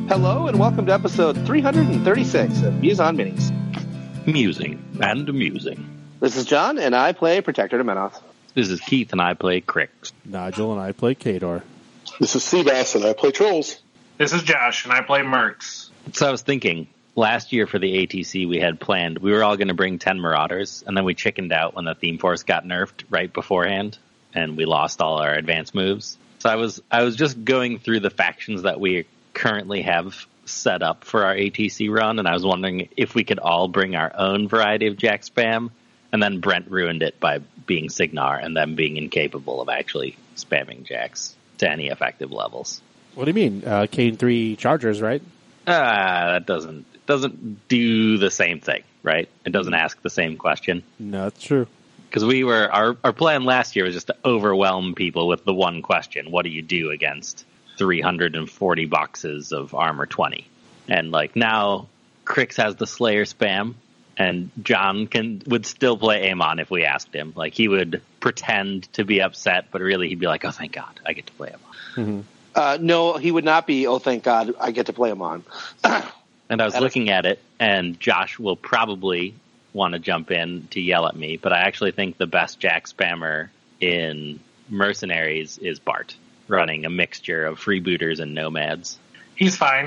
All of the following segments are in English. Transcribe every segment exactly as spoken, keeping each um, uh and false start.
Hello and welcome to episode three hundred thirty-six of Muse on Minis. Musing and amusing. This is John, and I play Protector Domenoth. This is Keith, and I play Crix. Nigel, and I play Kador. This is Seabass, and I play Trolls. This is Josh, and I play Mercs. So I was thinking, last year for the A T C we had planned, we were all going to bring ten Marauders, and then we chickened out when the Theme Force got nerfed right beforehand, and we lost all our advanced moves. So I was I was just going through the factions that we currently have set up for our A T C run, and I was wondering if we could all bring our own variety of Jack spam, and then Brent ruined it by being Signar and them being incapable of actually spamming Jacks to any effective levels. What do you mean? Uh, Kane three Chargers, right? Ah, that doesn't it doesn't do the same thing, right? It doesn't ask the same question. No, that's true. Because we were our our plan last year was just to overwhelm people with the one question: what do you do against three hundred forty boxes of armor twenty? And like now, Crix has the Slayer spam, and John can would still play Amon if we asked him. Like he would pretend to be upset, but really he'd be like, "Oh, thank God, I get to play Amon." Mm-hmm. Uh, no, he would not be, oh, thank God, I get to play him on. And I was looking at it, and Josh will probably want to jump in to yell at me, but I actually think the best Jack spammer in Mercenaries is Bart, running a mixture of freebooters and nomads. He's fine.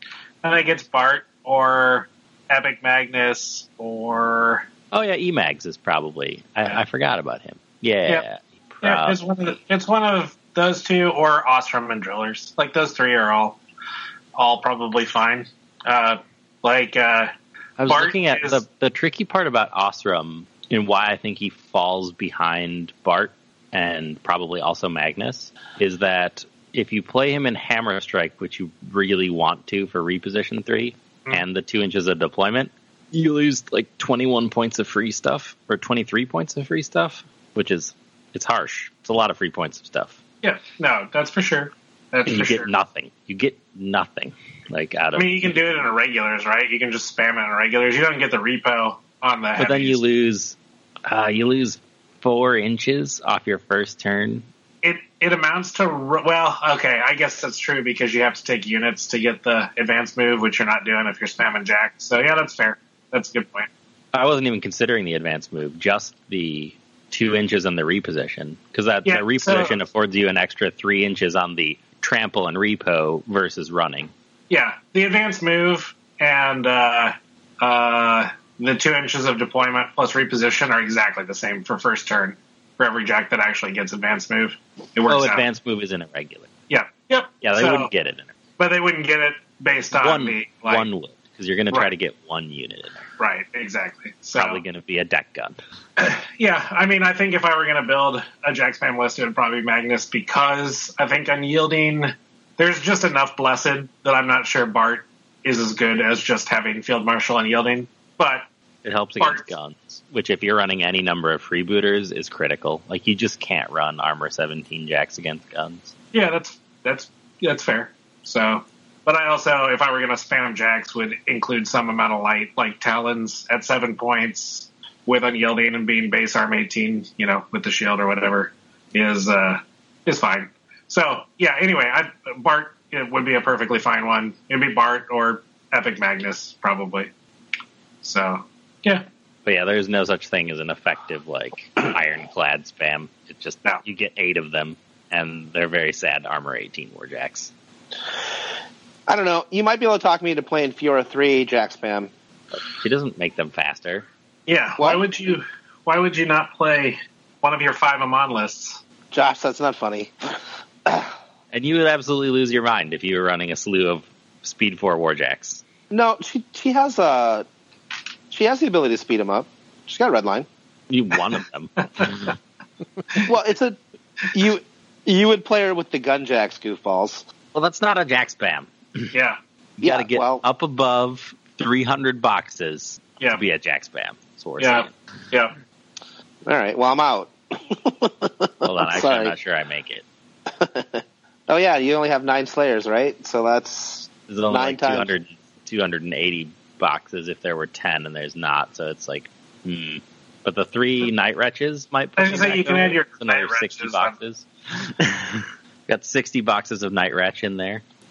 I think it's Bart or Epic Magnus or... Oh, yeah, Emags is probably... I, I forgot about him. Yeah. Yep. Yeah, it's one, of the, it's one of those two or Ostrom and Drillers. Like, those three are all all probably fine. Uh, like, uh, I was Bart looking at is, the, the tricky part about Ostrom and why I think he falls behind Bart and probably also Magnus is that if you play him in Hammer Strike, which you really want to for reposition three mm-hmm. and the two inches of deployment, you lose like twenty-one points of free stuff or twenty-three points of free stuff, which is, it's harsh. It's a lot of free points of stuff. Yeah, no, that's for sure. That's and you for get sure. nothing. You get nothing. Like out of. I mean, you can do it in irregulars, right? You can just spam it in irregulars. You don't get the repo on the. But then you lose, uh, you lose four inches off your first turn. It it amounts to well, okay, I guess that's true because you have to take units to get the advanced move, which you're not doing if you're spamming Jack. So yeah, that's fair. That's a good point. I wasn't even considering the advanced move, just the two inches on the reposition, because that, yeah, that reposition so, affords you an extra three inches on the trample and repo versus running. Yeah, the advanced move and uh, uh, the two inches of deployment plus reposition are exactly the same for first turn for every Jack that actually gets advanced move. It works oh, out. advanced move isn't irregular. Yeah, yep. Yeah, they so, wouldn't get it in it. But they wouldn't get it based on one, the... Like, one would, because you're going to try right. to get one unit in there. Right, exactly. So, probably going to be a deck gun. Yeah, I mean, I think if I were going to build a Jack spam list, it would probably be Magnus because I think unyielding, there's just enough blessed that I'm not sure Bart is as good as just having Field Marshal unyielding. But it helps Bart, against guns, which if you're running any number of freebooters is critical. Like you just can't run Armor seventeen Jacks against guns. Yeah, that's that's that's fair. So, but I also, if I were going to spam Jacks, would include some amount of light, like Talons at seven points with unyielding and being base arm eighteen, you know, with the shield or whatever, is uh, is fine. So, yeah, anyway, I, Bart it would be a perfectly fine one. It'd be Bart or Epic Magnus, probably. So, yeah. But yeah, there's no such thing as an effective, like, ironclad spam. It's just, no. You get eight of them, and they're very sad Armor eighteen Warjacks. I don't know. You might be able to talk me into playing Fiora three Jack spam. She doesn't make them faster. Yeah, why would you Why would you not play one of your five Amon lists? Josh, that's not funny. And you would absolutely lose your mind if you were running a slew of Speed four Warjacks. No, she she has uh, she has the ability to speed them up. She's got a red line. You one of them. Well, it's a you you would play her with the Gunjacks, goofballs. Well, that's not a Jack spam. Yeah. You yeah, got to get well, up above three hundred boxes yeah. to be a Jack spam. That's what we're yeah. saying. Yeah. All right. Well, I'm out. Hold on. Actually, Sorry. I'm not sure I make it. Oh, yeah. You only have nine Slayers, right? So that's There's only nine like times. two hundred, two hundred eighty boxes if there were ten, and there's not. So it's like, hmm. But the three Night Wretches might I put was you gonna say, back you can over. add your It's another Night sixty Wretches, boxes. Got sixty boxes of Night Wretch in there.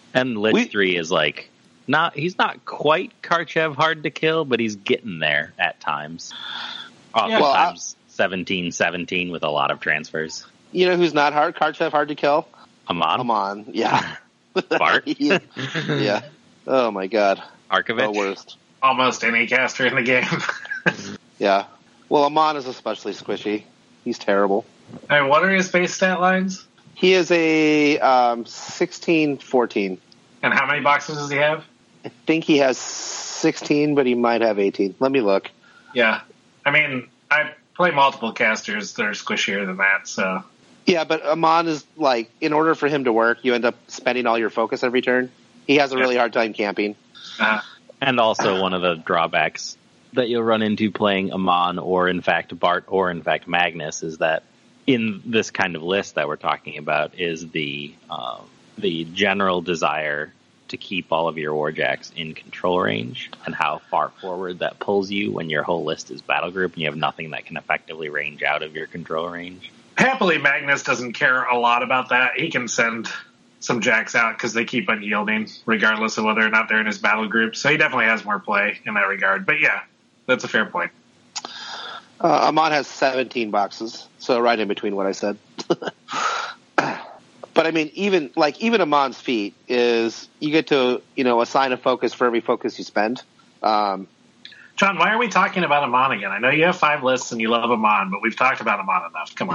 And Lich We- three is like not he's not quite Karchev hard to kill, but he's getting there at times. Oftentimes Well, I- seventeen seventeen with a lot of transfers. You know who's not hard? Karchev hard to kill? Amon, Amon. Yeah. Bart, yeah. yeah. Oh my god. Arkovich. The worst. Almost any caster in the game. Yeah. Well, Amon is especially squishy. He's terrible. Hey, what are his base stat lines? He is a um, sixteen fourteen. And how many boxes does he have? I think he has sixteen, but he might have eighteen. Let me look. Yeah. I mean, I play multiple casters that are squishier than that, so. Yeah, but Amon is like, in order for him to work, you end up spending all your focus every turn. He has a really hard time camping. Uh, And also one of the drawbacks that you'll run into playing Amon or in fact Bart or in fact Magnus is that in this kind of list that we're talking about is the um, the general desire to keep all of your warjacks in control range and how far forward that pulls you when your whole list is battle group and you have nothing that can effectively range out of your control range. happily, Magnus doesn't care a lot about that. He can send some jacks out because they keep unyielding, regardless of whether or not they're in his battle group. So he definitely has more play in that regard. But yeah, that's a fair point. Uh, Amon has seventeen boxes, so right in between what I said. But I mean, even like even Amon's feat is you get to you know assign a focus for every focus you spend. Um, John, why are we talking about Amon again? I know you have five lists and you love Amon, but we've talked about Amon enough. Come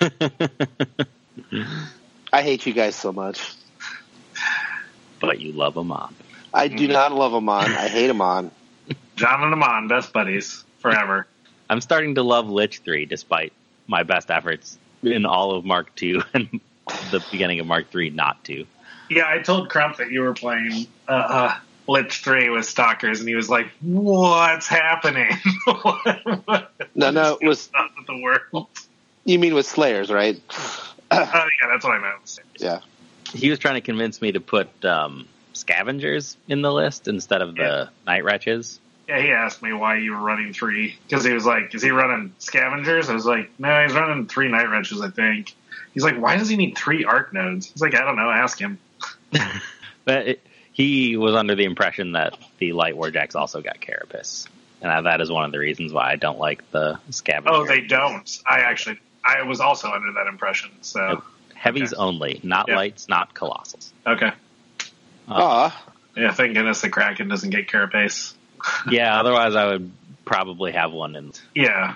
on. I hate you guys so much. But you love Amon. I do not love Amon. I hate Amon. John and Amon, best buddies forever. I'm starting to love Lich three despite my best efforts in all of Mark two and the beginning of Mark three not to. Yeah, I told Crump that you were playing uh, uh, Lich three with Stalkers, and he was like, what's happening? what, what, No, no, it was up with the world? you mean with Slayers, right? Oh, yeah, that's what I meant. Yeah. He was trying to convince me to put um, scavengers in the list instead of the Yeah. night wretches. Yeah, he asked me why you were running three, because he was like, is he running Scavengers? I was like, no, he's running three Night Wrenches, I think. He's like, why does he need three Arc Nodes? He's like, I don't know, ask him. But it, he was under the impression that the light warjacks also got carapace. And that is one of the reasons why I don't like the scavenger. Oh, they don't. I actually, I was also under that impression, so. Nope. Heavies Okay. only, not Yeah. lights, not colossals. Okay. Uh, Aw. Yeah, thank goodness the Kraken doesn't get Carapace. yeah, otherwise I would probably have one in. Yeah.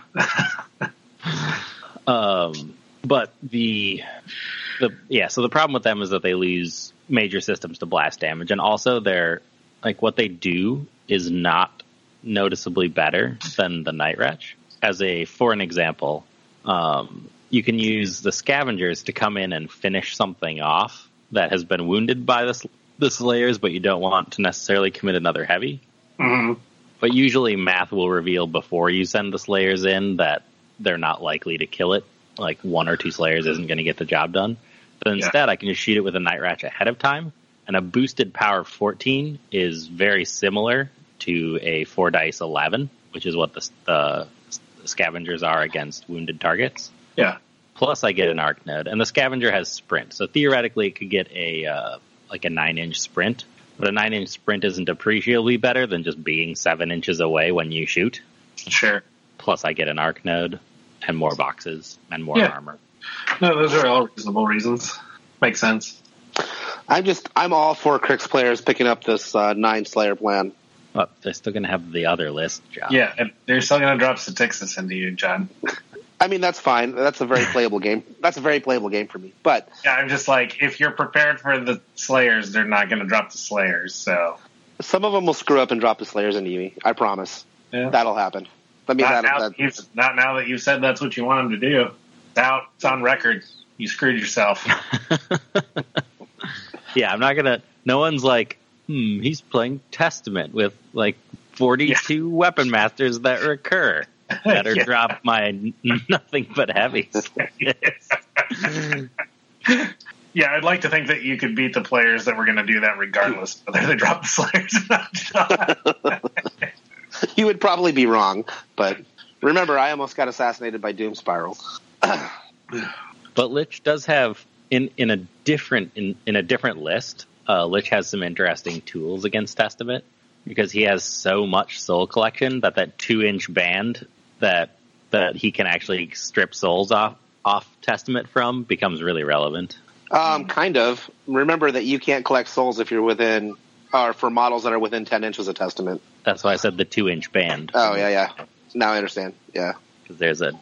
Um, but the the yeah, so the problem with them is that they lose major systems to blast damage, and also they're like what they do is not noticeably better than the Night Wretch. As a for an example, um, you can use the scavengers to come in and finish something off that has been wounded by the the Slayers, but you don't want to necessarily commit another heavy. hmm But usually math will reveal before you send the Slayers in that they're not likely to kill it. Like one or two Slayers isn't going to get the job done. But instead, I can just shoot it with a Night Ratch ahead of time. And a boosted power fourteen is very similar to a four dice eleven, which is what the, the scavengers are against wounded targets. Yeah. Plus, I get an arc node, and the scavenger has sprint. So theoretically, it could get a uh, like a nine inch sprint. But a nine inch sprint isn't appreciably better than just being seven inches away when you shoot. Sure. Plus, I get an arc node and more boxes and more Yeah. armor. No, those are all reasonable reasons. Makes sense. I'm just I'm all for Crix players picking up this uh, nine Slayer plan. But they're still going to have the other list, John. Yeah, and they're still going to drop Statixis into you, John. I mean that's fine. That's a very playable game. That's a very playable game for me. But Yeah, I'm just like, if you're prepared for the Slayers, they're not going to drop the Slayers, so. some of them will screw up and drop the Slayers into me. I promise. Yeah. That'll happen. I mean, Not that, now, that, that you've, not now that you've said that's what you want them to do. It's out. It's on record. You screwed yourself. Yeah, I'm not going to. No one's like, hmm, he's playing Testament with like forty-two yeah. weapon masters that recur. Better Yeah. drop my n- nothing but heavies. Yeah, I'd like to think that you could beat the players that were going to do that regardless whether they drop the Slayers or not. you would probably be wrong. But remember, I almost got assassinated by Doom Spiral. But Lich does have in in a different in, in a different list uh, Lich has some interesting tools against Testament because he has so much soul collection that that two inch band that that he can actually strip souls off off Testament from becomes really relevant. Um, kind of. Remember that you can't collect souls if you're within, or for models that are within ten inches of Testament. That's why I said the two inch band. Oh yeah, yeah. Now I understand. Yeah. Because there's a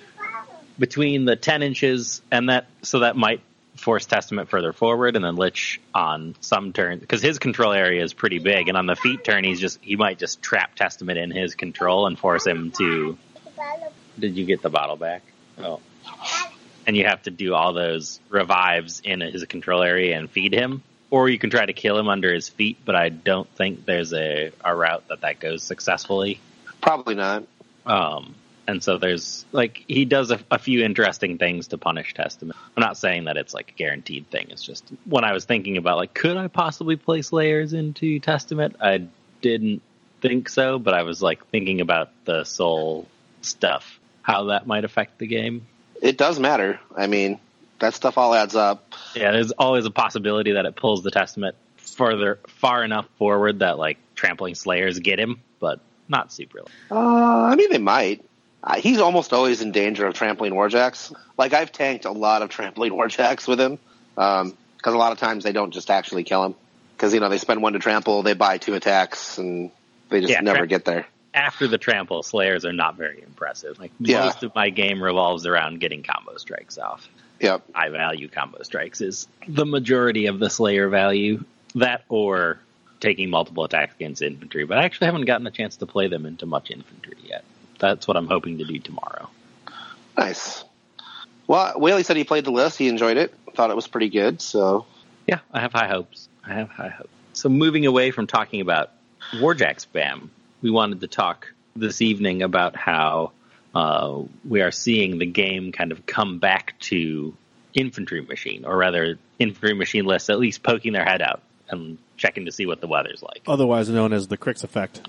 between the ten inches and that, so that might force Testament further forward, and then Lich on some turns because his control area is pretty big, and on the feet turn he's just he might just trap Testament in his control and force him to. Did you get the bottle back? Oh, and you have to do all those revives in his control area and feed him, or you can try to kill him under his feet. But I don't think there's a, a route that that goes successfully. Probably not. Um. And so there's, like, he does a, a few interesting things to punish Testament. I'm not saying that it's, like, a guaranteed thing. It's just, when I was thinking about, like, could I possibly place layers into Testament? I didn't think so, but I was, like, thinking about the soul stuff, how that might affect the game. It does matter. I mean, that stuff all adds up. Yeah, there's always a possibility that it pulls the Testament further, far enough forward that, like, trampling Slayers get him, but not super. Uh, I mean, they might. Uh, he's almost always in danger of trampling Warjacks. Like, I've tanked a lot of trampling Warjacks with him, because um, a lot of times they don't just actually kill him. Because, you know, they spend one to trample, they buy two attacks, and they just yeah, never tra- get there. After the trample, Slayers are not very impressive. Like, yeah. Most of my game revolves around getting combo strikes off. Yep. High value combo strikes is the majority of the Slayer value. That or taking multiple attacks against infantry. But I actually haven't gotten a chance to play them into much infantry yet. That's what I'm hoping to do tomorrow. Nice. Well, Whaley said he played the list. He enjoyed it. Thought it was pretty good. So yeah, I have high hopes. I have high hopes. So moving away from talking about Warjack spam, we wanted to talk this evening about how uh, we are seeing the game kind of come back to infantry machine, or rather infantry machine lists at least poking their head out and checking to see what the weather's like. Otherwise known as the Crix effect.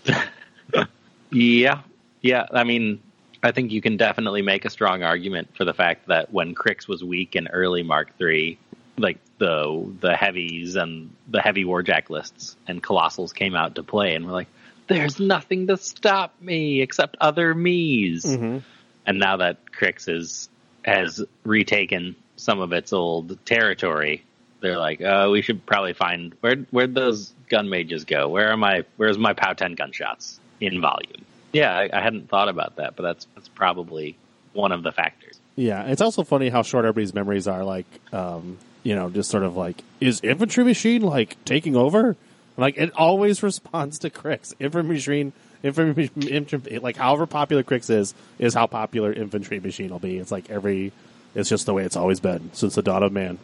Yeah. Yeah, I mean, I think you can definitely make a strong argument for the fact that when Crix was weak in early Mark three, like the the heavies and the heavy Warjack lists and Colossals came out to play, and we're like, there's nothing to stop me except other me's. Mm-hmm. And now that Crix is, has retaken some of its old territory, they're like, oh, we should probably find, where, where'd those gun mages go? Where are my, where's my POW ten gunshots in volume? Yeah, I, I hadn't thought about that, but that's that's probably one of the factors. Yeah, it's also funny how short everybody's memories are. Like, um, you know, just sort of like, is infantry machine like taking over? Like, it always responds to Crix. Infantry machine, infantry, infantry, like however popular Crix is, is how popular infantry machine will be. It's like every, it's just the way it's always been since the dawn of man.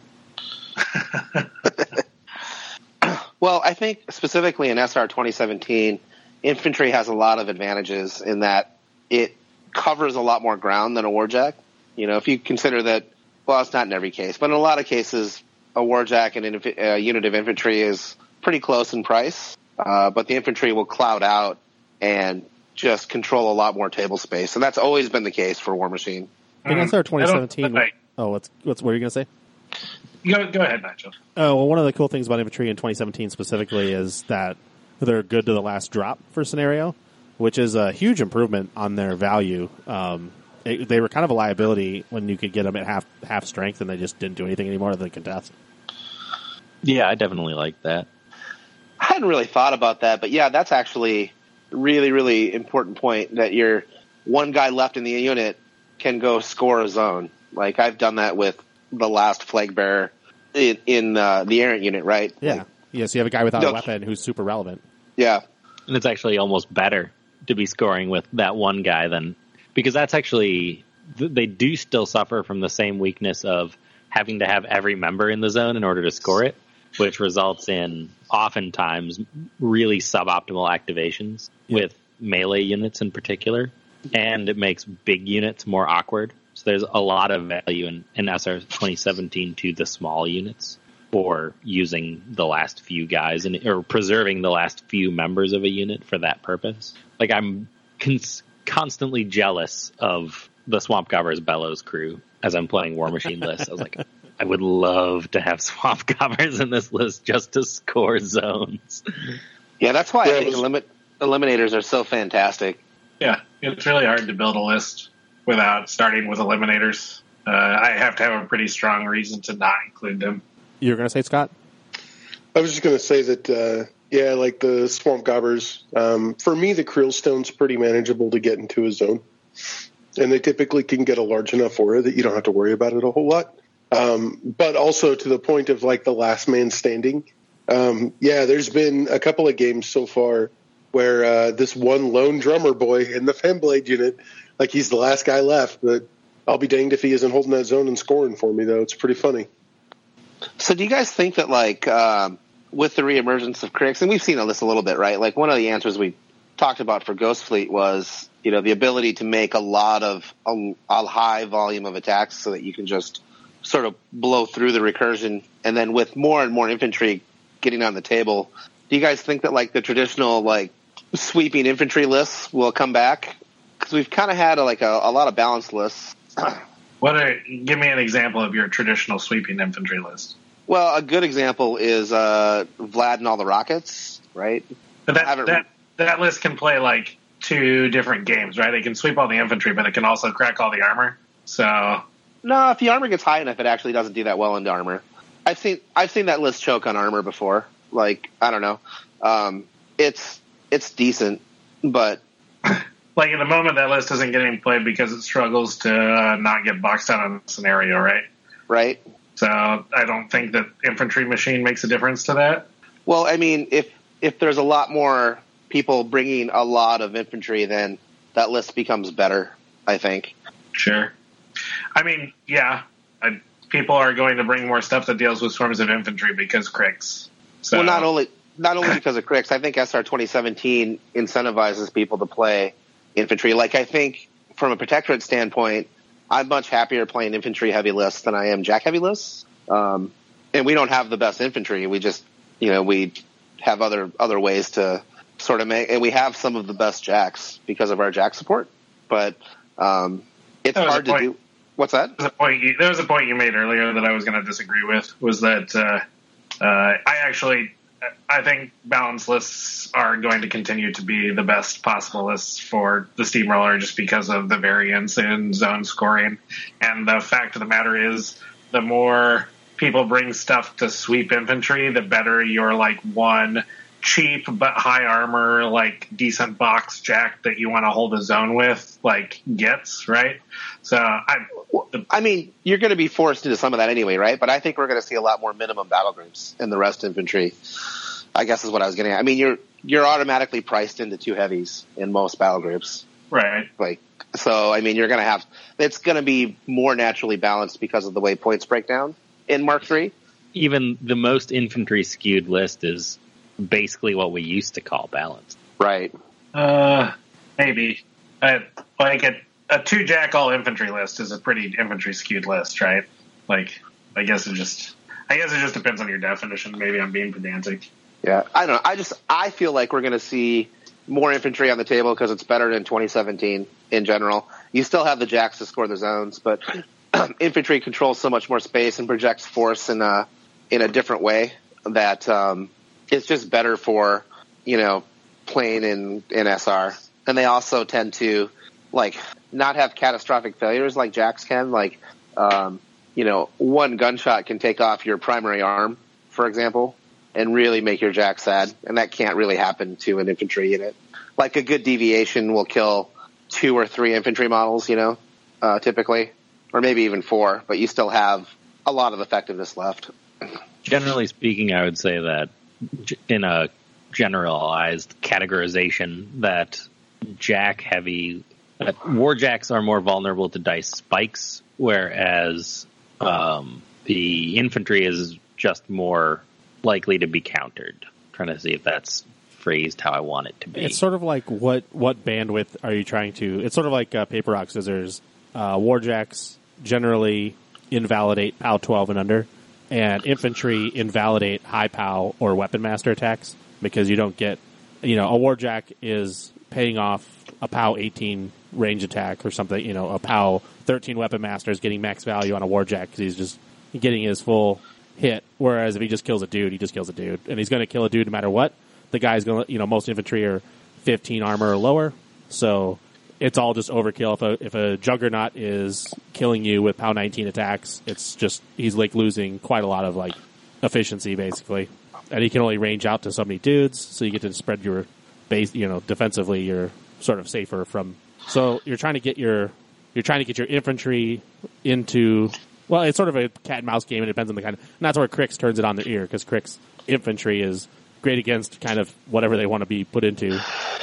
Well, I think specifically in S R twenty seventeen. Infantry has a lot of advantages in that it covers a lot more ground than a Warjack. You know, if you consider that, well, it's not in every case, but in a lot of cases, a Warjack and a uh, unit of infantry is pretty close in price, uh, but the infantry will cloud out and just control a lot more table space, and that's always been the case for War Machine. In S R twenty seventeen, I, oh, what's, what's, what are you going to say? Go, go ahead, Nigel. Oh, well, one of the cool things about infantry in twenty seventeen specifically is that they're good to the last drop for scenario, which is a huge improvement on their value. Um, it, they were kind of a liability when you could get them at half half strength, and they just didn't do anything anymore than contest. Yeah, I definitely like that. I hadn't really thought about that, but yeah, that's actually a really, really important point that your one guy left in the unit can go score a zone. Like, I've done that with the last flag bearer in, in uh, the errant unit, right? Yeah. Like, Yes, you have a guy without no, a weapon who's super relevant. Yeah. And it's actually almost better to be scoring with that one guy than, because that's actually, they do still suffer from the same weakness of having to have every member in the zone in order to score it, which results in oftentimes really suboptimal activations yeah. with melee units in particular, and it makes big units more awkward. So there's a lot of value in, in S R twenty seventeen to the small units, or using the last few guys and or preserving the last few members of a unit for that purpose. Like, I'm cons- constantly jealous of the Swamp Govers Bellows crew as I'm playing War Machine lists. I was like, I would love to have swamp gobbers in this list just to score zones. Yeah, that's why Yeah, I think it was- elim- eliminators are so fantastic. Yeah, it's really hard to build a list without starting with eliminators. Uh, I have to have a pretty strong reason to not include them. You were going to say, Scott? I was just going to say that, uh, yeah, like the Swamp Gobbers, um, for me, the Krillstone's pretty manageable to get into a zone. And they typically can get a large enough aura that you don't have to worry about it a whole lot. Um, but also to the point of, like, the last man standing. Um, yeah, there's been a couple of games so far where uh, this one lone drummer boy in the Femblade unit, like, he's the last guy left. But I'll be danged if he isn't holding that zone and scoring for me, though. It's pretty funny. So do you guys think that, like, um, with the reemergence of Krix, and we've seen this a little bit, right? Like, one of the answers we talked about for Ghost Fleet was, you know, the ability to make a lot of a, a high volume of attacks so that you can just sort of blow through the recursion. And then with more and more infantry getting on the table, do you guys think that, like, the traditional, like, sweeping infantry lists will come back? Because we've kind of had, a, like, a, a lot of balanced lists. What are, give me an example of your traditional sweeping infantry list. Well, a good example is uh, Vlad and all the rockets, right? But I that, haven't- that that list can play like two different games, right? It can sweep all the infantry, but it can also crack all the armor. So No, if the armor gets high enough, it actually doesn't do that well into armor. I've seen I've seen that list choke on armor before. Like, I don't know, um, it's it's decent, but like at the moment, that list isn't getting played because it struggles to uh, not get boxed out on the scenario, right? right. So I don't think that infantry machine makes a difference to that. Well, I mean, if if there's a lot more people bringing a lot of infantry, then that list becomes better, I think. Sure. I mean, yeah, I, people are going to bring more stuff that deals with swarms of infantry because Krix. So, Well, not only not only because of Krix, I think S R twenty seventeen incentivizes people to play infantry. Like, I think from a Protectorate standpoint, I'm much happier playing infantry heavy lists than I am Jack heavy lists. Um, and we don't have the best infantry. We just, you know, we have other other ways to sort of make, and we have some of the best Jacks because of our Jack support. But um, it's That was hard a to point. do. What's that? There was a point you, there was a point you made earlier that I was going to disagree with, was that uh, uh, I actually I think balance lists are going to continue to be the best possible lists for the Steamroller just because of the variance in zone scoring. And the fact of the matter is, the more people bring stuff to sweep infantry, the better your, like, one cheap but high armor, like, decent box Jack that you want to hold a zone with, like, gets, right? So I... I mean, you're going to be forced into some of that anyway, right? But I think we're going to see a lot more minimum battle groups in the rest infantry, I guess is what I was getting at. I mean, you're you're automatically priced into two heavies in most battle groups. Right. Like, so, I mean, you're going to have, it's going to be more naturally balanced because of the way points break down in Mark three. Even the most infantry skewed list is basically what we used to call balanced. Right. Uh, maybe. I, like a, a two Jack all infantry list is a pretty infantry skewed list, right? Like, I guess it just, I guess it just depends on your definition. Maybe I'm being pedantic. Yeah. I don't know. I just, I feel like we're going to see more infantry on the table because it's better than twenty seventeen in general. You still have the Jacks to score the zones, but infantry controls so much more space and projects force in a, in a different way that, um, it's just better for, you know, playing in, in S R. And they also tend to, like, not have catastrophic failures like Jacks can. Like, um, you know, one gunshot can take off your primary arm, for example, and really make your Jack sad. And that can't really happen to an infantry unit. Like, a good deviation will kill two or three infantry models, you know, uh, typically, or maybe even four, but you still have a lot of effectiveness left. Generally speaking, I would say that in a generalized categorization that Jack heavy, that Warjacks are more vulnerable to dice spikes, whereas um, the infantry is just more likely to be countered. I'm trying to see if that's phrased how I want it to be. It's sort of like what what bandwidth are you trying to? It's sort of like uh, paper rock scissors. Uh, Warjacks generally invalidate POW twelve and under, and infantry invalidate high POW or weapon master attacks because you don't get, you know, a Warjack is paying off a POW eighteen range attack or something. You know, a POW thirteen weapon master is getting max value on a Warjack because he's just getting his full hit. Whereas if he just kills a dude, he just kills a dude, and he's going to kill a dude no matter what. The guy's going to, you know, most infantry are fifteen armor or lower, so it's all just overkill. If a if a juggernaut is killing you with POW nineteen attacks, it's just he's like losing quite a lot of like efficiency basically, and he can only range out to so many dudes, so you get to spread your base. You know, defensively, you're sort of safer from. So you're trying to get your you're trying to get your infantry into. Well, it's sort of a cat and mouse game. It depends on the kind of. And that's where Crix turns it on their ear, because Crix infantry is great against kind of whatever they want to be put into.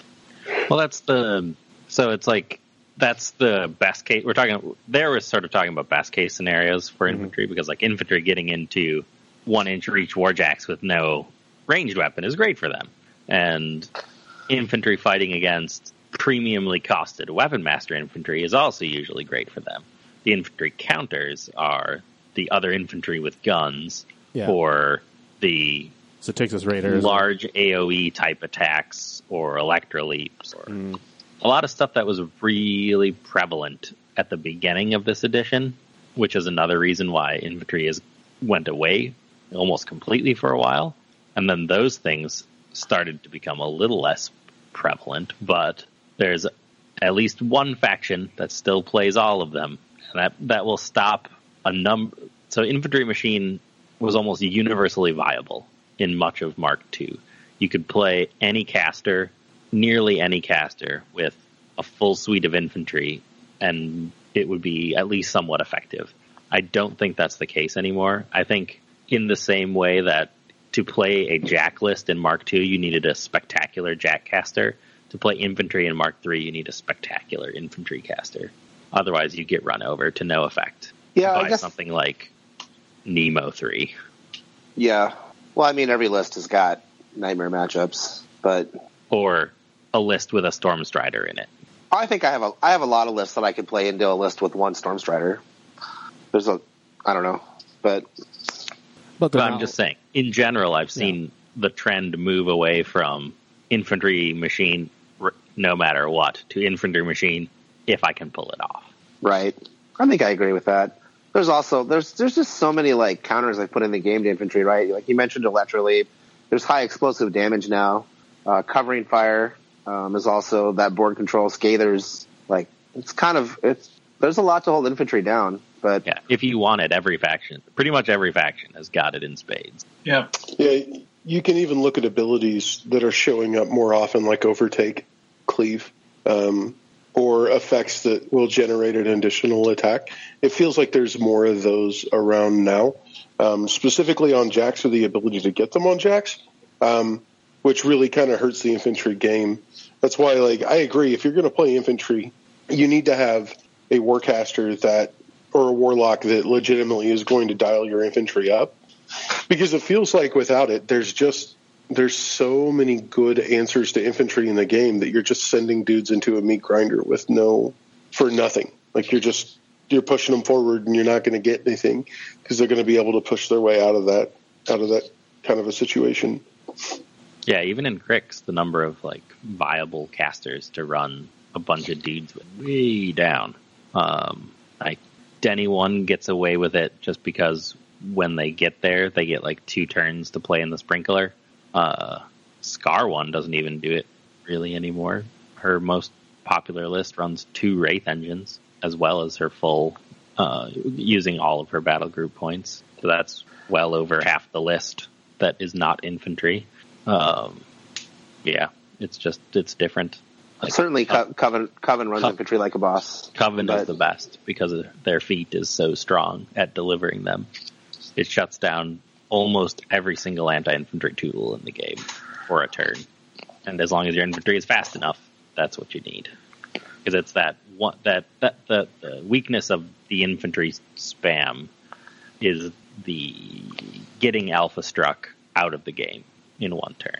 Well, that's the. So it's like that's the best case. We're talking. There we're sort of talking about best case scenarios for Mm-hmm. infantry, because like infantry getting into one inch reach warjacks with no ranged weapon is great for them, and infantry fighting against premiumly costed weapon master infantry is also usually great for them. The infantry counters are the other infantry with guns, Yeah. or the So Texas Raiders, large A O E type attacks, or electroleaps, or Mm. a lot of stuff that was really prevalent at the beginning of this edition, which is another reason why infantry is went away almost completely for a while. And then those things started to become a little less prevalent, but there's at least one faction that still plays all of them. And that, that will stop a number. So infantry machine was almost universally viable in much of Mark two. You could play any caster, nearly any caster, with a full suite of infantry, and it would be at least somewhat effective. I don't think that's the case anymore. I think in the same way that to play a Jack list in Mark two, you needed a spectacular Jack caster. To play infantry in Mark three, you need a spectacular infantry caster. Otherwise, you get run over to no effect Yeah, by I guess. something like Nemo three. Yeah. Well, I mean, every list has got nightmare matchups, but Or a list with a Stormstrider in it. I think I have a I have a lot of lists that I could play into a list with one Stormstrider. There's a I don't know, but but But they're I'm not- just saying, in general, I've seen the trend move away from infantry machine r- no matter what to infantry machine if I can pull it off. right. I think I agree with that. There's also there's there's just so many like counters I put in the game to infantry, right? Like you mentioned Electroleap. There's high explosive damage now. Uh, covering fire um, is also that board control. Scathers, like it's kind of it's there's a lot to hold infantry down, but Yeah, if you want it, every faction, pretty much every faction has got it in spades. Yeah. Yeah, you can even look at abilities that are showing up more often, like Overtake, Cleave, um, or effects that will generate an additional attack. It feels like there's more of those around now, um, specifically on Jacks, or the ability to get them on Jacks, um, which really kind of hurts the infantry game. That's why, like, I agree. If you're going to play infantry, you need to have a Warcaster that, or a Warlock that legitimately is going to dial your infantry up. Because it feels like without it, there's just there's so many good answers to infantry in the game that you're just sending dudes into a meat grinder with no for nothing. Like you're just you're pushing them forward and you're not going to get anything because they're going to be able to push their way out of that out of that kind of a situation. Yeah, even in Crix, the number of like viable casters to run a bunch of dudes with way down. Um, like Denny one gets away with it just because when they get there, they get like two turns to play in the sprinkler. Uh, Scar one doesn't even do it really anymore. Her most popular list runs two Wraith engines as well as her full, uh, using all of her battle group points. So that's well over half the list that is not infantry. Um, yeah, it's just, it's different. Like, certainly Co- Coven Coven runs Co- infantry like a boss. Coven but- is the best because of their feat is so strong at delivering them. It shuts down almost every single anti-infantry tool in the game for a turn. And as long as your infantry is fast enough, that's what you need. Because it's that one, that, that the, the weakness of the infantry spam is the getting alpha struck out of the game in one turn.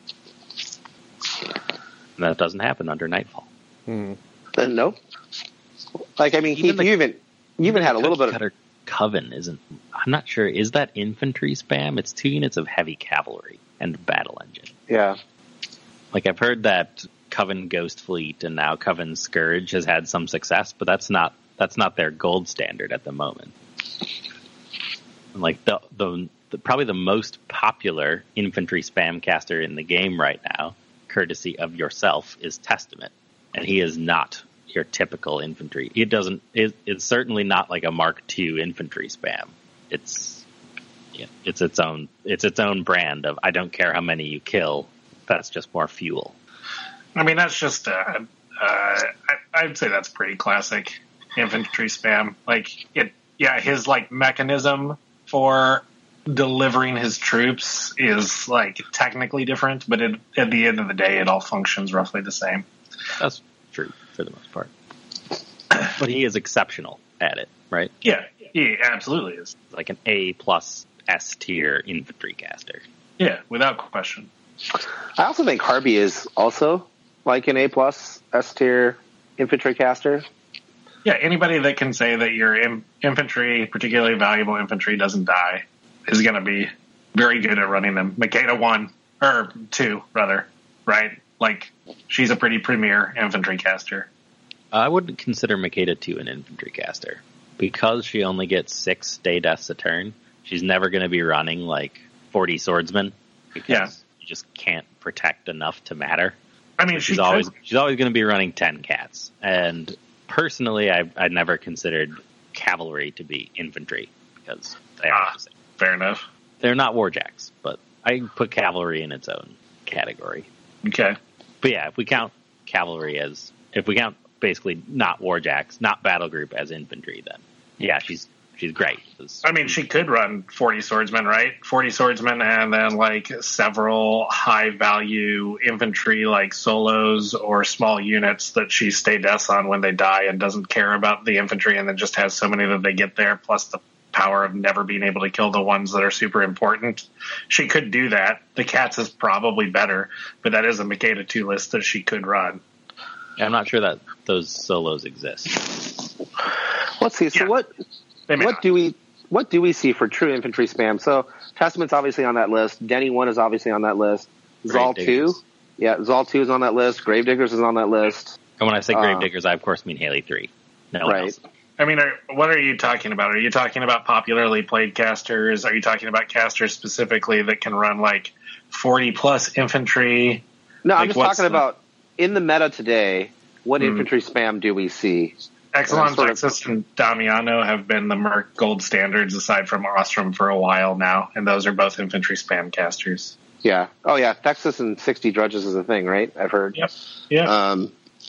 And that doesn't happen under Nightfall. Hmm. Uh, no. Like I mean, Even Keith, the- you even you even had a little bit of Cutter Coven isn't. I'm not sure. Is that infantry spam? It's two units of heavy cavalry and battle engine. yeah. Like I've heard that Coven Ghost Fleet and now Coven Scourge has had some success, but that's not that's not their gold standard at the moment. And like the, the the probably the most popular infantry spam caster in the game right now, courtesy of yourself, is Testament, and he is not your typical infantry. It doesn't. It, it's certainly not like a Mark two infantry spam. It's yeah, it's its own. It's its own brand of I don't care how many you kill. That's just more fuel. I mean, that's just. Uh, uh, I, I'd say that's pretty classic infantry spam. Like it. Yeah, his like mechanism for delivering his troops is like technically different, but it, at the end of the day, it all functions roughly the same. That's true for the most part. But he is exceptional at it, right? Yeah, he absolutely is. Like an A plus S tier infantry caster. Yeah, without question. I also think Harvey is also like an A plus S tier infantry caster. Yeah, anybody that can say that your in- infantry, particularly valuable infantry, doesn't die is going to be very good at running them. Makeda one, or two, rather, right? Like, she's a pretty premier infantry caster. I would consider Makeda two an infantry caster. Because she only gets six stay deaths a turn, she's never going to be running, like, forty swordsmen. Because yeah. you just can't protect enough to matter. I mean, so she's she always could. she's always going to be running ten cats. And personally, I I never considered cavalry to be infantry because they are Ah, the same. Fair enough. They're not warjacks, but I put cavalry in its own category. Okay. But yeah, if we count cavalry as if we count basically not warjacks, not battle group as infantry, then yeah, she's she's great. I mean, she could run forty swordsmen, right? forty swordsmen and then like several high value infantry like solos or small units that she stay deaths on when they die and doesn't care about the infantry and then just has so many that they get there plus the power of never being able to kill the ones that are super important. She could do that. The cats is probably better, but that is a Makeda two list that she could run. I'm not sure that those solos exist. Let's see. So Yeah. what They may what not. do we what do we see for true infantry spam? So Testament's obviously on that list. Denny one is obviously on that list. Zal two, Gravediggers. yeah, Zal two is on that list. Gravediggers is on that list. And when I say Uh, Gravediggers, I of course mean Haley three. No one Right. else. I mean, are, what are you talking about? Are you talking about popularly played casters? Are you talking about casters specifically that can run like forty plus infantry? No, I'm Like, just what's talking the- about in the meta today. What Hmm. infantry spam do we see? Exelon, sort of- Texas, and Damiano have been the Merc gold standards aside from Ostrom for a while now, and those are both infantry spam casters. Yeah. Oh yeah, Texas and sixty drudges is a thing, right? I've heard. Yep. Yeah. Um,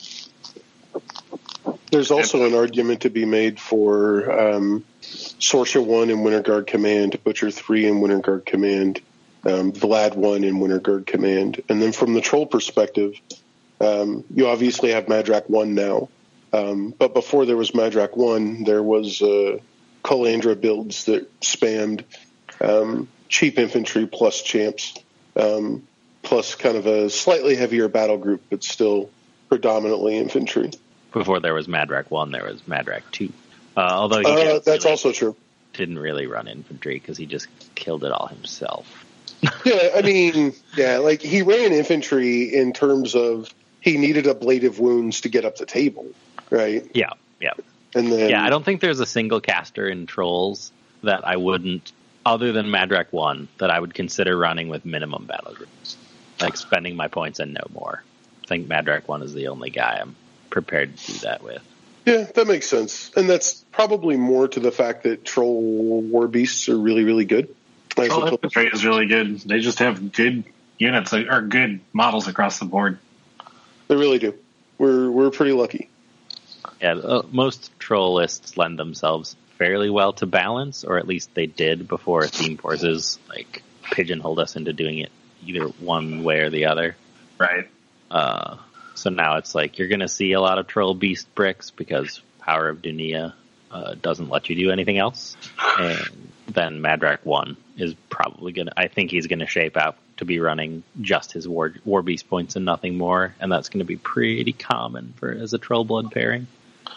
There's also an argument to be made for um, Sorsha one in Winter Guard Command, Butcher three in Winter Guard Command, um, Vlad one in Winter Guard Command. And then from the troll perspective, um, you obviously have Madrak one now. Um, but before there was Madrak one, there was uh, Calandra builds that spammed um, cheap infantry plus champs, um, plus kind of a slightly heavier battle group, but still predominantly infantry. Before there was Madrak one, there was Madrak two. Uh, although he Uh, didn't that's really- also true. didn't really run infantry because he just killed it all himself. Yeah, I mean, yeah, like he ran infantry in terms of he needed ablative wounds to get up the table, right? Yeah, yeah. And then Yeah, I don't think there's a single caster in Trolls that I wouldn't, other than Madrak one, that I would consider running with minimum battle groups. Like spending my points and no more. I think Madrak one is the only guy I'm prepared to do that with. Yeah, that makes sense, and that's probably more to the fact that troll war beasts are really, really good. As Troll opposed- infantry is really good. They just have good units or good models across the board. They really do. We're we're pretty lucky. Yeah, uh, most troll lists lend themselves fairly well to balance, or at least they did before Theme Forces like pigeonholed us into doing it either one way or the other. Right. Uh, so now it's like you're going to see a lot of troll beast bricks because Power of Dunia uh, doesn't let you do anything else, and then Madrak one is probably going to. I think he's going to shape out to be running just his war war beast points and nothing more, and that's going to be pretty common for as a troll blood pairing.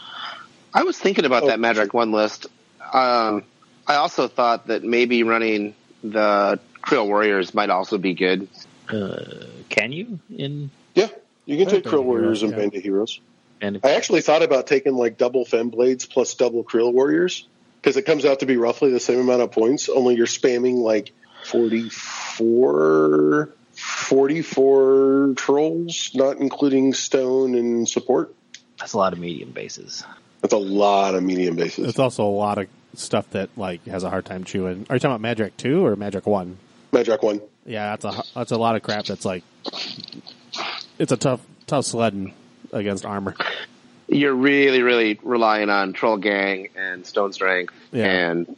I was thinking about Oh. that Madrak one list. Um, I also thought that maybe running the Creel Warriors might also be good. Uh, can you in Yeah, you can Yeah, take Band Krill of Warriors Heroes, and yeah. Band of Heroes. and I actually thought about taking like double Fem Blades plus double Krill Warriors because it comes out to be roughly the same amount of points, only you're spamming like forty-four, forty-four trolls, not including stone and support. That's a lot of medium bases. That's a lot of medium bases. It's also a lot of stuff that like has a hard time chewing. Are you talking about Magic two or Magic one? Magic one. Yeah, that's a that's a lot of crap. That's like it's a tough tough sledding against armor. You're really, really relying on Troll Gang and Stone Strength. Yeah. And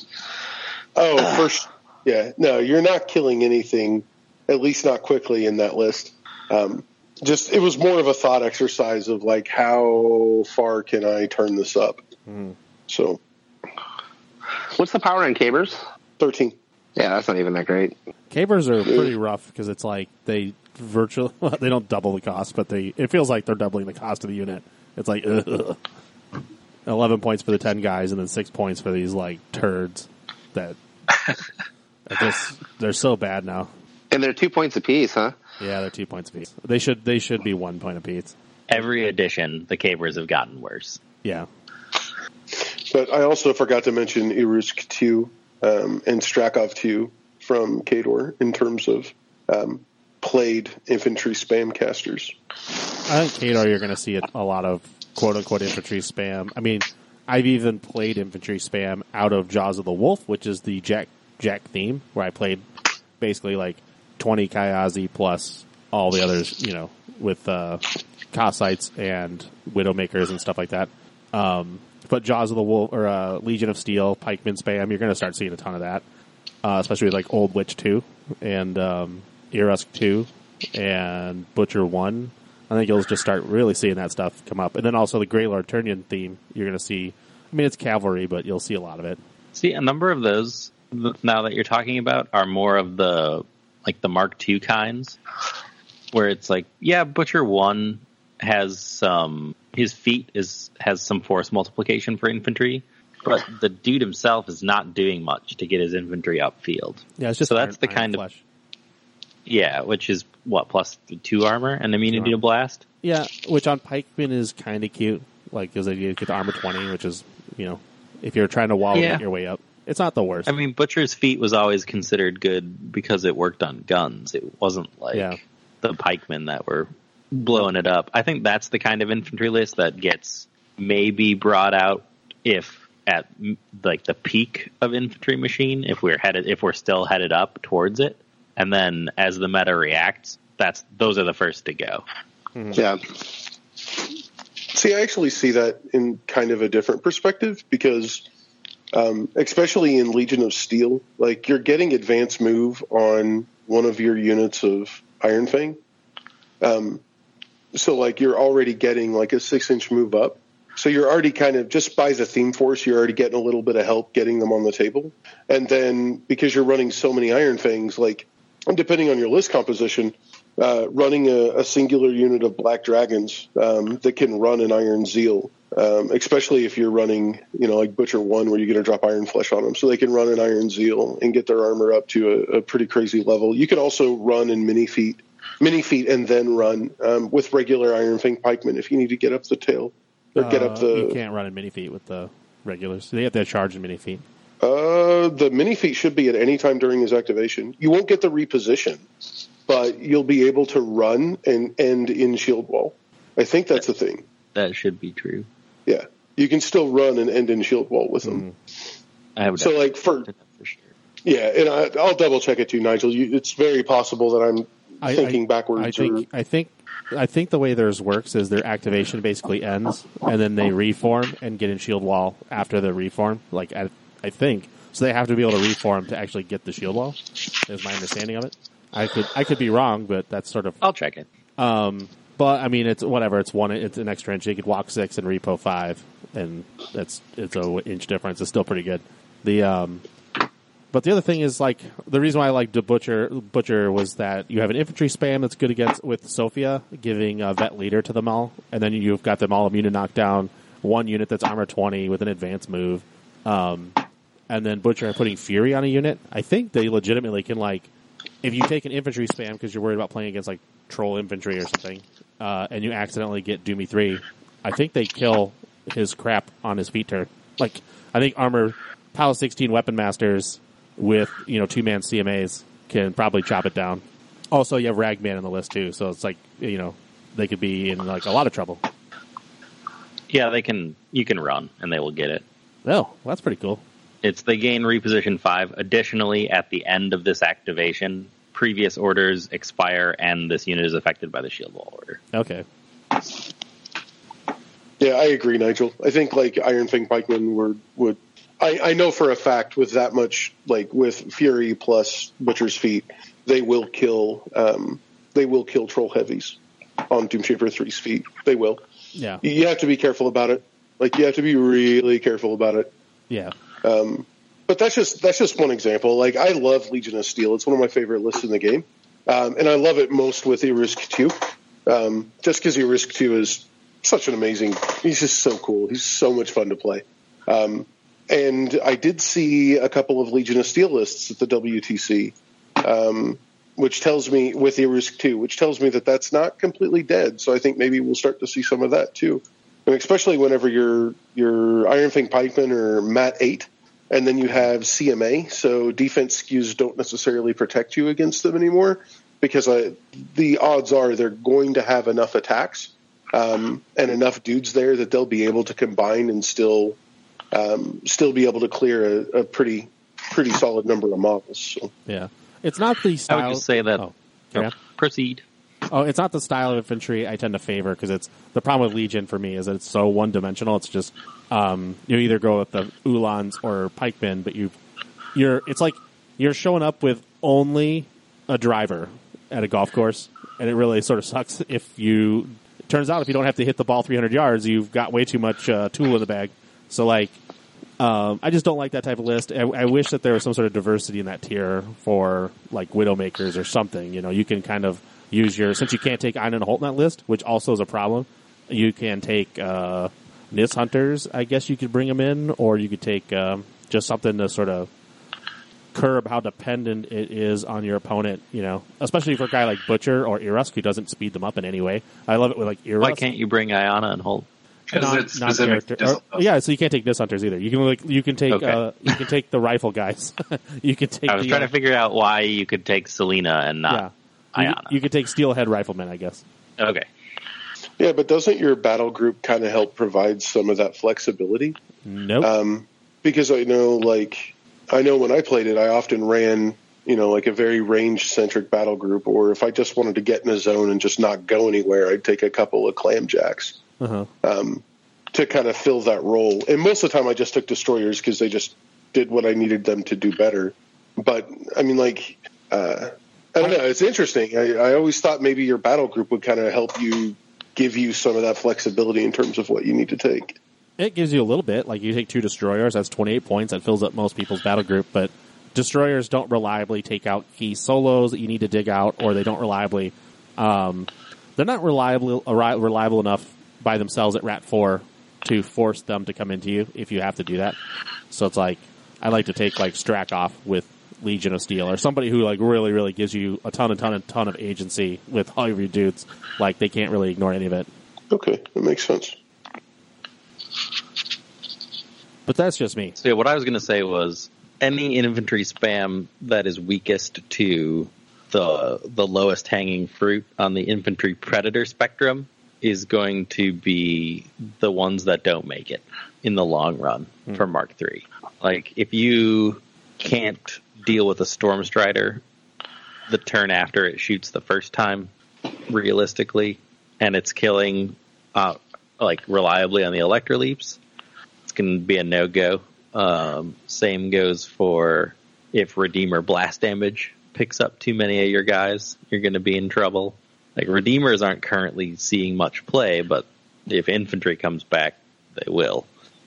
oh, first, yeah, no, you're not killing anything, at least not quickly in that list. Um, just it was more of a thought exercise of like, how far can I turn this up? Mm. So, what's the power in Cabers? thirteen. Yeah, that's not even that great. Cabers are pretty rough because it's like they virtually they don't double the cost, but they it feels like they're doubling the cost of the unit. It's like ugh. eleven points for the ten guys, and then six points for these like turds that are just they're so bad now. And they're two points apiece, huh? Yeah, they're two points apiece. They should they should be one point apiece. Every edition, the Cabers have gotten worse. Yeah. But I also forgot to mention Irusk two um, and Strakov two from Khador in terms of um, played infantry spam casters. I think Khador, you're going to see a lot of quote-unquote infantry spam. I mean, I've even played infantry spam out of Jaws of the Wolf, which is the Jack Jack theme, where I played basically like twenty Kayazi plus all the others, you know, with uh, Cossites and Widowmakers and stuff like that. Um, but Jaws of the Wolf or uh, Legion of Steel, Pikeman spam, you're going to start seeing a ton of that, uh, especially with like Old Witch two and um, Irusk two and Butcher one. I think you'll just start really seeing that stuff come up. And then also the Grey Lord Turnian theme, you're going to see, I mean, it's cavalry, but you'll see a lot of it. See, a number of those, now that you're talking about, are more of the, like, the Mark two kinds, where it's like, yeah, Butcher one has some, his feat is has some force multiplication for infantry, but the dude himself is not doing much to get his infantry upfield. Yeah, it's just so iron, that's the iron kind flesh. of, yeah, which is, what, plus two armor and immunity to blast? Yeah, which on Pikeman is kind of cute, like, because you get the armor twenty, which is, you know, if you're trying to wall Yeah. your way up, it's not the worst. I mean, Butcher's feat was always considered good because it worked on guns. It wasn't like Yeah. the pikemen that were blowing it up. I think that's the kind of infantry list that gets maybe brought out if at like the peak of infantry machine, if we're headed, if we're still headed up towards it, and then as the meta reacts, that's those are the first to go. Mm-hmm. Yeah. See, I actually see that in kind of a different perspective because, um, especially in Legion of Steel, like you're getting advanced move on one of your units of Iron Fang. Um, so like you're already getting like a six inch move up. So you're already kind of just by the theme force, you're already getting a little bit of help getting them on the table. And then because you're running so many Iron Fangs, like depending on your list composition, Uh, running a, a singular unit of Black Dragons um, that can run an Iron Zeal, um, especially if you're running, you know, like Butcher one where you're going to drop Iron Flesh on them. So they can run an Iron Zeal and get their armor up to a, a pretty crazy level. You can also run in mini feet, mini feet and then run um, with regular Iron Fang pikemen if you need to get up the tail or get Uh, up the... You can't run in mini feet with the regulars. They have to charge in mini feet. Uh, the mini feat should be at any time during his activation. You won't get the reposition, but you'll be able to run and end in shield wall. I think that's the thing. That should be true. Yeah, you can still run and end in shield wall with them. I have So, like for for sure. yeah, and I, I'll double check it too, Nigel. You, it's very possible that I'm I, thinking I, backwards. I think or, I think I think the way theirs works is their activation basically ends, and then they reform and get in shield wall after the reform. Like I, I think so, they have to be able to reform to actually get the shield wall. Is my understanding of it. I could I could be wrong, but that's sort of. I'll check it. Um, but I mean, it's whatever. It's one. It's an extra inch. You could walk six and repo five, and that's it's a inch difference. It's still pretty good. The um, but the other thing is like the reason why I like the Butcher Butcher was that you have an infantry spam that's good against with Sophia, giving a vet leader to them all, and then you've got them all immune to knockdown. One unit that's armor twenty with an advanced move, um, and then Butcher putting Fury on a unit. I think they legitimately can like. If you take an infantry spam because you're worried about playing against like troll infantry or something, uh, and you accidentally get Doomy three, I think they kill his crap on his feat turn. like I think armor Palace sixteen weapon masters with you know two man C M As can probably chop it down. Also, you have Ragman on the list too, so it's like you know they could be in like a lot of trouble. Yeah, they can. You can run, and they will get it. Oh, well, that's pretty cool. It's they gain reposition five. Additionally, at the end of this activation, previous orders expire, and this unit is affected by the shield wall order. Okay. Yeah, I agree, Nigel. I think like Iron Fang Pikemen would would. I, I know for a fact with that much, like with Fury plus Butcher's Feet, they will kill. Um, they will kill Troll Heavies on Doomshaper three's feet. They will. Yeah. You have to be careful about it. Like you have to be really careful about it. Yeah. Um, but that's just that's just one example. Like I love Legion of Steel. It's one of my favorite lists in the game, um, and I love it most with Irisk two. Um, just because Irisk two is such an amazing. He's just so cool. He's so much fun to play. Um, and I did see a couple of Legion of Steel lists at the W T C, um, which tells me with Irisk two, which tells me that that's not completely dead. So I think maybe we'll start to see some of that too. And especially whenever you're you're Iron Fang Pikeman or Mat eight, and then you have C M A, so defense skews don't necessarily protect you against them anymore, because I, the odds are they're going to have enough attacks um, and enough dudes there that they'll be able to combine and still um, still be able to clear a, a pretty pretty solid number of models. So. Yeah, it's not the style. I would just say that. Oh, oh, proceed. Oh, it's not the style of infantry I tend to favor, because it's the problem with Legion for me is that it's so one dimensional. It's just um, you either go with the Ulans or pikemen, but you you're it's like you're showing up with only a driver at a golf course, and it really sort of sucks if you. It turns out if you don't have to hit the ball three hundred yards, you've got way too much uh, tool in the bag. So like, um, I just don't like that type of list. I, I wish that there was some sort of diversity in that tier for like Widowmakers or something. You know, you can kind of. Use your since you can't take Ein and Holt in that list, which also is a problem. You can take uh, Nis Hunters, I guess you could bring them in, or you could take um, just something to sort of curb how dependent it is on your opponent. You know, especially for a guy like Butcher or Irusk who doesn't speed them up in any way. I love it with like Irusk. Why can't you bring Iana and Holt? Because it's specific. Or, yeah, so you can't take Nis Hunters either. You can like you can take Okay. uh, you can take the rifle guys. you can take. I was the, trying uh, to figure out why you could take Selena and not. Yeah. You, Iana. you could take Steelhead Riflemen, I guess. Okay. Yeah, but doesn't your battle group kind of help provide some of that flexibility? Nope. Um, because I know, like, I know when I played it, I often ran, you know, like a very range-centric battle group, or if I just wanted to get in a zone and just not go anywhere, I'd take a couple of Clamjacks uh-huh. um, to kind of fill that role. And most of the time I just took Destroyers because they just did what I needed them to do better. But, I mean, like... Uh, I don't know. It's interesting. I, I always thought maybe your battle group would kind of help you, give you some of that flexibility in terms of what you need to take. It gives you a little bit. Like you take two destroyers, that's twenty-eight points. That fills up most people's battle group. But destroyers don't reliably take out key solos that you need to dig out, or they don't reliably. Um, they're not reliable reliable enough by themselves at Rat Four to force them to come into you if you have to do that. So it's like I like to take like Strakoff with Legion of Steel, or somebody who like really, really gives you a ton, and ton, and ton of agency with all of your dudes. Like they can't really ignore any of it. Okay, that makes sense. But that's just me. So yeah, what I was going to say was any infantry spam that is weakest to the the lowest hanging fruit on the infantry predator spectrum is going to be the ones that don't make it in the long run mm. for Mark three. Like if you can't deal with a Storm Strider the turn after it shoots the first time, realistically, and it's killing uh, like reliably on the Electro Leaps, it's going to be a no-go. Um, same goes for if Redeemer blast damage picks up too many of your guys, you're going to be in trouble. Like Redeemers aren't currently seeing much play, but if infantry comes back, they will.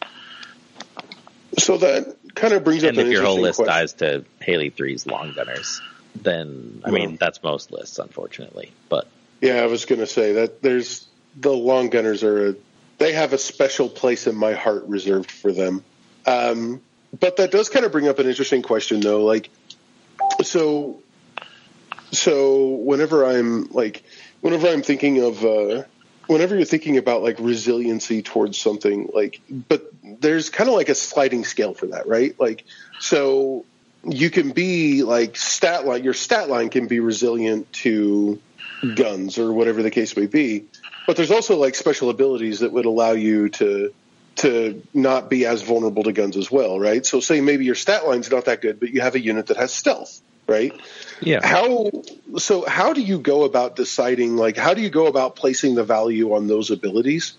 So that kind of brings and up an if your whole list question. dies to Haley three's long gunners, then I Well, mean that's most lists, unfortunately. But yeah, I was going to say that there's the long gunners are a, they have a special place in my heart reserved for them. Um, but that does kind of bring up an interesting question, though. Like, so, so whenever I'm like, whenever I'm thinking of, uh, whenever you're thinking about like resiliency towards something, like, but there's kind of like a sliding scale for that, right? Like, so you can be like stat line, your stat line can be resilient to guns or whatever the case may be, but there's also like special abilities that would allow you to to not be as vulnerable to guns as well, right? So say maybe your stat line's not that good, but you have a unit that has stealth, right? Yeah. How so how do you go about deciding, like, how do you go about placing the value on those abilities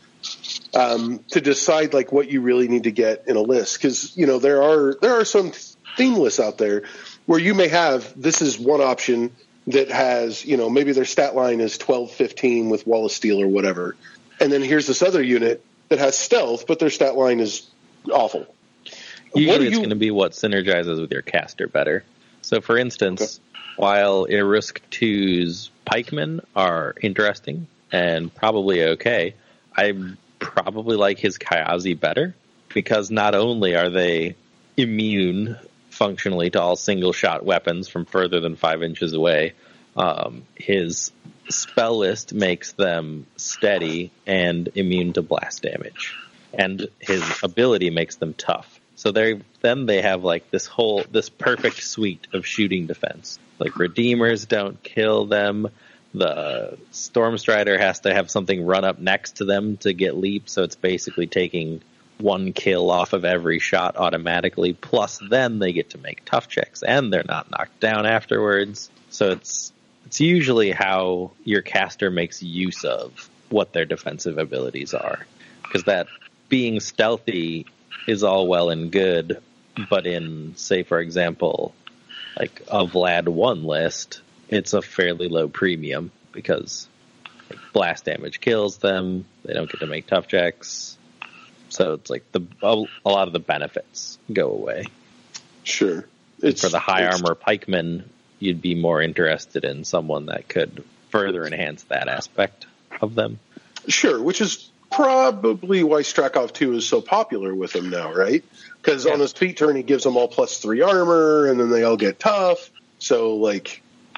um, to decide like what you really need to get in a list? Because, you know, there are there are some theme lists out there where you may have, this is one option that has, you know, maybe their stat line is twelve fifteen with Wall of Steel or whatever. And then here's this other unit that has stealth, but their stat line is awful. Usually it's you... going to be what synergizes with your caster better. So, for instance, okay. while Irisk two's pikemen are interesting and probably okay, I probably like his Kayazi better, because not only are they immune functionally to all single-shot weapons from further than five inches away, um, his spell list makes them steady and immune to blast damage, and his ability makes them tough. So they then they have like this whole this perfect suite of shooting defense. Like Redeemers don't kill them. The Stormstrider has to have something run up next to them to get leap, so it's basically taking one kill off of every shot automatically. Plus, then they get to make tough checks, and they're not knocked down afterwards. So it's It's usually how your caster makes use of what their defensive abilities are. Because that being stealthy is all well and good, but in, say, for example, like a Vlad one list, it's a fairly low premium because like, blast damage kills them, they don't get to make tough checks. So it's like the a, a lot of the benefits go away. Sure. It's, for the high it's... armor pikemen, you'd be more interested in someone that could further enhance that aspect of them. Sure, which is probably why Strakov two is so popular with him now, right? Because yeah. on his feet turn, he gives them all plus three armor, and then they all get tough. So, like,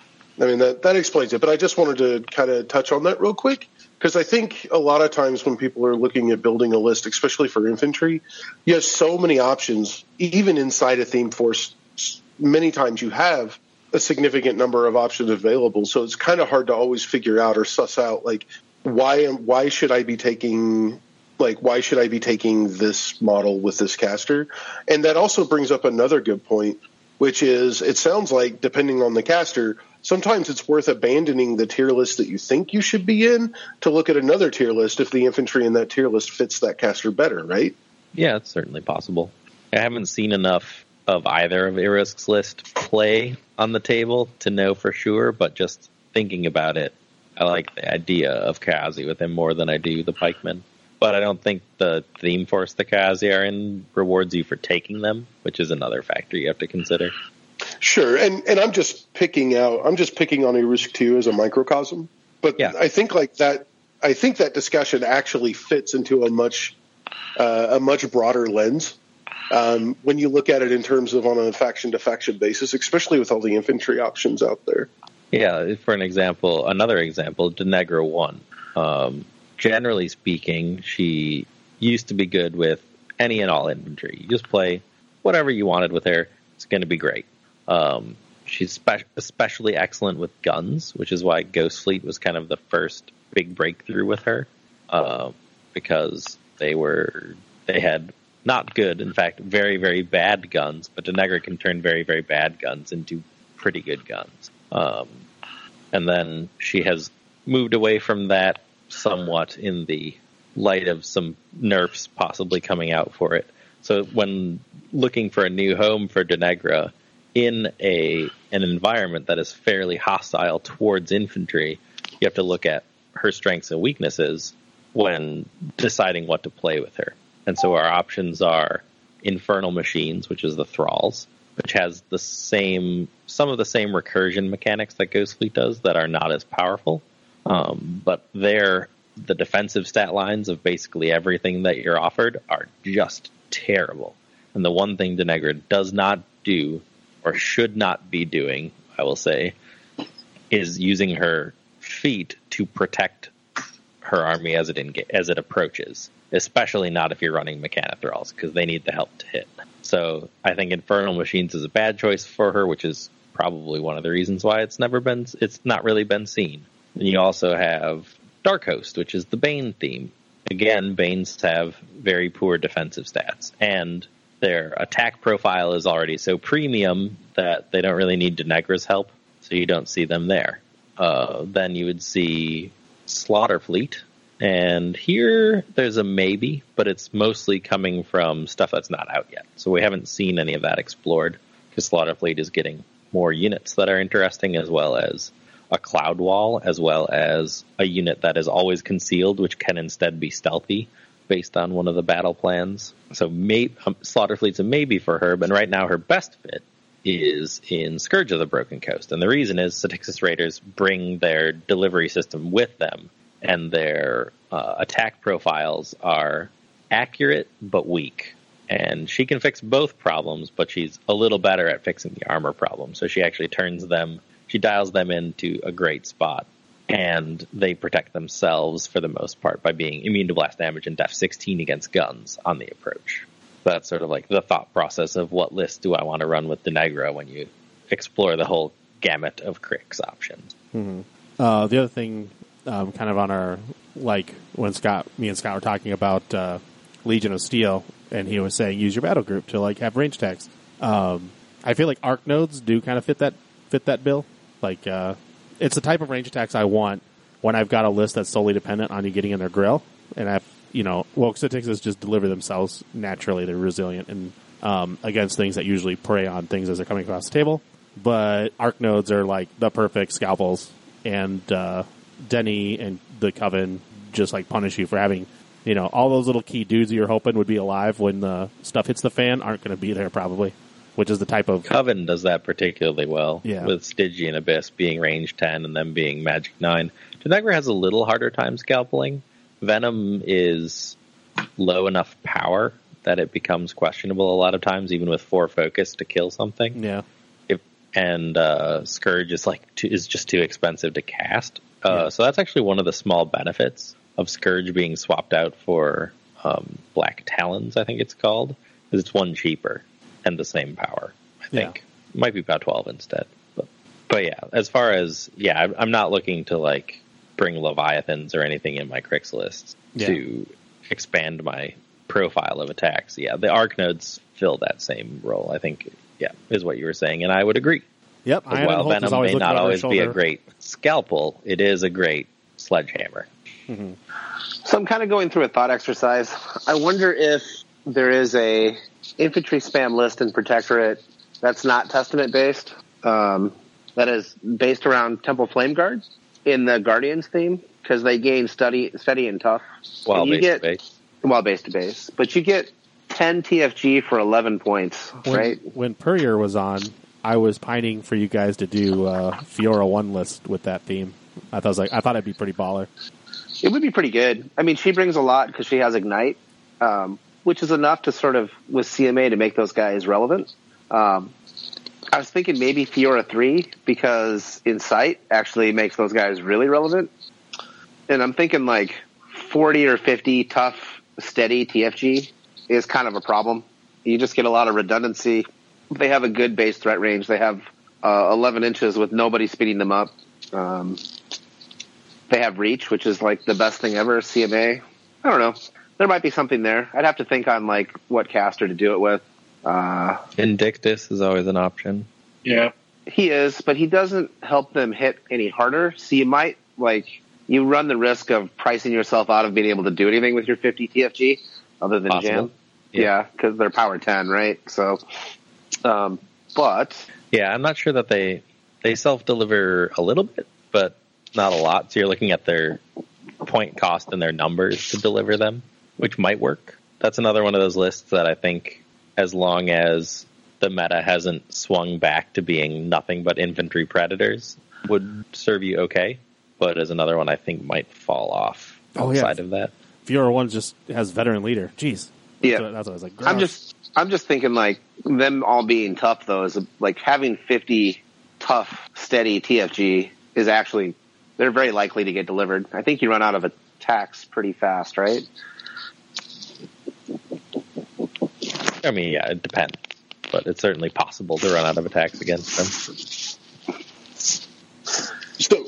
I mean, that, that explains it. But I just wanted to kind of touch on that real quick, because I think a lot of times when people are looking at building a list, especially for infantry, you have so many options, even inside a theme force. Many times you have a significant number of options available, so it's kind of hard to always figure out or suss out, like, why am why should I be taking like why should I be taking this model with this caster? And that also brings up another good point, which is it sounds like, depending on the caster, sometimes it's worth abandoning the tier list that you think you should be in to look at another tier list if the infantry in that tier list fits that caster better, right? Yeah, it's certainly possible. I haven't seen enough of either of Irisk's list play on the table to know for sure, but just thinking about it, I like the idea of Kayazi with him more than I do the pikemen. But I don't think the theme force the Kayazi are in rewards you for taking them, which is another factor you have to consider. Sure, and and I'm just picking out I'm just picking on Irisk two as a microcosm, but yeah. I think like that I think that discussion actually fits into a much uh, a much broader lens. Um, when you look at it in terms of on a faction-to-faction basis, especially with all the infantry options out there. Yeah, for an example, another example, Denegra one. Um, generally speaking, she used to be good with any and all infantry. You just play whatever you wanted with her. It's going to be great. Um, she's spe- especially excellent with guns, which is why Ghost Fleet was kind of the first big breakthrough with her, uh, because they were they had not good, in fact, very, very bad guns, but Denegra can turn very, very bad guns into pretty good guns. Um, and then she has moved away from that somewhat in the light of some nerfs possibly coming out for it. So when looking for a new home for Denegra in a an environment that is fairly hostile towards infantry, you have to look at her strengths and weaknesses when deciding what to play with her. And so our options are Infernal Machines, which is the Thralls, which has the same, some of the same recursion mechanics that Ghost Fleet does that are not as powerful. Um, but they're, the defensive stat lines of basically everything that you're offered are just terrible. And the one thing Denegra does not do, or should not be doing, I will say, is using her feet to protect her army as it enga- as it approaches, especially not if you're running Mechanothralls, because they need the help to hit. So I think Infernal Machines is a bad choice for her, which is probably one of the reasons why it's never been, it's not really been seen. And you also have Dark Host, which is the Bane theme. Again, Banes have very poor defensive stats, and their attack profile is already so premium that they don't really need Denegra's help, so you don't see them there. Uh, then you would see Slaughterfleet, and here there's a maybe, but it's mostly coming from stuff that's not out yet. So we haven't seen any of that explored, because Slaughterfleet is getting more units that are interesting, as well as a cloud wall, as well as a unit that is always concealed, which can instead be stealthy based on one of the battle plans. So may, um, Slaughterfleet's a maybe for her, but right now her best fit is in Scourge of the Broken Coast. And the reason is Satixis Raiders bring their delivery system with them, and their uh, attack profiles are accurate but weak. And she can fix both problems, but she's a little better at fixing the armor problem. So she actually turns them, she dials them into a great spot. And they protect themselves for the most part by being immune to blast damage and def sixteen against guns on the approach. That's sort of like the thought process of what list do I want to run with Denegra when you explore the whole gamut of Crix options. Mm-hmm. Uh, the other thing, um, kind of on our, like when Scott, me and Scott were talking about uh, Legion of Steel, and he was saying use your battle group to like have range attacks. Um, I feel like arc nodes do kind of fit that fit that bill. Like uh, it's the type of range attacks I want when I've got a list that's solely dependent on you getting in their grill, and I've you know, well, Satixis just deliver themselves naturally. They're resilient and um, against things that usually prey on things as they're coming across the table. But arc nodes are like the perfect scalpels, and uh, Denny and the Coven just like punish you for having, you know, all those little key dudes you're hoping would be alive when the stuff hits the fan aren't going to be there probably, which is the type of... Coven does that particularly well, yeah. With Stygian Abyss being range ten and them being magic nine. Denegra has a little harder time scalpeling. Venom is low enough power that it becomes questionable a lot of times, even with four focus to kill something. Yeah. If, and uh, Scourge is like too, is just too expensive to cast. Uh, yeah. So that's actually one of the small benefits of Scourge being swapped out for um, Black Talons, I think it's called, because it's one cheaper and the same power. I think yeah. It might be about twelve instead. But, but yeah, as far as yeah, I'm not looking to like bring Leviathans or anything in my Crix lists yeah. to expand my profile of attacks. Yeah, the arc nodes fill that same role, I think, yeah, is what you were saying, and I would agree. Yep. While Venom may not always be a great scalpel, it is a great sledgehammer. Mm-hmm. So I'm kind of going through a thought exercise. I wonder if there is a infantry spam list in Protectorate that's not Testament based, um, that is based around Temple Flame Guard in the Guardians theme, because they gain steady, steady and tough. Well, and you base get, to base. Well, base to base. But you get ten T F G for eleven points, when, right? When Purrier was on, I was pining for you guys to do uh, Fiora one list with that theme. I thought it was like I thought it'd be pretty baller. It would be pretty good. I mean, she brings a lot because she has Ignite, um, which is enough to sort of, with C M A, to make those guys relevant. Um, I was thinking maybe Fiora three, because Incite actually makes those guys really relevant. And I'm thinking like forty or fifty tough, steady T F G is kind of a problem. You just get a lot of redundancy. They have a good base threat range. They have uh, eleven inches with nobody speeding them up. Um, they have reach, which is like the best thing ever. C M A. I don't know. There might be something there. I'd have to think on like what caster to do it with. Uh, Indictus is always an option. Yeah. He is, but he doesn't help them hit any harder. So you might, like, you run the risk of pricing yourself out of being able to do anything with your fifty T F G other than Possible. jam. Yeah, because yeah, they're power ten, right? So, um, but. Yeah, I'm not sure that they, they self-deliver a little bit, but not a lot. So you're looking at their point cost and their numbers to deliver them, which might work. That's another one of those lists that I think, as long as the meta hasn't swung back to being nothing but infantry predators, would serve you okay. But as another one I think might fall off oh, yeah. outside of that. Fiora one just has veteran leader. Jeez. That's yeah. What, that's what I was like. I'm just, I'm just thinking like them all being tough though is like having fifty tough, steady T F G is actually, they're very likely to get delivered. I think you run out of a attacks pretty fast, right? I mean, yeah, it depends, but it's certainly possible to run out of attacks against them. So,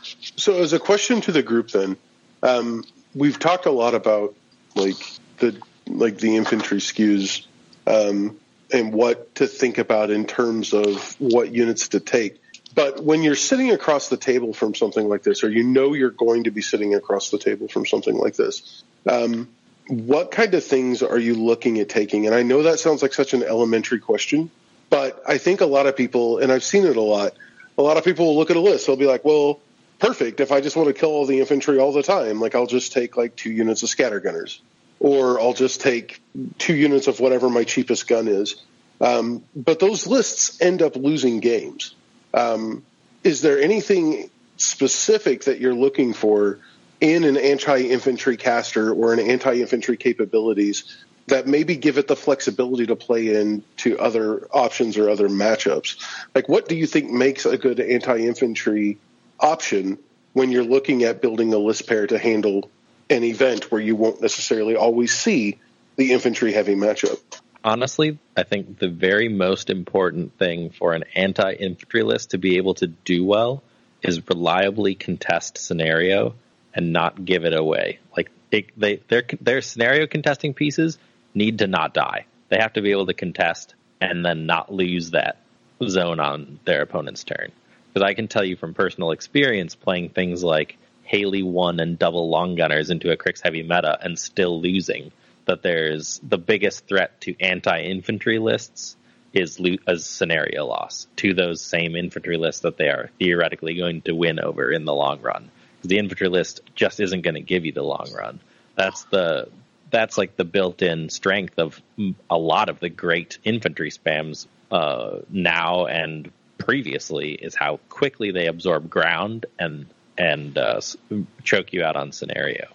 so as a question to the group, then, um, we've talked a lot about like the like the infantry skews um, and what to think about in terms of what units to take. But when you're sitting across the table from something like this, or you know you're going to be sitting across the table from something like this, um, what kind of things are you looking at taking? And I know that sounds like such an elementary question, but I think a lot of people, and I've seen it a lot, a lot of people will look at a list. They'll be like, well, perfect. If I just want to kill all the infantry all the time, like I'll just take like two units of scattergunners, or I'll just take two units of whatever my cheapest gun is. Um, but those lists end up losing games. Um, is there anything specific that you're looking for in an anti-infantry caster or an anti-infantry capabilities that maybe give it the flexibility to play into other options or other matchups? Like, what do you think makes a good anti-infantry option when you're looking at building a list pair to handle an event where you won't necessarily always see the infantry-heavy matchup? Honestly, I think the very most important thing for an anti-infantry list to be able to do well is reliably contest scenario and not give it away. Like it, they, their their scenario contesting pieces need to not die. They have to be able to contest and then not lose that zone on their opponent's turn. Because I can tell you from personal experience playing things like Haley one and double long gunners into a Crix heavy meta and still losing, that there's the biggest threat to anti-infantry lists is lo- a scenario loss to those same infantry lists that they are theoretically going to win over in the long run. The infantry list just isn't going to give you the long run. That's the that's like the built-in strength of a lot of the great infantry spams uh, now and previously, is how quickly they absorb ground and and uh, choke you out on scenario.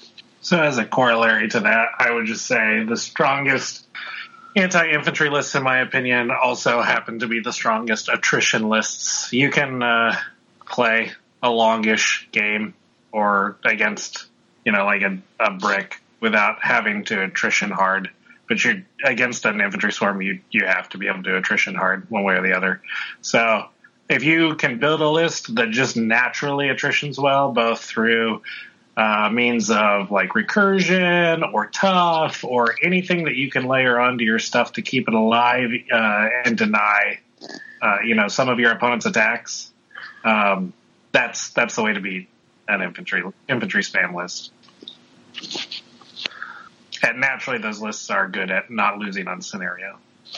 So as a corollary to that, I would just say the strongest anti-infantry lists, in my opinion, also happen to be the strongest attrition lists. You can uh, play a longish game or against, you know, like a, a brick without having to attrition hard. But you're against an infantry swarm, you you have to be able to attrition hard one way or the other. So if you can build a list that just naturally attritions well, both through Uh, means of like recursion or tough or anything that you can layer onto your stuff to keep it alive uh, and deny, uh, you know, some of your opponent's attacks. Um, that's that's the way to beat an infantry infantry spam list. And naturally, those lists are good at not losing on scenario.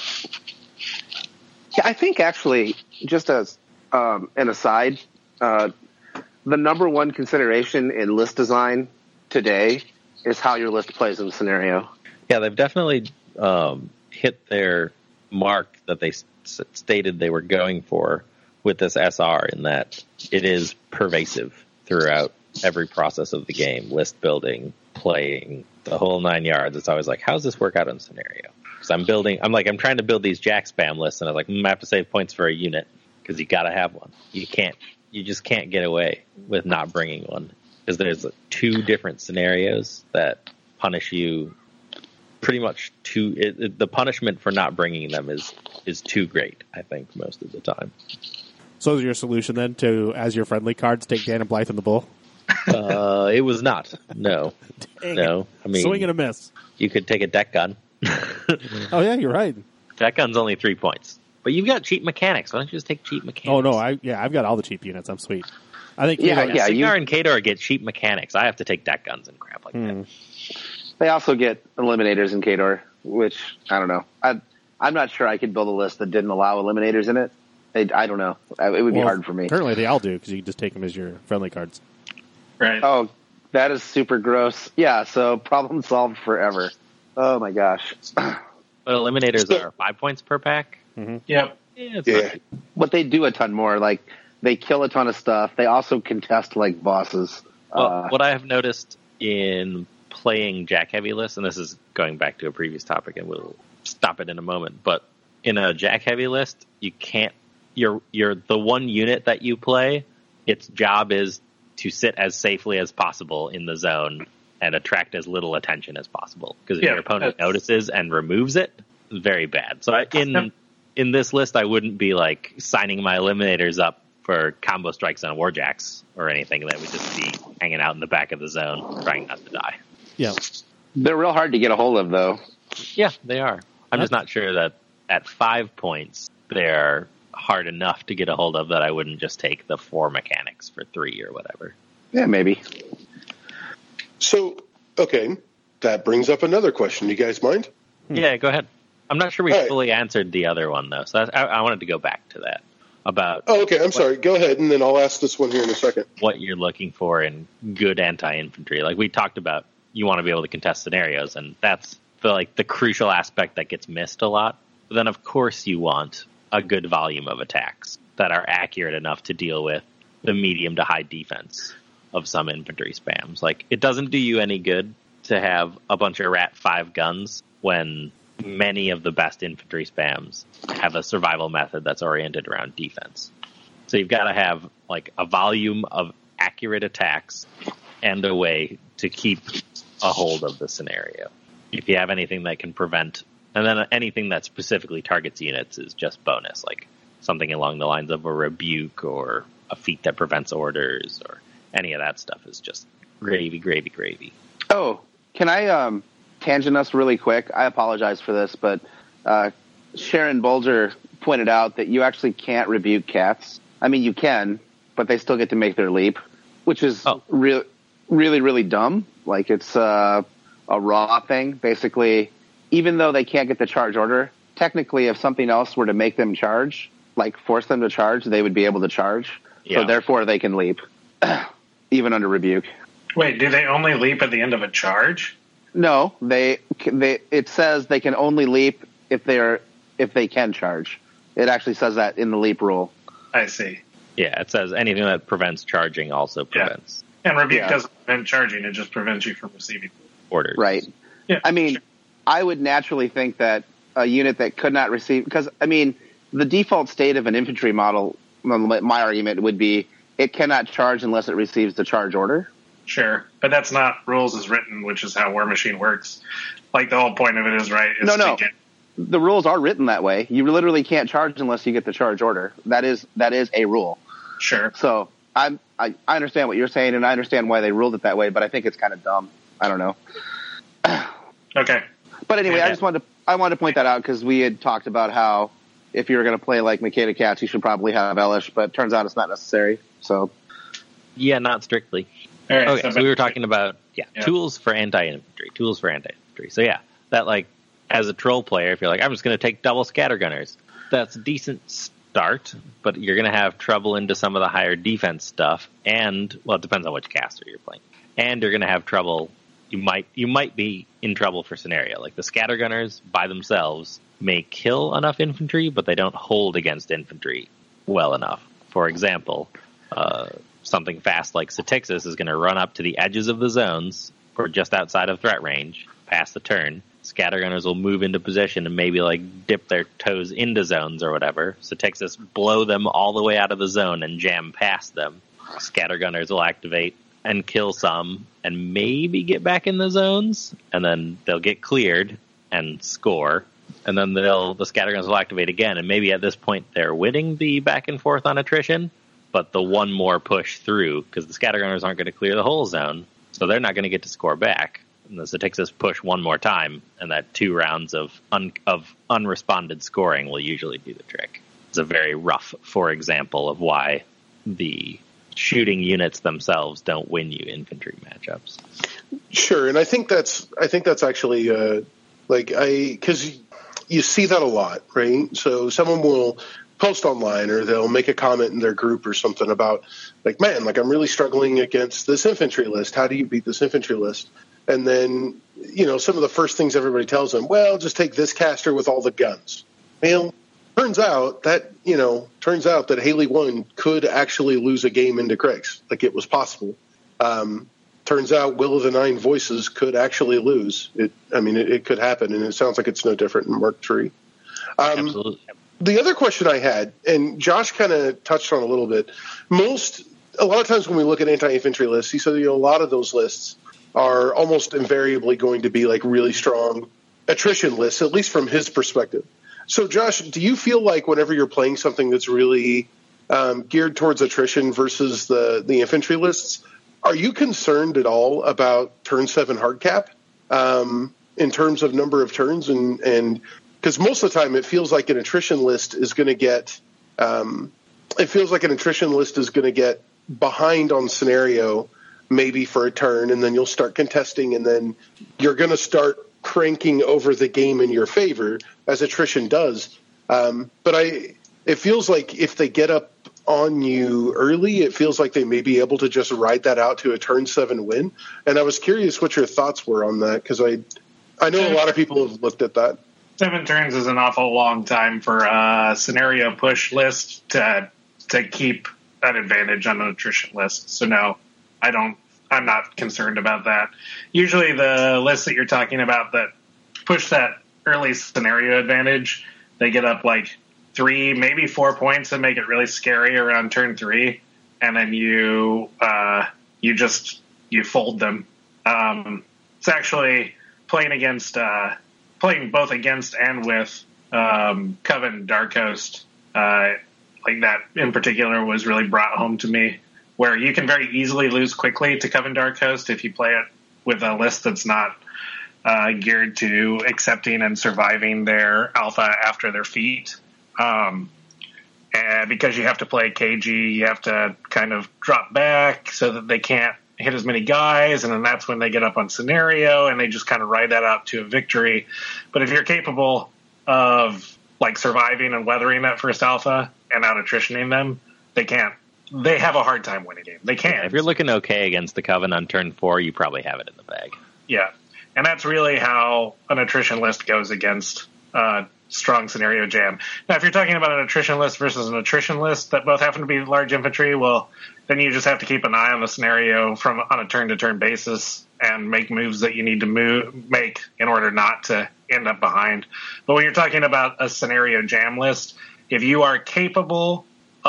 Yeah, I think actually, just as um, an aside. Uh, The number one consideration in list design today is how your list plays in the scenario. Yeah, they've definitely um, hit their mark that they s- stated they were going for with this S R, in that it is pervasive throughout every process of the game, list building, playing, the whole nine yards. It's always like, how does this work out in scenario? Because I'm building, I'm like, I'm trying to build these Jack spam lists, and I was like, mm, I have to save points for a unit because you got to have one. You can't. You just can't get away with not bringing one, because there's two different scenarios that punish you pretty much too. It, it, the punishment for not bringing them is is too great, I think, most of the time. So is your solution then to, as your friendly cards, take Dan and Blythe and the Bull? Uh, it was not. No. Dang no. it. I mean, Swing and a miss. You could take a deck gun. Oh, yeah, you're right. Deck gun's only three points. But you've got cheap mechanics. Why don't you just take cheap mechanics? Oh, no, I yeah, I've got all the cheap units. I'm sweet. I think Yeah, Kador- yeah. Cigar you- and Kador get cheap mechanics. I have to take deck guns and crap like Hmm. that. They also get eliminators in Kador, which, I don't know. I, I'm not sure I could build a list that didn't allow eliminators in it. I, I don't know. It would be Well, hard for me. Currently, they all do, because you can just take them as your friendly cards. Right. Oh, that is super gross. Yeah, so problem solved forever. Oh, my gosh. But eliminators are five points per pack. Yep. Yeah, it's Yeah. not- But they do a ton more. Like, they kill a ton of stuff. They also contest, like, bosses. Well, Uh, what I have noticed in playing Jack Heavy list, and this is going back to a previous topic, and we'll stop it in a moment, but in a Jack Heavy list, you can't, you're, you're the one unit that you play, its job is to sit as safely as possible in the zone and attract as little attention as possible. Because if Yeah, your opponent that's- notices and removes it, it's very bad. So I, in in this list, I wouldn't be like signing my eliminators up for combo strikes on Warjacks or anything. That would just be hanging out in the back of the zone, trying not to die. Yeah. They're real hard to get a hold of, though. Yeah, they are. I'm just not sure that at five points they're hard enough to get a hold of that I wouldn't just take the four mechanics for three or whatever. Yeah, maybe. So, okay, that brings up another question. You guys mind? Yeah, go ahead. I'm not sure we All right. fully answered the other one, though, so I, I wanted to go back to that about Oh, okay. I'm sorry. Go ahead, and then I'll ask this one here in a second. what you're looking for in good anti-infantry. Like we talked about, you want to be able to contest scenarios, and that's the, like the crucial aspect that gets missed a lot. But then, of course, you want a good volume of attacks that are accurate enough to deal with the medium to high defense of some infantry spams. Like, it doesn't do you any good to have a bunch of Rat five guns when many of the best infantry spams have a survival method that's oriented around defense. So you've got to have like a volume of accurate attacks and a way to keep a hold of the scenario. If you have anything that can prevent, and then anything that specifically targets units is just bonus, like something along the lines of a rebuke or a feat that prevents orders or any of that stuff is just gravy, gravy, gravy. Oh, can I um, tangent us really quick? I apologize for this, but uh, Sharon Bolger pointed out that you actually can't rebuke cats. I mean, you can, but they still get to make their leap, which is Oh. re- really, really dumb. Like, it's uh, a raw thing. Basically, even though they can't get the charge order, technically, if something else were to make them charge, like force them to charge, they would be able to charge. Yeah. So therefore, they can leap, even under rebuke. Wait, do they only leap at the end of a charge? No, they they it says they can only leap if they're if they can charge. It actually says that in the leap rule. I see. Yeah, it says anything that prevents charging also prevents And rebuke Yeah. doesn't prevent charging; it just prevents you from receiving. orders. Right. Yeah, I mean, sure. I would naturally think that a unit that could not receive, because I mean, the default state of an infantry model, my argument would be it cannot charge unless it receives the charge order. Sure, but that's not rules as written, which is how War Machine works. Like the whole point of it is right. Is No, to no. Get, The rules are written that way. You literally can't charge unless you get the charge order. That is that is a rule. sure. So I'm, I I understand what you're saying, and I understand why they ruled it that way, but I think it's kind of dumb. I don't know. Okay. But anyway, Yeah. I just wanted to, I wanted to point that out because we had talked about how if you were going to play like Makeda Cats, you should probably have Elish, but it turns out it's not necessary. So Yeah, not strictly. All right. Okay, so we were talking about yeah, Yeah. tools for anti-infantry, tools for anti-infantry. So yeah, that like as a troll player, if you're like, I'm just going to take double scattergunners, that's a decent start, but you're going to have trouble into some of the higher defense stuff, and well, it depends on which caster you're playing, and you're going to have trouble. You might you might be in trouble for scenario like the scattergunners by themselves may kill enough infantry, but they don't hold against infantry well enough. For example, uh, something fast like Satixis is going to run up to the edges of the zones or just outside of threat range, pass the turn. Scattergunners will move into position and maybe like dip their toes into zones or whatever. Satixis blow them all the way out of the zone and jam past them. Scattergunners will activate and kill some and maybe get back in the zones, and then they'll get cleared and score. And then they'll the scattergunners will activate again, and maybe at this point they're winning the back and forth on attrition, but the one more push through, because the scattergunners aren't going to clear the whole zone, so they're not going to get to score back. And the Satixis push one more time, and that two rounds of un, of unresponded scoring will usually do the trick. It's a very rough, for example, of why the shooting units themselves don't win you infantry matchups. Sure, and I think that's I think that's actually uh, like I because you see that a lot, right? So someone will post online or they'll make a comment in their group or something about like, man, like I'm really struggling against this infantry list. How do you beat this infantry list? And then, you know, some of the first things everybody tells them, well, just take this caster with all the guns. Well, turns out that, you know, turns out that Haley One could actually lose a game into Craigs. Like it was possible. Um, turns out Will of the Nine Voices could actually lose. It, I mean, it, it could happen, and it sounds like it's no different in Mark three. Um, Absolutely. The other question I had, and Josh kind of touched on a little bit, most a lot of times when we look at anti-infantry lists, you see you know, a lot of those lists are almost invariably going to be like really strong attrition lists, at least from his perspective. So, Josh, do you feel like whenever you're playing something that's really um, geared towards attrition versus the, the infantry lists, are you concerned at all about turn seven hard cap um, in terms of number of turns? And and because most of the time it feels like an attrition list is going to get um, it feels like an attrition list is going to get behind on scenario maybe for a turn, and then you'll start contesting, and then you're going to start cranking over the game in your favor as attrition does. Um, but I, it feels like if they get up on you early, it feels like they may be able to just ride that out to a turn seven win. And I was curious what your thoughts were on that, because I, I know a lot of people have looked at that. Seven turns is an awful long time for a scenario push list to to keep an advantage on an attrition list. So no, I don't. I'm not concerned about that. Usually the lists that you're talking about that push that early scenario advantage, they get up like three, maybe four points and make it really scary around turn three. And then you, uh, you just, you fold them. Um, it's actually playing against, uh, playing both against and with, um, Coven Dark Host, uh, like that in particular was really brought home to me, where you can very easily lose quickly to Coven Dark Host if you play it with a list that's not uh, geared to accepting and surviving their alpha after their feat. Um, and because you have to play K G, you have to kind of drop back so that they can't hit as many guys, and then that's when they get up on scenario, and they just kind of ride that out to a victory. But if you're capable of like surviving and weathering that first alpha and out attritioning them, they can't. They have a hard time winning a game. They can. If you're looking okay against the Coven on turn four, you probably have it in the bag. Yeah. And that's really how an attrition list goes against uh, strong scenario jam. Now, if you're talking about an attrition list versus an attrition list that both happen to be large infantry, well, then you just have to keep an eye on the scenario from on a turn-to-turn basis and make moves that you need to move, make in order not to end up behind. But when you're talking about a scenario jam list, if you are capable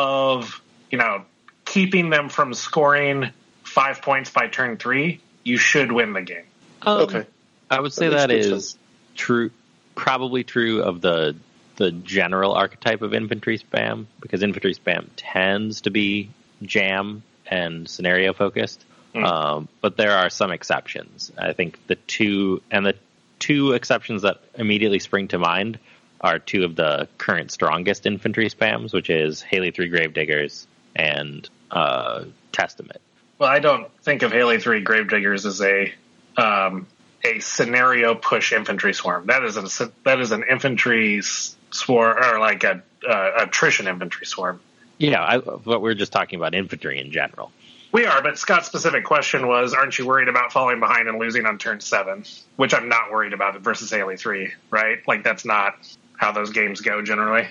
of, you know, keeping them from scoring five points by turn three, you should win the game. Um, Okay. I would say That that makes good is sense. true, probably true of the the general archetype of infantry spam, because infantry spam tends to be jam and scenario focused. Mm. Um, but there are some exceptions. I think the two and the two exceptions that immediately spring to mind are two of the current strongest infantry spams, which is Haley three Gravediggers and uh, Testament. Well, I don't think of Haley three Gravediggers as a um, a scenario push infantry swarm. That is a that is an infantry swarm, or like a uh, attrition infantry swarm. Yeah, I, but we're just talking about infantry in general. We are, but Scott's specific question was, aren't you worried about falling behind and losing on turn seven? Which I'm not worried about versus Haley three, right? Like, that's not how those games go generally.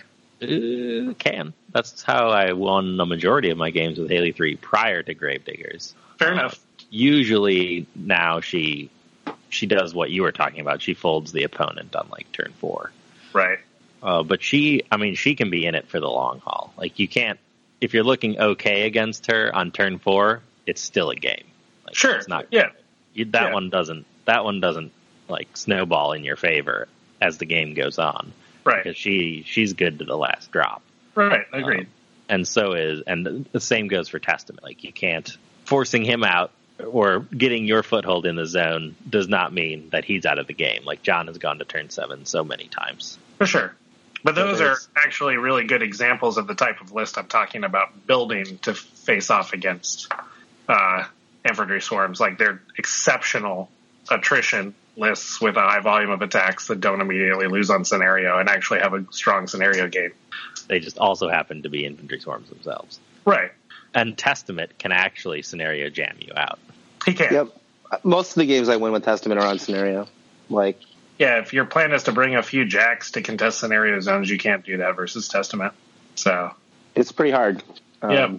Uh, can. That's how I won the majority of my games with Haley three prior to Gravediggers. Fair Uh, enough. Usually now she she does what you were talking about. She folds the opponent on like turn four. Right. Uh, but she, I mean, she can be in it for the long haul. Like you can't, if you're looking okay against her on turn four, it's still a game. Like, Sure. It's not. Yeah. You, that Yeah. one doesn't. That one doesn't like snowball in your favor as the game goes on. Right. Because she she's good to the last drop. Right. Agreed. Um, and so is, and the same goes for Testament. Like you can't forcing him out or getting your foothold in the zone does not mean that he's out of the game. Like John has gone to turn seven so many times. For sure. But those So are there's- actually really good examples of the type of list I'm talking about building to face off against uh, infantry swarms. Like they're exceptional attrition lists with a high volume of attacks that don't immediately lose on scenario and actually have a strong scenario game. They just also happen to be infantry swarms themselves. Right. And Testament can actually scenario jam you out. He can. Yep. Most of the games I win with Testament are on scenario. Like, Yeah, if your plan is to bring a few jacks to contest scenario zones, you can't do that versus Testament. So, it's pretty hard. Um, Yeah.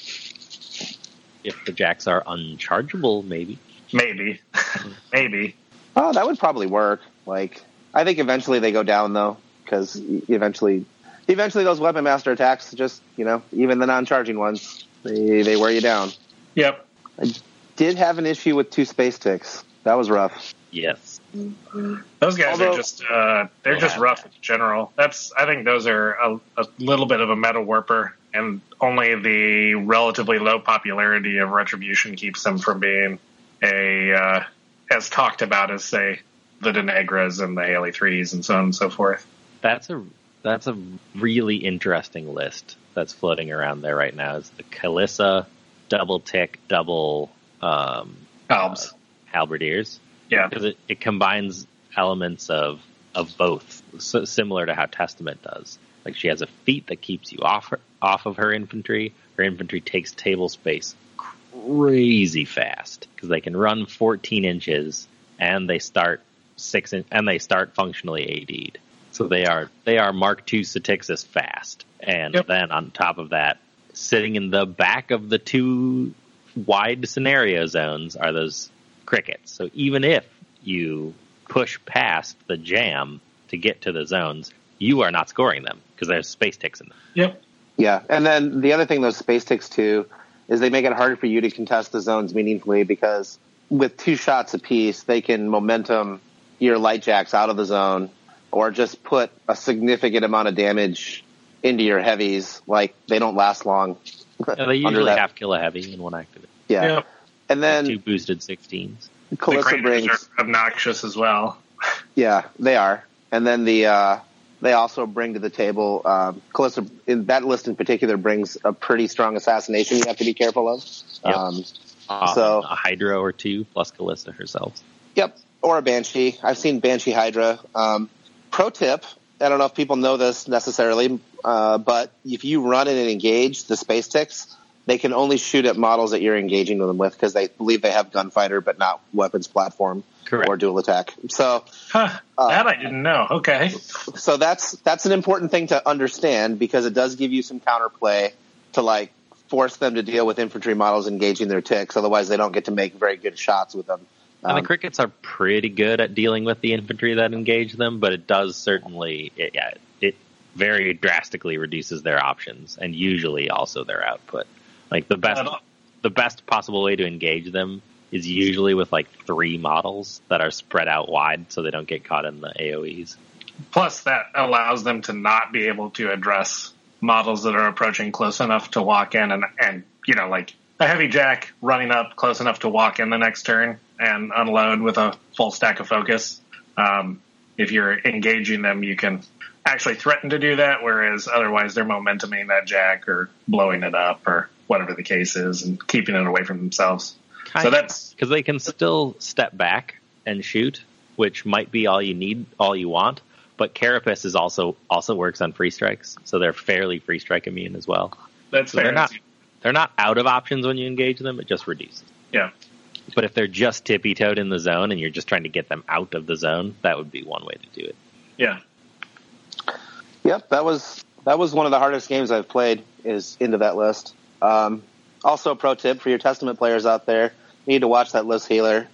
If the jacks are unchargeable, maybe. maybe. maybe. Oh, that would probably work. Like, I think eventually they go down though, because eventually, eventually those weapon master attacks just, you know, even the non-charging ones, They they wear you down. Yep. I did have an issue with two space ticks. That was rough. Yes. Those guys Although- are just uh, they're just Yeah. rough in general. That's I think those are a, a little bit of a meta warper, and only the relatively low popularity of Retribution keeps them from being a uh, as talked about as say the Denegras and the Haley threes and so on and so forth. That's a that's a really interesting list that's floating around there right now. Is the Kalissa double tick double um, Albs. halberdiers, Yeah. because it, it combines elements of of both, so similar to how Testament does. Like she has a feat that keeps you off her, off of her infantry. Her infantry takes table space crazy fast because they can run fourteen inches and they start six in, and they start functionally A D'd. So they are they are Mark two Satixis fast, and Yep. then on top of that, sitting in the back of the two wide scenario zones are those crickets. So even if you push past the jam to get to the zones, you are not scoring them because there's space ticks in them. Yep. Yeah, and then the other thing those space ticks too is they make it harder for you to contest the zones meaningfully because with two shots apiece, they can momentum your light jacks out of the zone or just put a significant amount of damage into your heavies. Like they don't last long. Yeah, they under usually that. half kill a heavy in one activity. Yeah, Yep. and then Two boosted sixteens. The Kalissa Craters brings. are obnoxious as well. Yeah, they are. And then the uh, they also bring to the table um, Kalissa in that list in particular brings a pretty strong assassination you have to be careful of. Yep. Um, Uh, So- a Hydra or two plus Kalissa herself. Yep, or a Banshee. I've seen Banshee Hydra. Um, pro tip, I don't know if people know this necessarily, uh, but if you run in and engage the space ticks, they can only shoot at models that you're engaging them with because they believe they have gunfighter but not weapons platform Correct. or dual attack. So Huh, Uh, that I didn't know. Okay. so that's that's an important thing to understand because it does give you some counterplay to like force them to deal with infantry models engaging their ticks. Otherwise, they don't get to make very good shots with them. And Um, the crickets are pretty good at dealing with the infantry that engage them, but it does certainly, it, yeah, it very drastically reduces their options and usually also their output. Like the best, Uh, the best possible way to engage them is usually with like three models that are spread out wide so they don't get caught in the A O Es. Plus, that allows them to not be able to address models that are approaching close enough to walk in and, and you know, like a heavy jack running up close enough to walk in the next turn and unload with a full stack of focus. Um, if you're engaging them, you can actually threaten to do that, whereas otherwise they're momentuming that jack or blowing it up or whatever the case is and keeping it away from themselves. So that's because they can still step back and shoot, which might be all you need, all you want. But Carapace is also also works on free strikes, so they're fairly free strike immune as well. that's So fair. they're not they're not out of options when you engage them; it just reduces. Yeah. But if they're just tippy toed in the zone and you're just trying to get them out of the zone, that would be one way to do it. Yeah. Yep, that was that was one of the hardest games I've played is into that list. Um, also, a pro tip for your Testament players out there: you need to watch that list healer.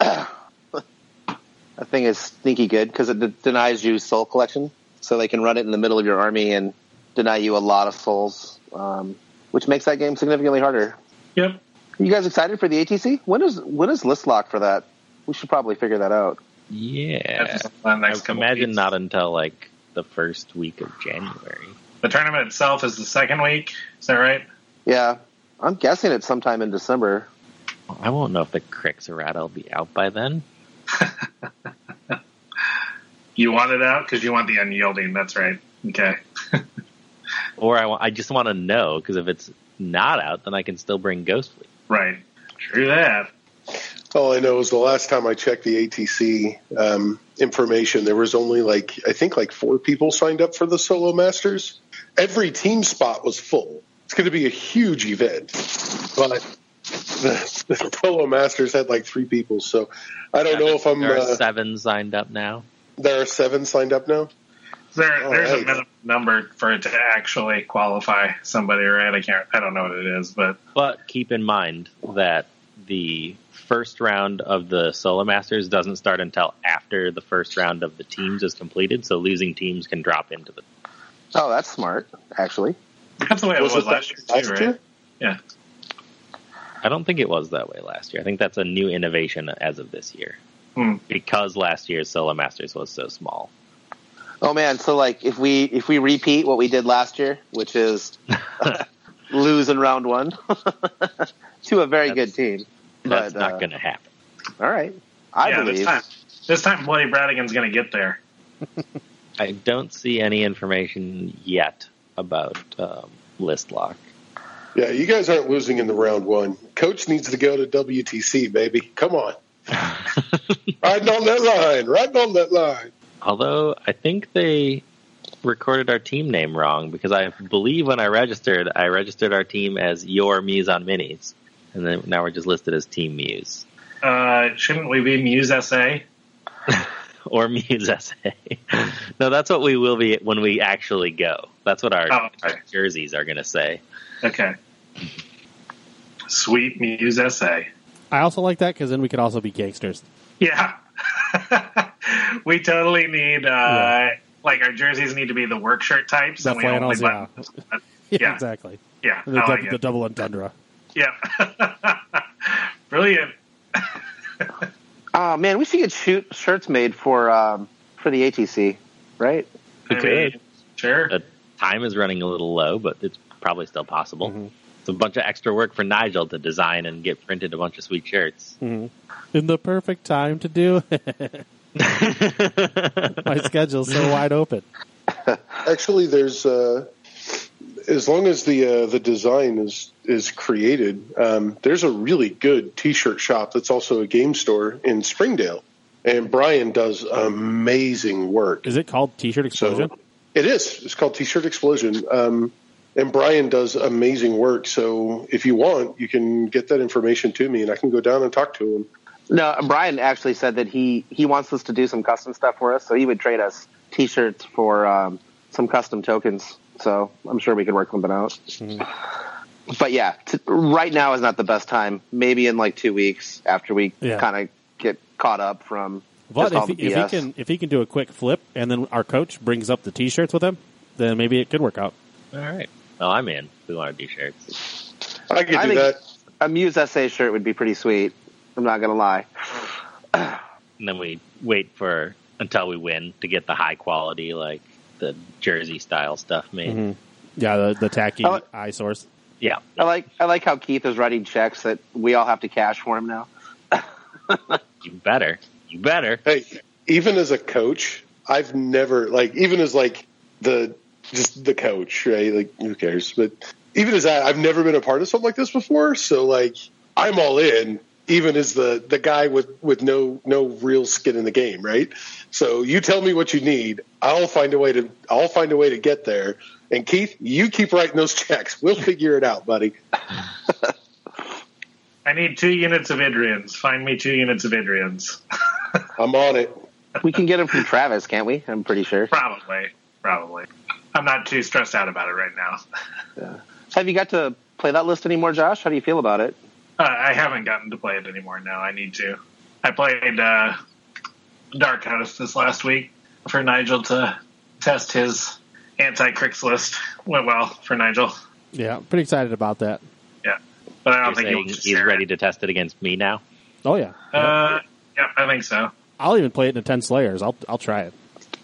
That thing is sneaky good because it de- denies you soul collection, so they can run it in the middle of your army and deny you a lot of souls, um, which makes that game significantly harder. Yep. You guys excited for the A T C? When is when is list lock for that? We should probably figure that out. Yeah, That's the next I would couple imagine weeks. not until like the first week of January. The tournament itself is the second week. Is that right? Yeah, I'm guessing it's sometime in December. I won't know if the Crix errata will be out by then. You want it out because you want the unyielding. That's right. Okay. Or I, wa- I just want to know, because if it's not out, then I can still bring Ghost Fleet. Right. True that. All I know is the last time I checked the A T C um, information, there was only like, I think like four people signed up for the Solo Masters. Every team spot was full. It's going to be a huge event. But the, the Solo Masters had like three people. So I don't know if I'm, There are uh, seven signed up now. there are seven signed up now. There, All there's right. a minimum number for it to actually qualify somebody, right? I can't. I don't know what it is, but But keep in mind that the first round of the Solo Masters doesn't start until after the first round of the teams is completed, so losing teams can drop into the... Oh, that's smart, actually. that's the way it was, it last year too, last right? year? Yeah. I don't think it was that way last year. I think that's a new innovation as of this year. Hmm. Because last year's Solo Masters was so small. Oh man, so like if we if we repeat what we did last year, which is lose in round one to a very That's- good team. That's But, not uh, going to happen. All right. I yeah, believe. this time, this time Bloody Bradigan's going to get there. I don't see any information yet about um, list lock. Yeah, you guys aren't losing in the round one. Coach needs to go to W T C, baby. Come on. Riding on that line. Riding on that line. Although I think they recorded our team name wrong because I believe when I registered, I registered our team as Your Muse on Minis. And then now we're just listed as Team Muse. Uh, shouldn't we be Muse S A? Or Muse S A. No, that's what we will be when we actually go. That's what our, Oh, okay. our jerseys are going to say. Okay. Sweet Muse S A. I also like that because then we could also be gangsters. Yeah. We totally need, uh, Yeah. like, our jerseys need to be the work shirt types. The and we only flannels, yeah. buy- Yeah, Yeah. exactly. Yeah, The, I dou- like the it. double entendre. Yeah. Brilliant. Oh man, we should get shoot shirts made for um, for the A T C, right? We I could. mean, sure. The time is running a little low, but it's probably still possible. Mhm. It's a bunch of extra work for Nigel to design and get printed a bunch of sweet shirts. In the perfect time to do it. My schedule's so wide open. Actually, there's uh, as long as the uh, the design is is created, um, there's a really good T-shirt shop that's also a game store in Springdale, and Brian does amazing work. Is it called T-shirt Explosion? So it is. It's called T-shirt Explosion, um, and Brian does amazing work. So if you want, you can get that information to me, and I can go down and talk to him. No, Brian actually said that he, he wants us to do some custom stuff for us, so he would trade us T-shirts for um, some custom tokens. So I'm sure we could work something out. But yeah, t- right now is not the best time. Maybe in like two weeks after we Yeah. kind of get caught up from But just all if he, the if B he S. can if he can do a quick flip and then our coach brings up the T-shirts with him, then maybe it could work out. All right. Well, I'm in. We want to do shirts. I can I do think- that. A Muse S A shirt would be pretty sweet. I'm not gonna lie. And then we wait for until we win to get the high quality, like the jersey style stuff made. Mhm. Yeah, the the tacky Oh. eyesores. Yeah. I like I like how Keith is writing checks that we all have to cash for him now. You better. You better. Hey, even as a coach, I've never like even as like the just the coach, right? Like who cares? But even as that, I've never been a part of something like this before. So like I'm all in, even as the the guy with with no no real skin in the game, right? So you tell me what you need, I'll find a way to I'll find a way to get there. And Keith, you keep writing those checks. We'll figure it out, buddy. I need two units of Idrians. Find me two units of Idrians. I'm on it. We can get him from Travis, can't we? I'm pretty sure. Probably. Probably. I'm not too stressed out about it right now. Have you got to play that list anymore, Josh? How do you feel about it? Uh, I haven't gotten to play it anymore. No, I need to. I played uh, Dark Host this last week for Nigel to test his anti-Crix list. Went well for Nigel. Yeah, pretty excited about that. Yeah. But I don't You're think saying he'll he's ready to test it against me now? Oh yeah, Uh, yeah, I think so. I'll even play it in ten Slayers. I'll I'll try it.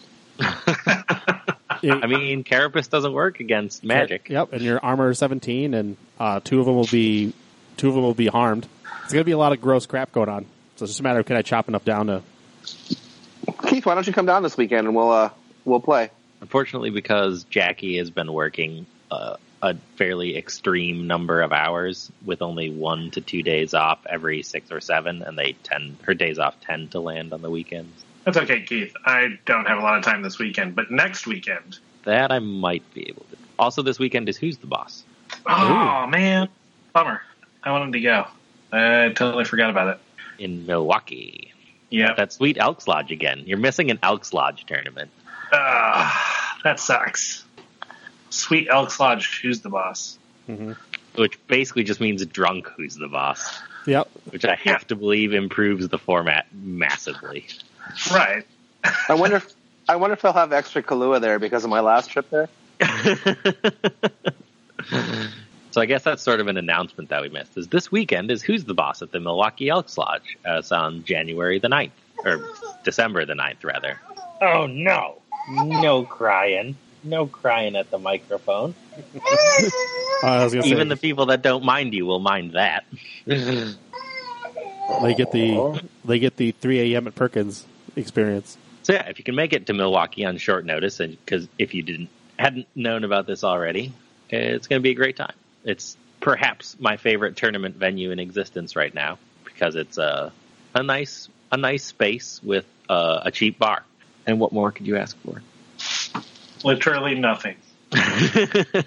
I mean, Carapace doesn't work against magic. Yep, and your armor is seventeen, and uh, two of them will be two of them will be harmed. It's gonna be a lot of gross crap going on. So it's just a matter of can I chop enough down to. Keith, why don't you come down this weekend and we'll uh, we'll play? Unfortunately, because Jackie has been working uh, a fairly extreme number of hours with only one to two days off every six or seven, and they tend her days off tend to land on the weekends. That's okay, Keith. I don't have a lot of time this weekend, but next weekend. That I might be able to. Also, this weekend is Who's the Boss? Oh, man. Bummer. I wanted to go. I totally forgot about it. In Milwaukee. Yeah. That sweet Elks Lodge again. You're missing an Elks Lodge tournament. Uh, that sucks. Sweet Elks Lodge, who's the boss? Which basically just means drunk Who's the Boss. Yep. Which I have to believe improves the format massively. Right. I wonder if I wonder if they'll have extra Kahlua there because of my last trip there. So I guess that's sort of an announcement that we missed. Is this weekend is Who's the Boss at the Milwaukee Elks Lodge. Uh, it's on January the ninth, or December the ninth, rather. Oh, no. No crying. No crying at the microphone. I was gonna Even say, the people that don't mind you will mind that. they get the they get the three a.m. at Perkins experience. So yeah, if you can make it to Milwaukee on short notice, and because if you didn't hadn't known about this already, it's going to be a great time. It's perhaps my favorite tournament venue in existence right now because it's a a nice a nice space with uh, a cheap bar. And what more could you ask for? Literally nothing. I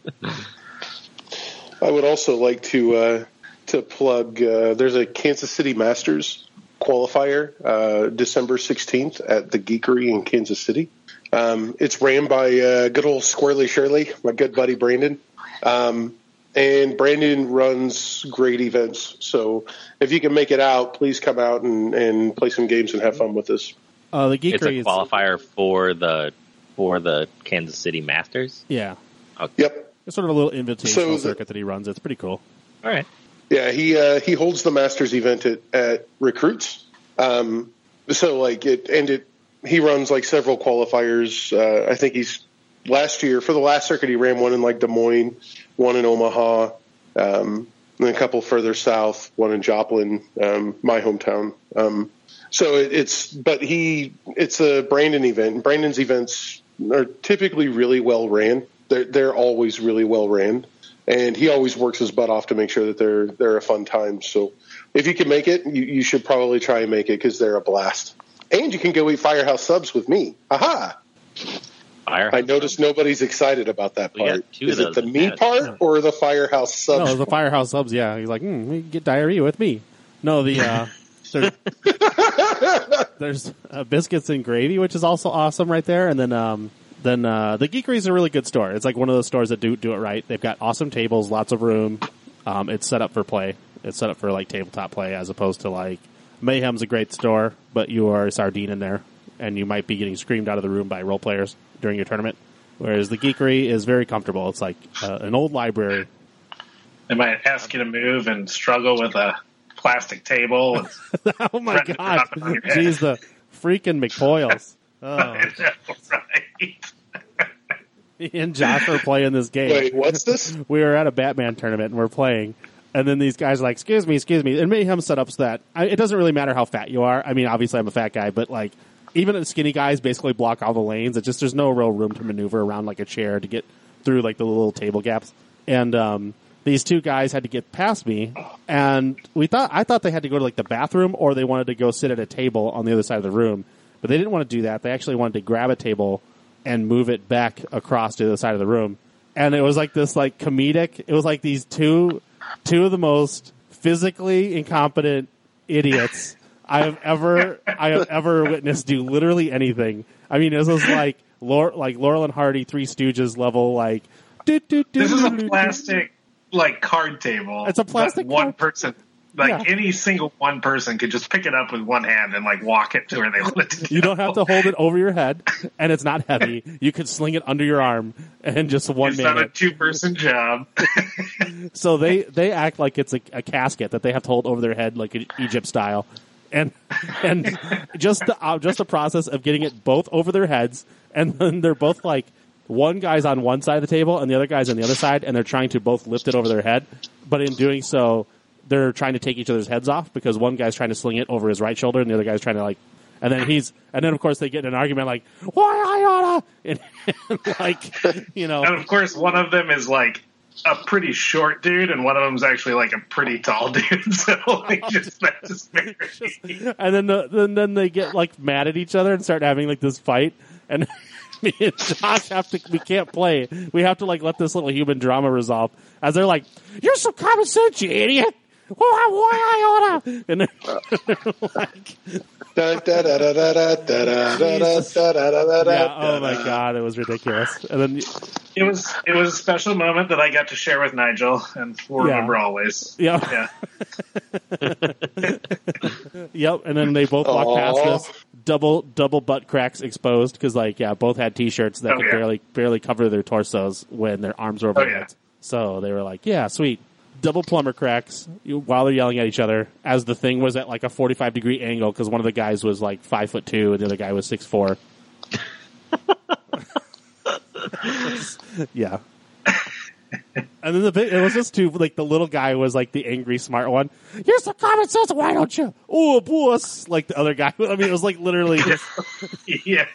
would also like to uh, to plug. Uh, there's a Kansas City Masters qualifier uh, December sixteenth at the Geekery in Kansas City. Um, it's ran by uh, good old Squirrely Shirley, my good buddy Brandon. Um, and Brandon runs great events. So if you can make it out, please come out and, and play some games and have fun with us. Uh, the Geekery It's a is qualifier for the for the Kansas City Masters. yeah, Okay. Yep. it's sort of a little invitational So the- circuit that he runs. It's pretty cool. All right. Yeah, he uh, he holds the Masters event at, at Recruits. Um, so like it and it he runs like several qualifiers. Uh, I think he's last year for the last circuit he ran one in like Des Moines, one in Omaha, um, and a couple further south, one in Joplin, um, my hometown. Um, so it, it's but he it's a Brandon event. And Brandon's events are typically really well ran. They're they're always really well ran. And he always works his butt off to make sure that they're they're a fun time. So if you can make it, you, you should probably try and make it because they're a blast. And you can go eat Firehouse subs with me. Aha! Firehouse I noticed nobody's excited about that We got part. two of Is it those the in me that. part or the Firehouse subs? No, the Firehouse subs. Yeah, he's like, hmm, we can get diarrhea with me. No, the uh, there's, there's uh, biscuits and gravy, which is also awesome right there. And then um, then uh, the Geekery is a really good store. It's like one of those stores that do do it right. They've got awesome tables, lots of room. Um, it's set up for play. It's set up for like tabletop play as opposed to like Mayhem's a great store, but you are a sardine in there, and you might be getting screamed out of the room by role players during your tournament. Whereas the Geekery is very comfortable. It's like uh, an old library. They might ask you to move and struggle with a plastic table. And Oh my Threaten to god! drop it on your head. Jeez, the freaking McPoyles. Oh. right. Me and Josh are playing this game. Wait, what's this? We were at a Batman tournament and we're playing, and then these guys are like, "Excuse me, excuse me." And Mayhem set up so that I, it doesn't really matter how fat you are. I mean, obviously I'm a fat guy, but like even the skinny guys basically block all the lanes. It's just there's no real room to maneuver around like a chair to get through like the little table gaps. And um, these two guys had to get past me, and we thought I thought they had to go to like the bathroom or they wanted to go sit at a table on the other side of the room, but they didn't want to do that. They actually wanted to grab a table and move it back across to the side of the room. And it was like this like comedic, it was like these two, two of the most physically incompetent idiots I have ever, I have ever witnessed do literally anything. I mean, this was like, Laurel, like Laurel and Hardy, Three Stooges level, like, do, do, do, This is a do, do, do. plastic, like, card table. It's a plastic that one card- person, like, Yeah. any single one person could just pick it up with one hand and, like, walk it to where they want it to go. You don't have to hold it over your head, and it's not heavy. You could sling it under your arm and just one It's not a minute. two-person job. So they, they act like it's a, a casket that they have to hold over their head, like Egypt style, and and just the uh, just the process of getting it both over their heads, and then they're both like one guy's on one side of the table and the other guy's on the other side, and they're trying to both lift it over their head, but in doing so, they're trying to take each other's heads off because one guy's trying to sling it over his right shoulder and the other guy's trying to like, and then he's, and then of course they get in an argument like, why I oughta, and, and like, you know, And, of course, one of them is, like, a pretty short dude, and one of them's actually, like, a pretty tall dude. So, like, just, that just very... and then the, then then they get like mad at each other and start having like this fight, and me and Josh have to, we can't play. We have to like let this little human drama resolve as they're like, "You're so common sense, you idiot! Why, why I oughta?" And they're like, Da, da, da, da, da, da, da, da, da, da, da, da, yeah, oh my da. god, it was ridiculous. And then It was it was a special moment that I got to share with Nigel, and we'll Yeah. remember always. yeah, Yeah. yep. And then they both walk Aw. past us, double double butt cracks exposed because like yeah, both had t-shirts that Oh, could yeah. barely barely cover their torsos when their arms were over Oh, their yeah. heads. So they were like, yeah, sweet. Double plumber cracks while they're yelling at each other as the thing was at like a forty-five degree angle because one of the guys was like five foot two and the other guy was six four. Yeah. And then the big, it was just two, like the little guy was like the angry smart one. Here's the common sense, why don't you? Oh, boss. Like the other guy. I mean, it was like literally just. Yeah.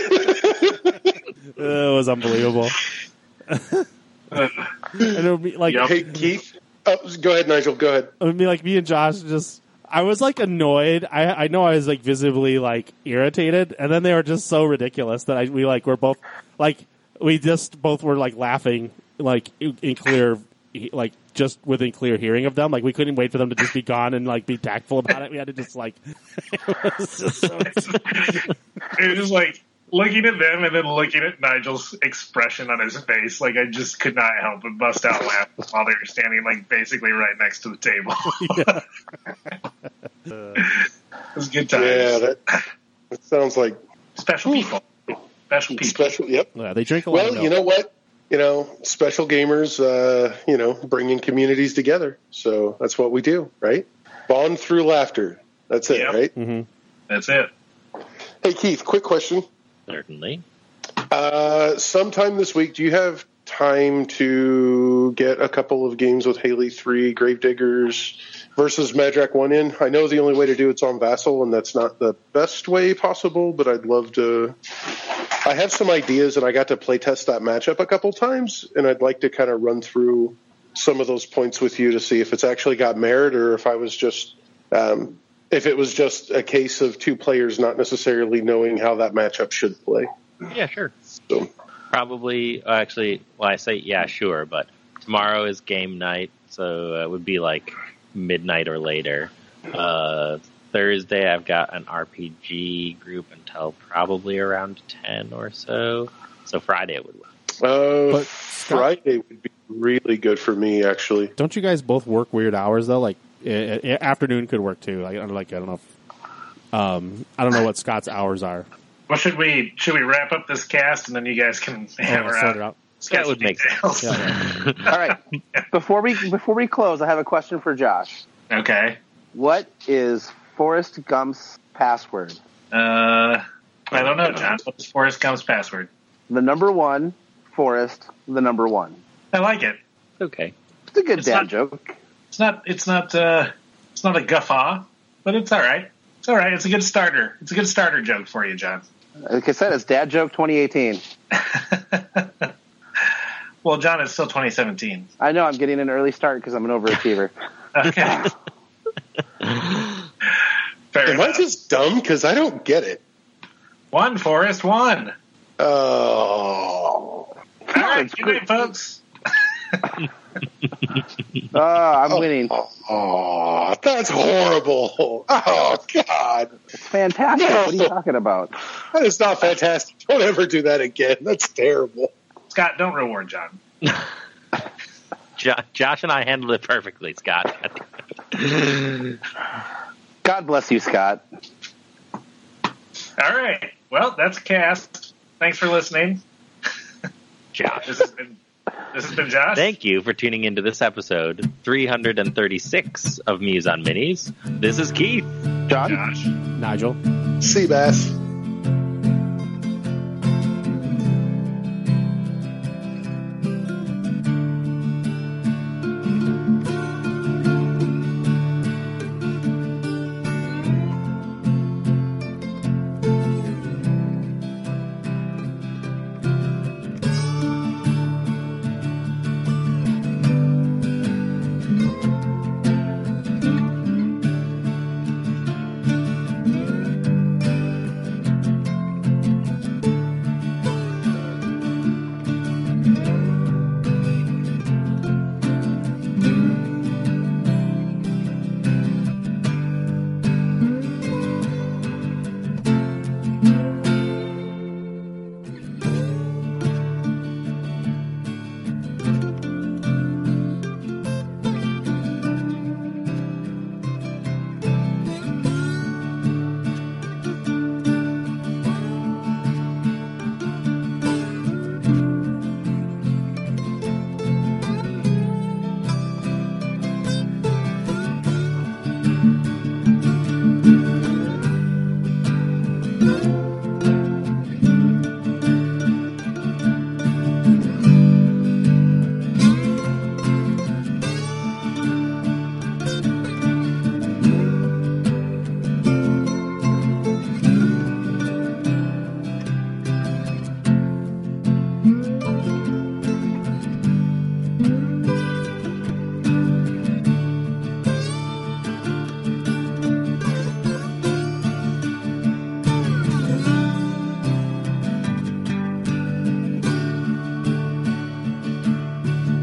It was unbelievable. And it would be like. Yep. Hey, Keith. Oh, go ahead, Nigel. Go ahead. I mean, like me and Josh just, I was like annoyed. I I know I was like visibly like irritated, and then they were just so ridiculous that I we like were both like we just both were like laughing like in, in clear like just within clear hearing of them. Like we couldn't wait for them to just be gone and like be tactful about it. We had to just like it was just so. It was just like looking at them and then looking at Nigel's expression on his face. Like I just could not help but bust out laughing while they were standing like basically right next to the table. It was good times. Yeah, that, that sounds like Special people. Special people. special. Yep. Yeah, they drink a lot. Well, of milk. you know what? You know, special gamers, uh, you know, bringing communities together. So that's what we do, right? Bond through laughter. That's it, Yep. right? Mm-hmm. That's it. Hey, Keith, quick question. Certainly. Uh, sometime this week, do you have time to get a couple of games with Haley three, Gravediggers versus Madrak one in? I know the only way to do it's on Vassal, and that's not the best way possible, but I'd love to. I have some ideas, and I got to play test that matchup a couple times, and I'd like to kind of run through some of those points with you to see if it's actually got merit or if I was just um, if it was just a case of two players not necessarily knowing how that matchup should play. Yeah, sure. So. Probably, uh, actually, well, I say yeah, sure, but tomorrow is game night, so it would be like midnight or later. Uh, Thursday, I've got an R P G group until probably around ten or so. So Friday would work. Uh, But Friday would be really good for me, actually. Don't you guys both work weird hours though? Like uh, afternoon could work too. Like I don't like I don't know. If, um, I don't know what Scott's hours are. Well, should we should we wrap up this cast and then you guys can hammer sort it out? out. That would make sense. Yeah, All right. Before we before we close, I have a question for Josh. Okay. What is Forrest Gump's password? Uh, I don't know, John. What is Forrest Gump's password? The number one, Forrest, the number one. I like it. Okay. It's a good It's dad not- joke. It's not. It's not. Uh, it's not a guffaw, but it's all right. It's all right. It's a good starter. It's a good starter joke for you, John. Like I said, it's Dad Joke twenty eighteen. Well, John, it's still twenty seventeen. I know I'm getting an early start because I'm an overachiever. Okay. Fair Am I enough. just dumb? Because I don't get it. One, Forrest, one. Oh. All right, it's good great. night, folks. Oh, I'm winning. Oh, that's horrible. Oh, God. It's fantastic. What are you talking about? That is not fantastic. Don't ever do that again. That's terrible. Scott, don't reward John. Jo- Josh and I handled it perfectly, Scott. God bless you, Scott. All right. Well, that's a cast. Thanks for listening. Josh. This has been this has been Josh. Thank you for tuning into this episode three hundred thirty-six of Muse on Minis. This is Keith. John? Josh. Nigel. Seabass.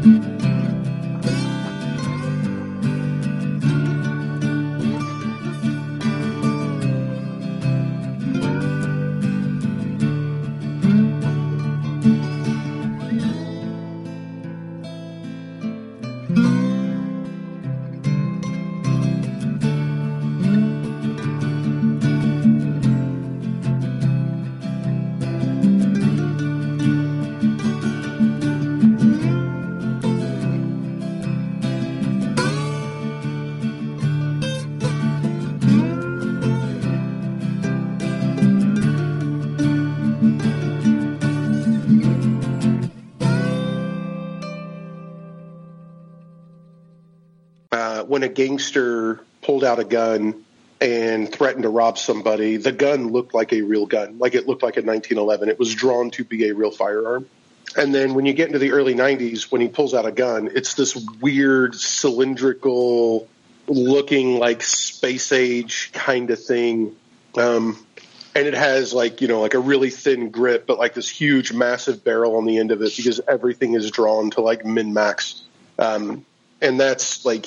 When a gangster pulled out a gun and threatened to rob somebody, the gun looked like a real gun, like it looked like a nineteen eleven. It was drawn to be a real firearm. And then when you get into the early nineties, when he pulls out a gun, it's this weird cylindrical looking like space age kind of thing. Um, and it has like, you know, like a really thin grip, but like this huge, massive barrel on the end of it because everything is drawn to like min-max. Um, and that's like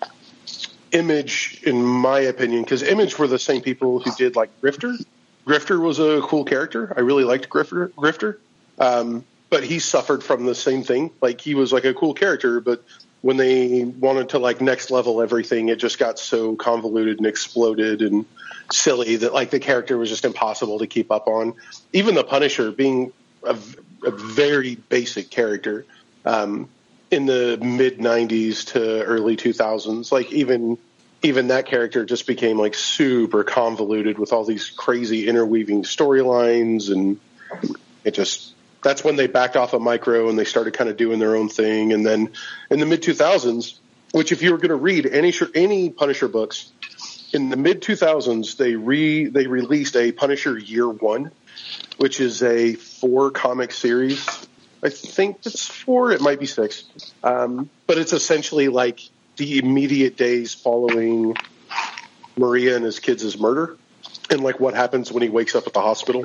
Image, in my opinion, because Image were the same people who did like Grifter. Grifter was a cool character. I really liked Grifter. Grifter. Um, but he suffered from the same thing. Like he was like a cool character, but when they wanted to like next level everything, it just got so convoluted and exploded and silly that like the character was just impossible to keep up on. Even the Punisher being a, a very basic character um, in the mid nineties to early two thousands, like even even that character just became like super convoluted with all these crazy interweaving storylines, and it just that's when they backed off of Micro and they started kind of doing their own thing. And then in the mid two thousands, which if you were going to read any any Punisher books in the mid two thousands, they re they released a Punisher Year One, which is a four comic series. I think it's four. It might be six. Um, but it's essentially like the immediate days following Maria and his kids' murder and like what happens when he wakes up at the hospital.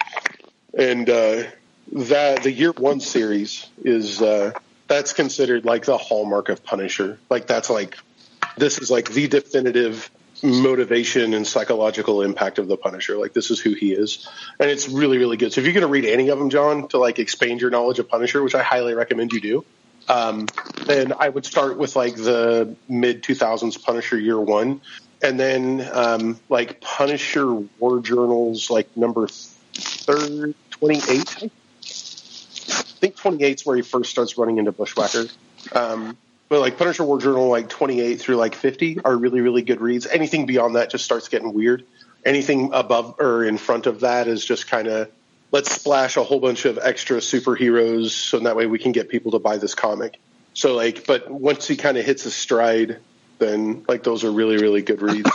And uh, that the Year One series is uh, that's considered like the hallmark of Punisher. Like that's like this is like the definitive motivation and psychological impact of the Punisher. Like this is who he is, and it's really really good. So if you're going to read any of them, John, to like expand your knowledge of Punisher, which I highly recommend you do, um, then I would start with like the mid two thousands Punisher Year One, and then um, like Punisher War Journals like number third twenty-eight. I think twenty-eight is where he first starts running into Bushwhacker. Um, But like Punisher War Journal, like twenty-eight through like fifty are really, really good reads. Anything beyond that just starts getting weird. Anything above or in front of that is just kind of, let's splash a whole bunch of extra superheroes so that way we can get people to buy this comic. So like, but once he kind of hits his stride, then like those are really, really good reads.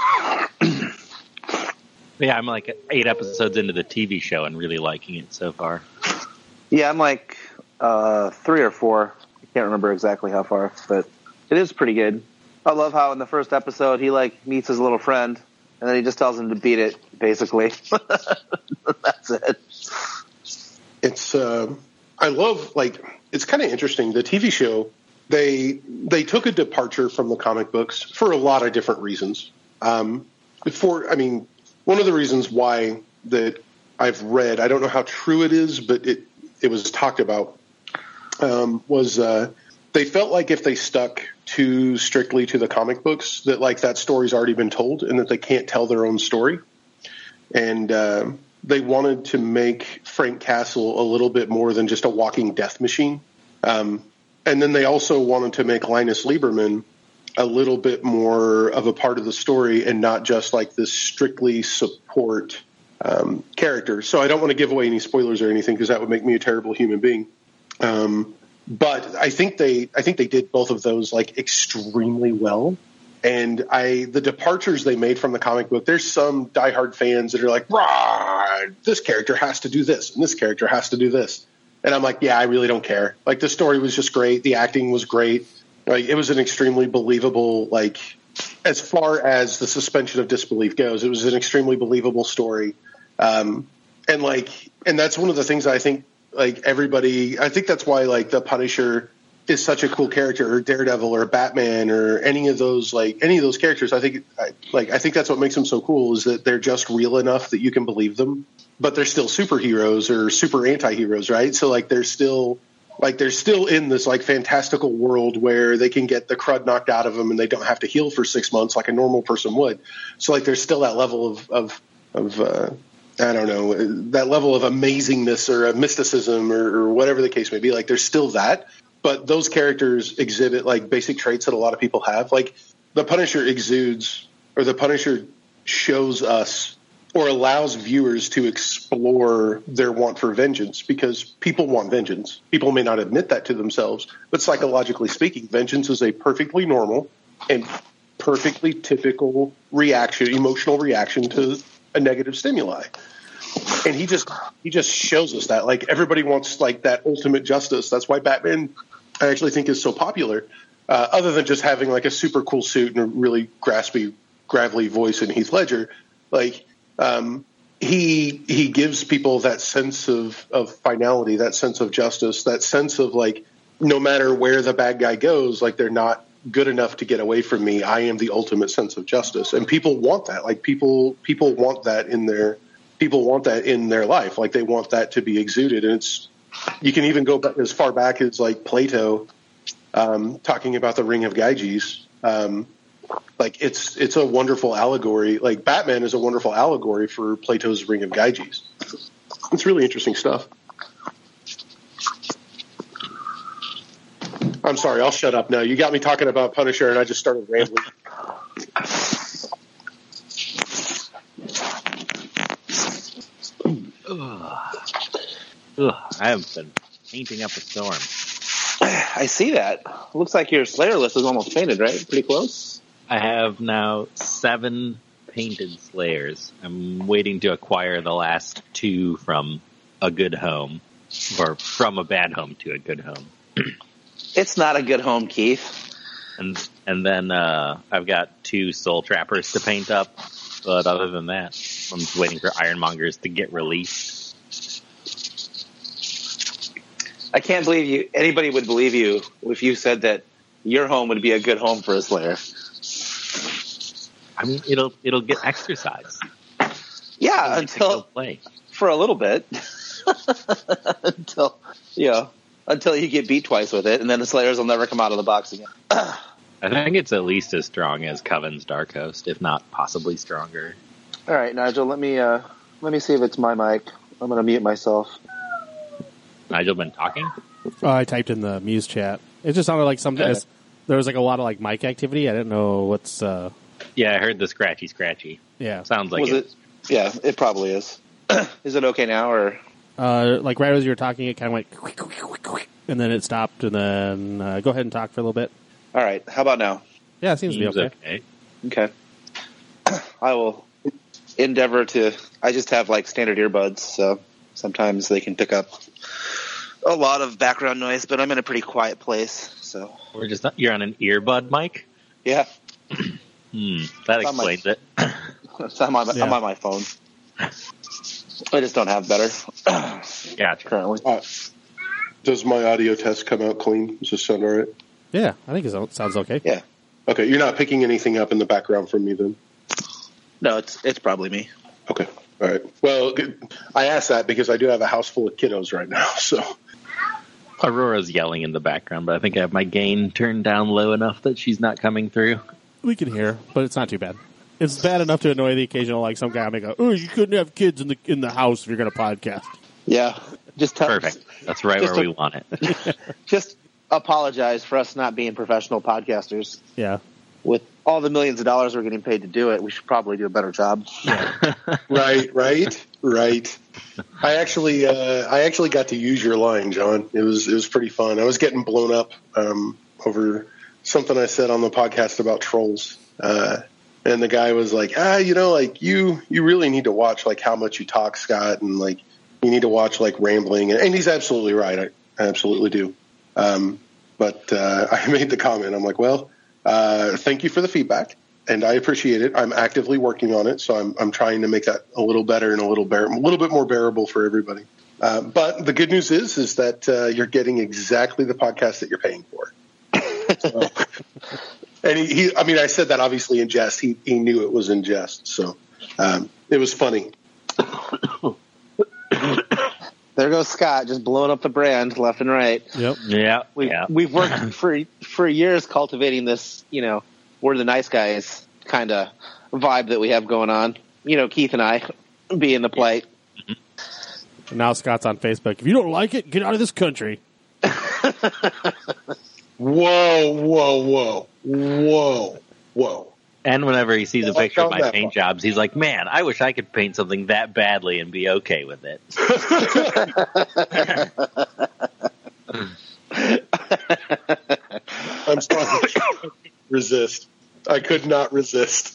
Yeah, I'm like eight episodes into the T V show and really liking it so far. Yeah, I'm like uh, three or four. Can't remember exactly how far, but it is pretty good. I love how in the first episode he like meets his little friend, and then he just tells him to beat it. Basically, that's it. It's uh, I love like it's kind of interesting. The T V show they they took a departure from the comic books for a lot of different reasons. Um, for I mean, one of the reasons why that I've read, I don't know how true it is, but it it was talked about. Um, was uh, they felt like if they stuck too strictly to the comic books, that like that story's already been told and that they can't tell their own story. And uh, they wanted to make Frank Castle a little bit more than just a walking death machine. Um, and then they also wanted to make Linus Lieberman a little bit more of a part of the story and not just like this strictly support um, character. So I don't want to give away any spoilers or anything because that would make me a terrible human being. Um, but I think they, I think they did both of those like extremely well. And I, the departures they made from the comic book, there's some diehard fans that are like, rah, this character has to do this and this character has to do this. And I'm like, yeah, I really don't care. Like the story was just great. The acting was great. Like it was an extremely believable, like as far as the suspension of disbelief goes, it was an extremely believable story. Um, and like, and that's one of the things I think, like everybody, I think that's why like the Punisher is such a cool character, or Daredevil, or Batman, or any of those like any of those characters. I think I, like I think that's what makes them so cool is that they're just real enough that you can believe them, but they're still superheroes or super anti-heroes, right? So like they're still like they're still in this like fantastical world where they can get the crud knocked out of them and they don't have to heal for six months like a normal person would. So like there's still that level of of of uh, I don't know, that level of amazingness or a mysticism or, or whatever the case may be. Like there's still that. But those characters exhibit like basic traits that a lot of people have. Like the Punisher exudes, or the Punisher shows us or allows viewers to explore their want for vengeance, because people want vengeance. People may not admit that to themselves, but psychologically speaking, vengeance is a perfectly normal and perfectly typical reaction, emotional reaction to a negative stimuli. And he just he just shows us that. Like everybody wants like that ultimate justice. That's why Batman, I actually think, is so popular. Uh, other than just having like a super cool suit and a really graspy, gravelly voice in Heath Ledger, like um, he he gives people that sense of of finality, that sense of justice, that sense of like no matter where the bad guy goes, like they're not good enough to get away from me. I am the ultimate sense of justice, and people want that. Like people people want that in their people want that in their life. Like they want that to be exuded. And it's, you can even go back as far back as like Plato, um, talking about the Ring of Gyges. Um, like it's, it's a wonderful allegory. Like Batman is a wonderful allegory for Plato's Ring of Gyges. It's really interesting stuff. I'm sorry. I'll shut up now. You got me talking about Punisher and I just started rambling. Ugh, I have been painting up a storm. I see that. Looks like your Slayer list is almost painted, right? Pretty close. I have now seven painted Slayers. I'm waiting to acquire the last two from a good home, or from a bad home to a good home. It's not a good home, Keith. And and then uh, I've got two Soul Trappers to paint up. But other than that, I'm just waiting for Ironmongers to get released. I can't believe you. Anybody would believe you if you said that your home would be a good home for a Slayer. I mean, it'll it'll get exercise. Yeah, it'll until play for a little bit, until you know, until you get beat twice with it, and then the Slayers will never come out of the box again. I think it's at least as strong as Coven's Dark Host, if not possibly stronger. All right, Nigel, let me uh, let me see if it's my mic. I'm going to mute myself. Nigel been talking? Oh, I typed in the Muse chat. It just sounded like something. Okay. There was like a lot of like mic activity. I didn't know what's. Uh, Yeah, I heard the scratchy scratchy. yeah, Sounds like Was it. it? Yeah, it probably is. Is it okay now, or uh, like right as you were talking, it kind of went quick, quick, quick, quick, and then it stopped, and then uh, go ahead and talk for a little bit. all right? How about now? Yeah, it seems Seems to be okay. okay. Okay. I will endeavor to. I just have like standard earbuds, so sometimes they can pick up a lot of background noise, but I'm in a pretty quiet place, so We're just not, you're on an earbud mic? yeah. Hmm, that It's on my- explains it. So I'm, on, Yeah. I'm on my phone. I just don't have better Gotcha. currently. Uh, does my audio test come out clean? Does this sound all right? Yeah, I think it so- sounds okay. Yeah. Okay, you're not picking anything up in the background from me then? No, it's it's probably me. Okay, all right. Well, good. I asked that because I do have a house full of kiddos right now, so. Aurora's yelling in the background, but I think I have my gain turned down low enough that she's not coming through. We can hear, but it's not too bad. It's bad enough to annoy the occasional like some guy may go, "Oh, you couldn't have kids in the in the house if you're going to podcast." Yeah. Just tell, Perfect. That's right Just where a- we want it. Just apologize for us not being professional podcasters. Yeah, With all the millions of dollars we're getting paid to do it, we should probably do a better job. Right, right, right. I actually, uh, I actually got to use your line, John. It was, it was pretty fun. I was getting blown up um, over something I said on the podcast about trolls, uh, and the guy was like, "Ah, you know, like you, you really need to watch like how much you talk, Scott, and like you need to watch like rambling." And, and he's absolutely right. I, I absolutely do. Um, but uh, I made the comment. I'm like, well. Uh, thank you for the feedback, and I appreciate it. I'm actively working on it, so I'm I'm trying to make that a little better and a little bear, a little bit more bearable for everybody. Uh, but the good news is, is that uh, you're getting exactly the podcast that you're paying for. So, and he, he, I mean, I said that obviously in jest. He, he knew it was in jest, so um, it was funny. There goes Scott, just blowing up the brand left and right. Yep. Yeah. We've, yeah. we've worked for for years cultivating this, you know, we're the nice guys kind of vibe that we have going on. You know, Keith and I being the plight. And now Scott's on Facebook. If you don't like it, get out of this country. Whoa, whoa, whoa, whoa, whoa. And whenever he sees a Yeah, picture of I've my done that paint one. jobs, he's like, man, I wish I could paint something that badly and be okay with it. I'm sorry. I couldn't resist. I could not resist.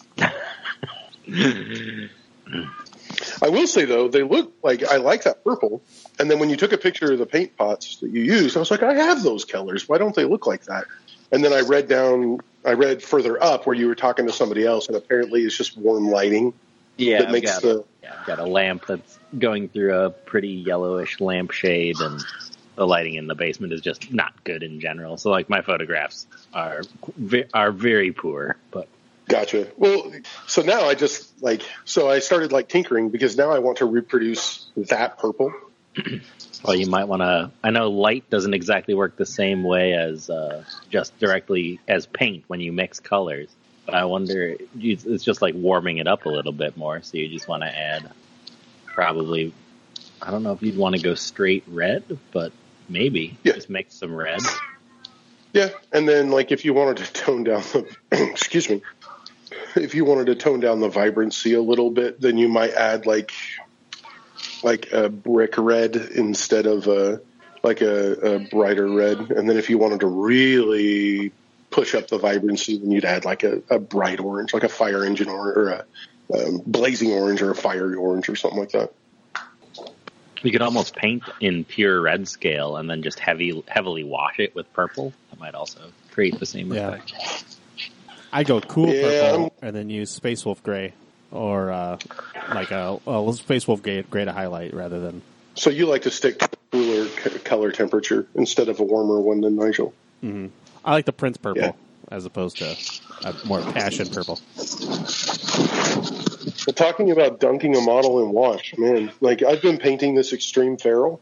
I will say, though, they look like I like that purple. And then when you took a picture of the paint pots that you used, I was like, I have those colors. Why don't they look like that? And then I read down, I read further up where you were talking to somebody else, and apparently it's just warm lighting Yeah, that I've makes got, the. yeah, I've got a lamp that's going through a pretty yellowish lampshade, and the lighting in the basement is just not good in general. So, like, my photographs are ve- are very poor, but Gotcha. Well, so now I just like, so I started like tinkering because now I want to reproduce that purple. well, you might want to. I know light doesn't exactly work the same way as uh, just directly as paint when you mix colors. But I wonder, it's just like warming it up a little bit more. So you just want to add probably, I don't know if you'd want to go straight red, but maybe Yeah. just mix some red. Yeah. And then like if you wanted to tone down the, excuse me, if you wanted to tone down the vibrancy a little bit, then you might add like, like a brick red instead of a, like a, a brighter red. And then if you wanted to really push up the vibrancy, then you'd add like a, a bright orange, like a fire engine or, or a um, blazing orange or a fiery orange or something like that. You could almost paint in pure red scale and then just heavy, heavily wash it with purple. That might also create the same Yeah. effect. I go cool Yeah. purple and then use Space Wolf gray or uh, like a well, Space Wolf gray, gray to highlight rather than. So you like to stick to a cooler c- color temperature instead of a warmer one than Nigel. Mm-hmm. I like the Prince purple Yeah. as opposed to a more passion purple. Well, talking about dunking a model in wash, man, like I've been painting this Extreme Feral,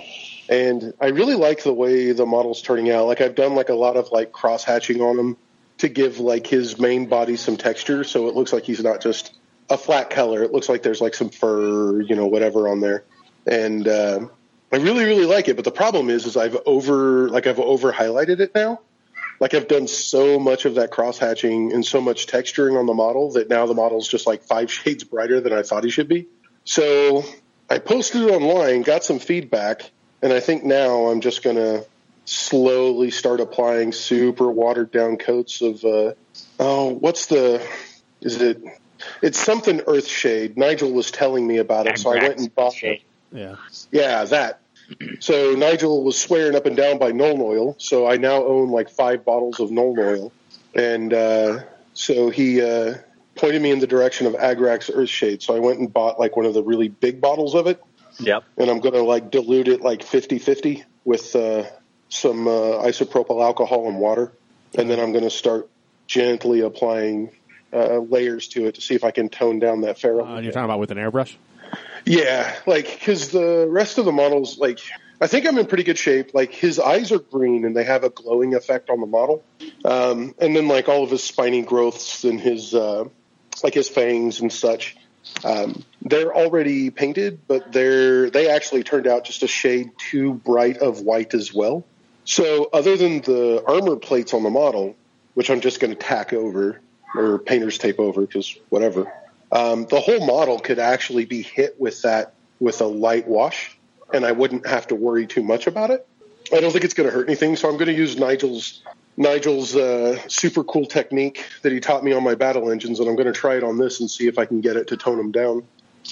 and I really like the way the model's turning out. Like I've done like a lot of like cross hatching on him to give like his main body some texture, so it looks like he's not just a flat color. It looks like there's like some fur, you know, whatever on there, and uh, I really really like it. But the problem is, is I've over like I've over highlighted it now. Like I've done so much of that cross hatching and so much texturing on the model that now the model's just like five shades brighter than I thought he should be. So I posted it online, got some feedback, and I think now I'm just going to slowly start applying super watered down coats of, uh, oh, what's the, is it, it's something Earthshade. Nigel was telling me about it, so I went and bought it. Yeah. Yeah, that. So Nigel was swearing up and down by Nuln Oil, so I now own like five bottles of Nuln Oil. And uh, so he uh, pointed me in the direction of Agrax Earthshade, so I went and bought like one of the really big bottles of it. Yep. And I'm going to like dilute it like fifty-fifty with uh, some uh, isopropyl alcohol and water. And then I'm going to start gently applying uh, layers to it to see if I can tone down that feral. Uh, you're talking about with an airbrush? Yeah, like, because the rest of the models, like, I think I'm in pretty good shape. Like, his eyes are green and they have a glowing effect on the model. Um, and then, like, all of his spiny growths and his, uh, like, his fangs and such, um, they're already painted, but they're, they actually turned out just a shade too bright of white as well. So, other than the armor plates on the model, which I'm just going to tack over, or painter's tape over, because whatever. Um, the whole model could actually be hit with that, with a light wash, and I wouldn't have to worry too much about it. I don't think it's going to hurt anything, so I'm going to use Nigel's Nigel's uh, super cool technique that he taught me on my battle engines, and I'm going to try it on this and see if I can get it to tone them down.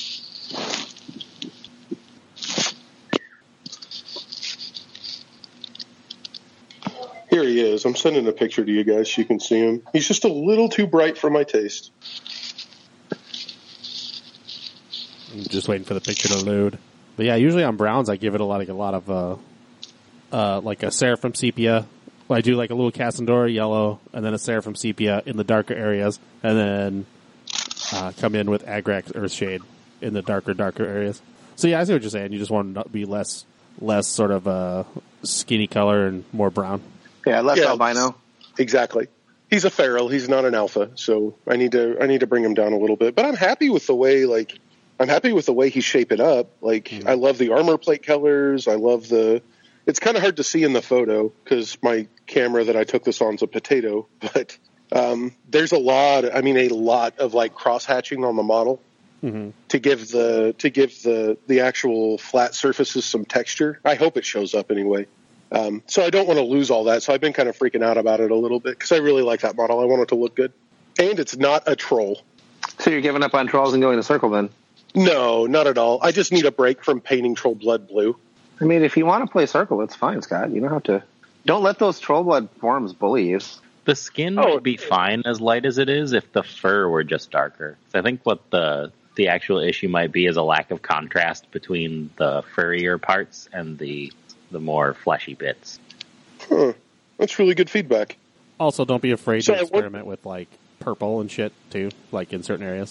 Here he is. I'm sending a picture to you guys so you can see him. He's just a little too bright for my taste. I'm just waiting for the picture to load. But yeah, usually on browns, I give it a lot, like a lot of, uh, uh, like a Seraphim Sepia. I do like a little Cassandora yellow, and then a Seraphim Sepia in the darker areas, and then uh, come in with Agrax Earthshade in the darker, darker areas. So yeah, I see what you're saying. You just want to be less, less sort of uh, skinny color and more brown. Yeah, less Yeah, albino. Exactly. He's a feral. He's not an alpha, so I need to I need to bring him down a little bit. But I'm happy with the way like I'm happy with the way he's shaping up. Like mm-hmm. I love the armor plate colors. I love the. It's kind of hard to see in the photo because my camera that I took this on is a potato. But um, there's a lot. I mean, a lot of like cross hatching on the model mm-hmm. to give the to give the the actual flat surfaces some texture. I hope it shows up anyway. Um, so I don't want to lose all that. So I've been kind of freaking out about it a little bit because I really like that model. I want it to look good. And it's not a troll. So you're giving up on trolls and going to circle then? No, not at all. I just need a break from painting troll blood blue. I mean, if you want to play circle, it's fine, Scott. You don't have to. Don't let those troll blood forms bully you. The skin Oh. would be fine as light as it is if the fur were just darker. So I think what the the actual issue might be is a lack of contrast between the furrier parts and the the more fleshy bits. Huh. That's really good feedback. Also, don't be afraid So to I want- experiment with like purple and shit too, like in certain areas.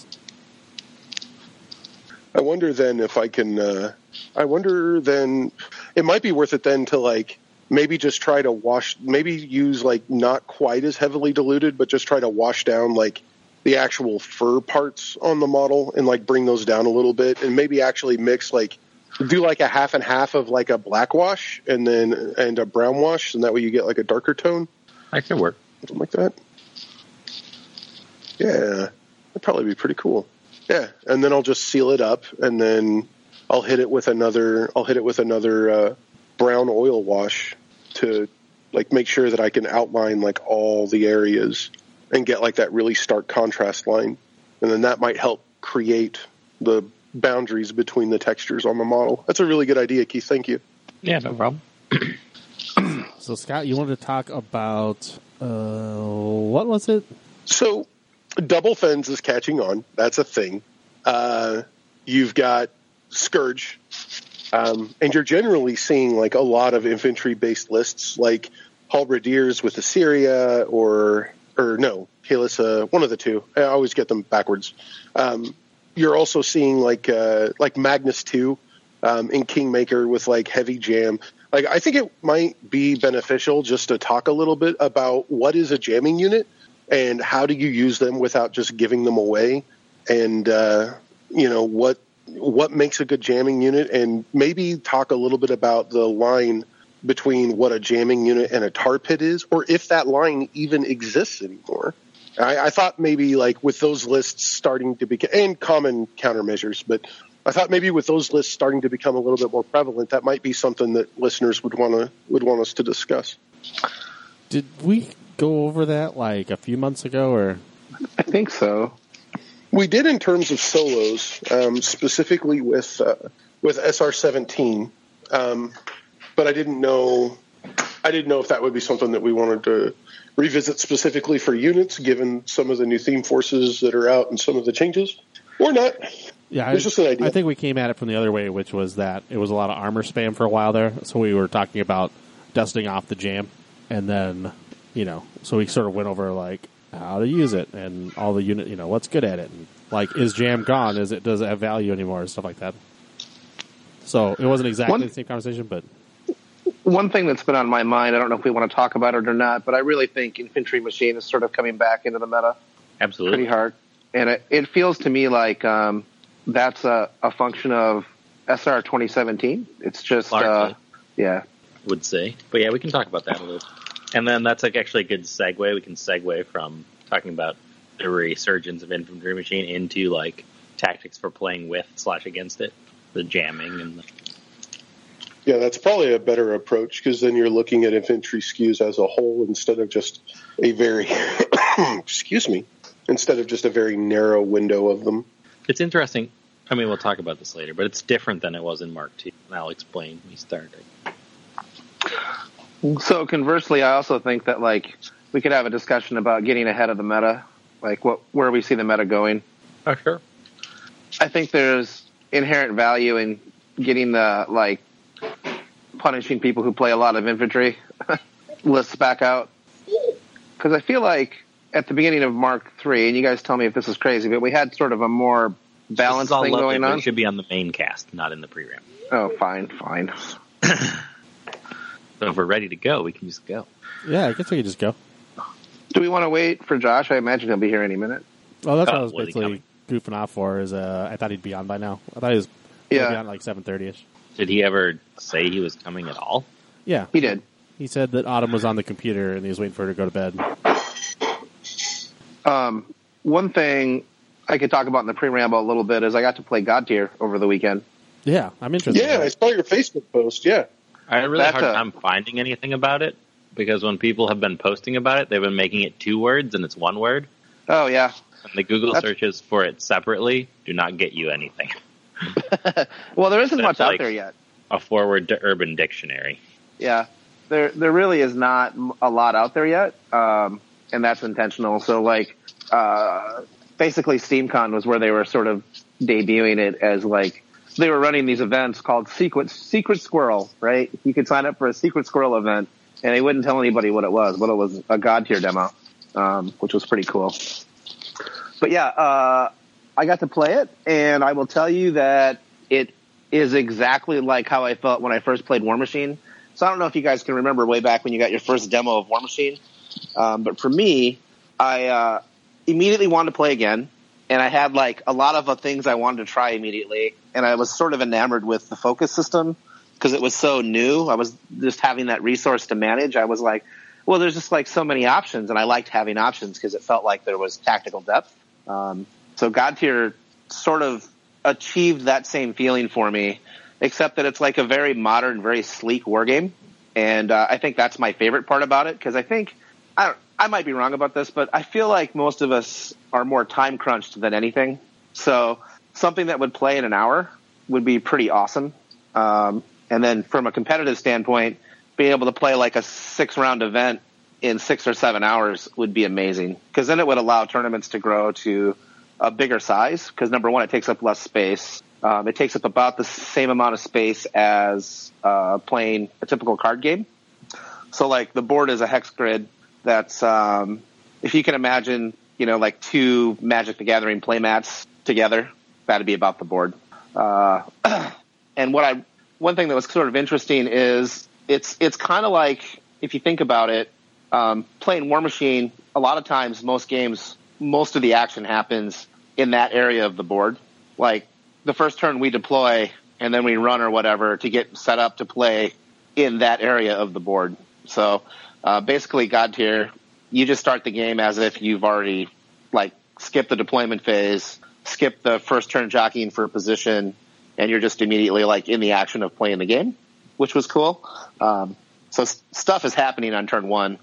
I wonder then if I can, uh, I wonder then, it might be worth it then to like, maybe just try to wash, maybe use like not quite as heavily diluted, but just try to wash down like the actual fur parts on the model and like bring those down a little bit and maybe actually mix like, do like a half and half of like a black wash and then, and a brown wash. And that way you get like a darker tone. That could work. Something like that. Yeah, that'd probably be pretty cool. Yeah, and then I'll just seal it up, and then I'll hit it with another. I'll hit it with another uh, brown oil wash to like make sure that I can outline like all the areas and get like that really stark contrast line, and then that might help create the boundaries between the textures on the model. That's a really good idea, Keith. Thank you. Yeah, no problem. So Scott, you wanted to talk about uh, what was it? So, double fens is catching on. That's a thing. Uh, you've got Scourge, um, and you're generally seeing like a lot of infantry-based lists, like halberdiers with Assyria, or or no, Kalissa, one of the two. I always get them backwards. Um, you're also seeing like uh, like Magnus two um, in Kingmaker with like heavy jam. Like I think it might be beneficial just to talk a little bit about what is a jamming unit. And how do you use them without just giving them away? And, uh, you know, what what makes a good jamming unit? And maybe talk a little bit about the line between what a jamming unit and a tar pit is, or if that line even exists anymore. I, I thought maybe, like, with those lists starting to become, and common countermeasures, but I thought maybe with those lists starting to become a little bit more prevalent, that might be something that listeners would want to would want us to discuss. Did we go over that like a few months ago, or I think so. We did in terms of solos, um, specifically with uh, with S R seventeen, um, but I didn't know I didn't know if that would be something that we wanted to revisit specifically for units, given some of the new theme forces that are out and some of the changes, or not. yeah, It's I, just an idea. I think we came at it from the other way, which was that it was a lot of armor spam for a while there. So we were talking about dusting off the jam, and then you know, so we sort of went over like how to use it and all the unit, you know, what's good at it, and like is jam gone? Is it does it have value anymore and stuff like that. So it wasn't exactly One- the same conversation, but One thing that's been on my mind, I don't know if we want to talk about it or not, but I really think Infantry Machine is sort of coming back into the meta Absolutely. pretty hard. And it, it feels to me like um, that's a, a function of S R twenty seventeen. It's just, uh, Largely. yeah. Would say. But yeah, we can talk about that a little. And then that's like actually a good segue. We can segue from talking about the resurgence of Infantry Machine into like tactics for playing with slash against it, the jamming and the Yeah, that's probably a better approach because then you're looking at infantry S K Us as a whole instead of just a very, excuse me, instead of just a very narrow window of them. It's interesting. I mean, we'll talk about this later, but it's different than it was in Mark two. And I'll explain when we start. So conversely, I also think that like we could have a discussion about getting ahead of the meta, like what where we see the meta going. Oh, sure. I think there's inherent value in getting the like punishing people who play a lot of infantry lists back out, because I feel like at the beginning of Mark three, and you guys tell me if this is crazy, but we had sort of a more balanced thing lovely, going on. It should be on the main cast, not in the pre-ram. Oh, fine, fine. So if we're ready to go, we can just go. Yeah, I guess we could just go. Do we want to wait for Josh? I imagine he'll be here any minute. Well, that's Oh, what I was was he basically goofing off for. Is uh, I thought he'd be on by now. I thought he was Yeah. gonna be on like seven thirty ish. Did he ever say he was coming at all? Yeah, He did. he said that Autumn was on the computer and he was waiting for her to go to bed. Um, one thing I could talk about in the pre-ramble a little bit is I got to play God Tier over the weekend. Yeah, I'm interested. Yeah, in I that. saw your Facebook post. Yeah. I had a really That's hard a- time finding anything about it, because when people have been posting about it, they've been making it two words and it's one word. Oh, yeah. And the Google That's- searches for it separately do not get you anything. Well, there isn't That's much out like- there yet. A forward to Urban Dictionary. Yeah, there there really is not m- a lot out there yet, um, and that's intentional. So, like, uh, basically, SteamCon was where they were sort of debuting it as like they were running these events called Secret Secret Squirrel, right? You could sign up for a Secret Squirrel event, and they wouldn't tell anybody what it was, but it was a God Tier demo, um, which was pretty cool. But yeah, uh, I got to play it, and I will tell you that it is exactly like how I felt when I first played War Machine. So I don't know if you guys can remember way back when you got your first demo of War Machine. Um, but for me, I uh, immediately wanted to play again. And I had like a lot of uh, things I wanted to try immediately. And I was sort of enamored with the focus system because it was so new. I was just having that resource to manage. I was like, well, there's just like so many options. And I liked having options because it felt like there was tactical depth. Um, so God Tier sort of achieved that same feeling for me, except that it's like a very modern, very sleek war game. And uh, I think that's my favorite part about it, because I think I don't, I might be wrong about this, but I feel like most of us are more time crunched than anything. So something that would play in an hour would be pretty awesome. Um, and then from a competitive standpoint, being able to play like a six round event in six or seven hours would be amazing, because then it would allow tournaments to grow to a bigger size, because number one, it takes up less space. Um, it takes up about the same amount of space as uh, playing a typical card game. So, like, the board is a hex grid that's, um, if you can imagine, you know, like two Magic the Gathering playmats together, that'd be about the board. Uh, and what I, one thing that was sort of interesting is it's it's kind of like, if you think about it, um, playing War Machine, a lot of times, most games, most of the action happens in that area of the board. Like, the first turn we deploy and then we run or whatever to get set up to play in that area of the board. So uh, basically, God Tier, you just start the game as if you've already like skipped the deployment phase, skipped the first turn jockeying for a position, and you're just immediately like in the action of playing the game, which was cool. Um, so s- stuff is happening on turn one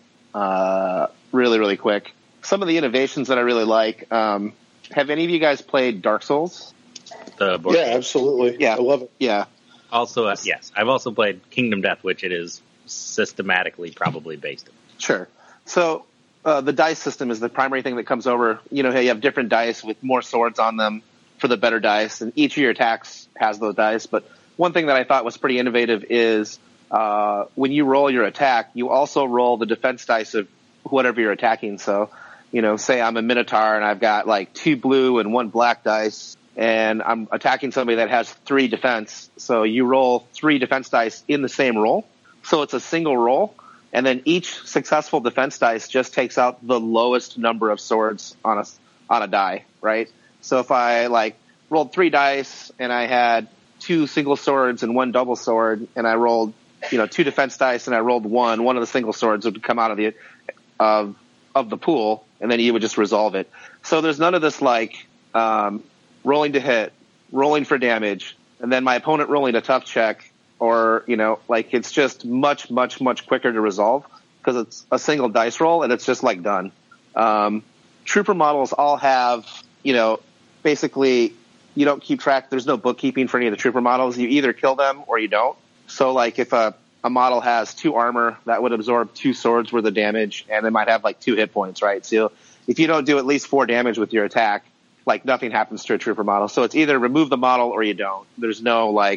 uh, really, really quick. Some of the innovations that I really like. Um, have any of you guys played Dark Souls? The board Yeah, game. absolutely. Yeah. I love it. Yeah. Also, uh, yes, I've also played Kingdom Death, which it is systematically probably based on. Sure. So uh, the dice system is the primary thing that comes over. You know, you have different dice with more swords on them for the better dice, and each of your attacks has those dice. But one thing that I thought was pretty innovative is uh, when you roll your attack, you also roll the defense dice of whatever you're attacking. So, you know, say I'm a Minotaur and I've got like two blue and one black dice, and I'm attacking somebody that has three defense. So you roll three defense dice in the same roll. So it's a single roll, and then each successful defense dice just takes out the lowest number of swords on a, on a die, right? So if I like rolled three dice and I had two single swords and one double sword, and I rolled, you know, two defense dice and I rolled one, one of the single swords would come out of the, of, of the pool, and then you would just resolve it. So there's none of this like, um, rolling to hit, rolling for damage, and then my opponent rolling a tough check, or, you know, like it's just much, much, much quicker to resolve because it's a single dice roll and it's just like done. Um, trooper models all have, you know, basically you don't keep track. There's no bookkeeping for any of the trooper models. You either kill them or you don't. So like if a, a model has two armor, that would absorb two swords worth of damage, and it might have like two hit points, right? So if you don't do at least four damage with your attack, like nothing happens to a trooper model. So it's either remove the model or you don't. There's no like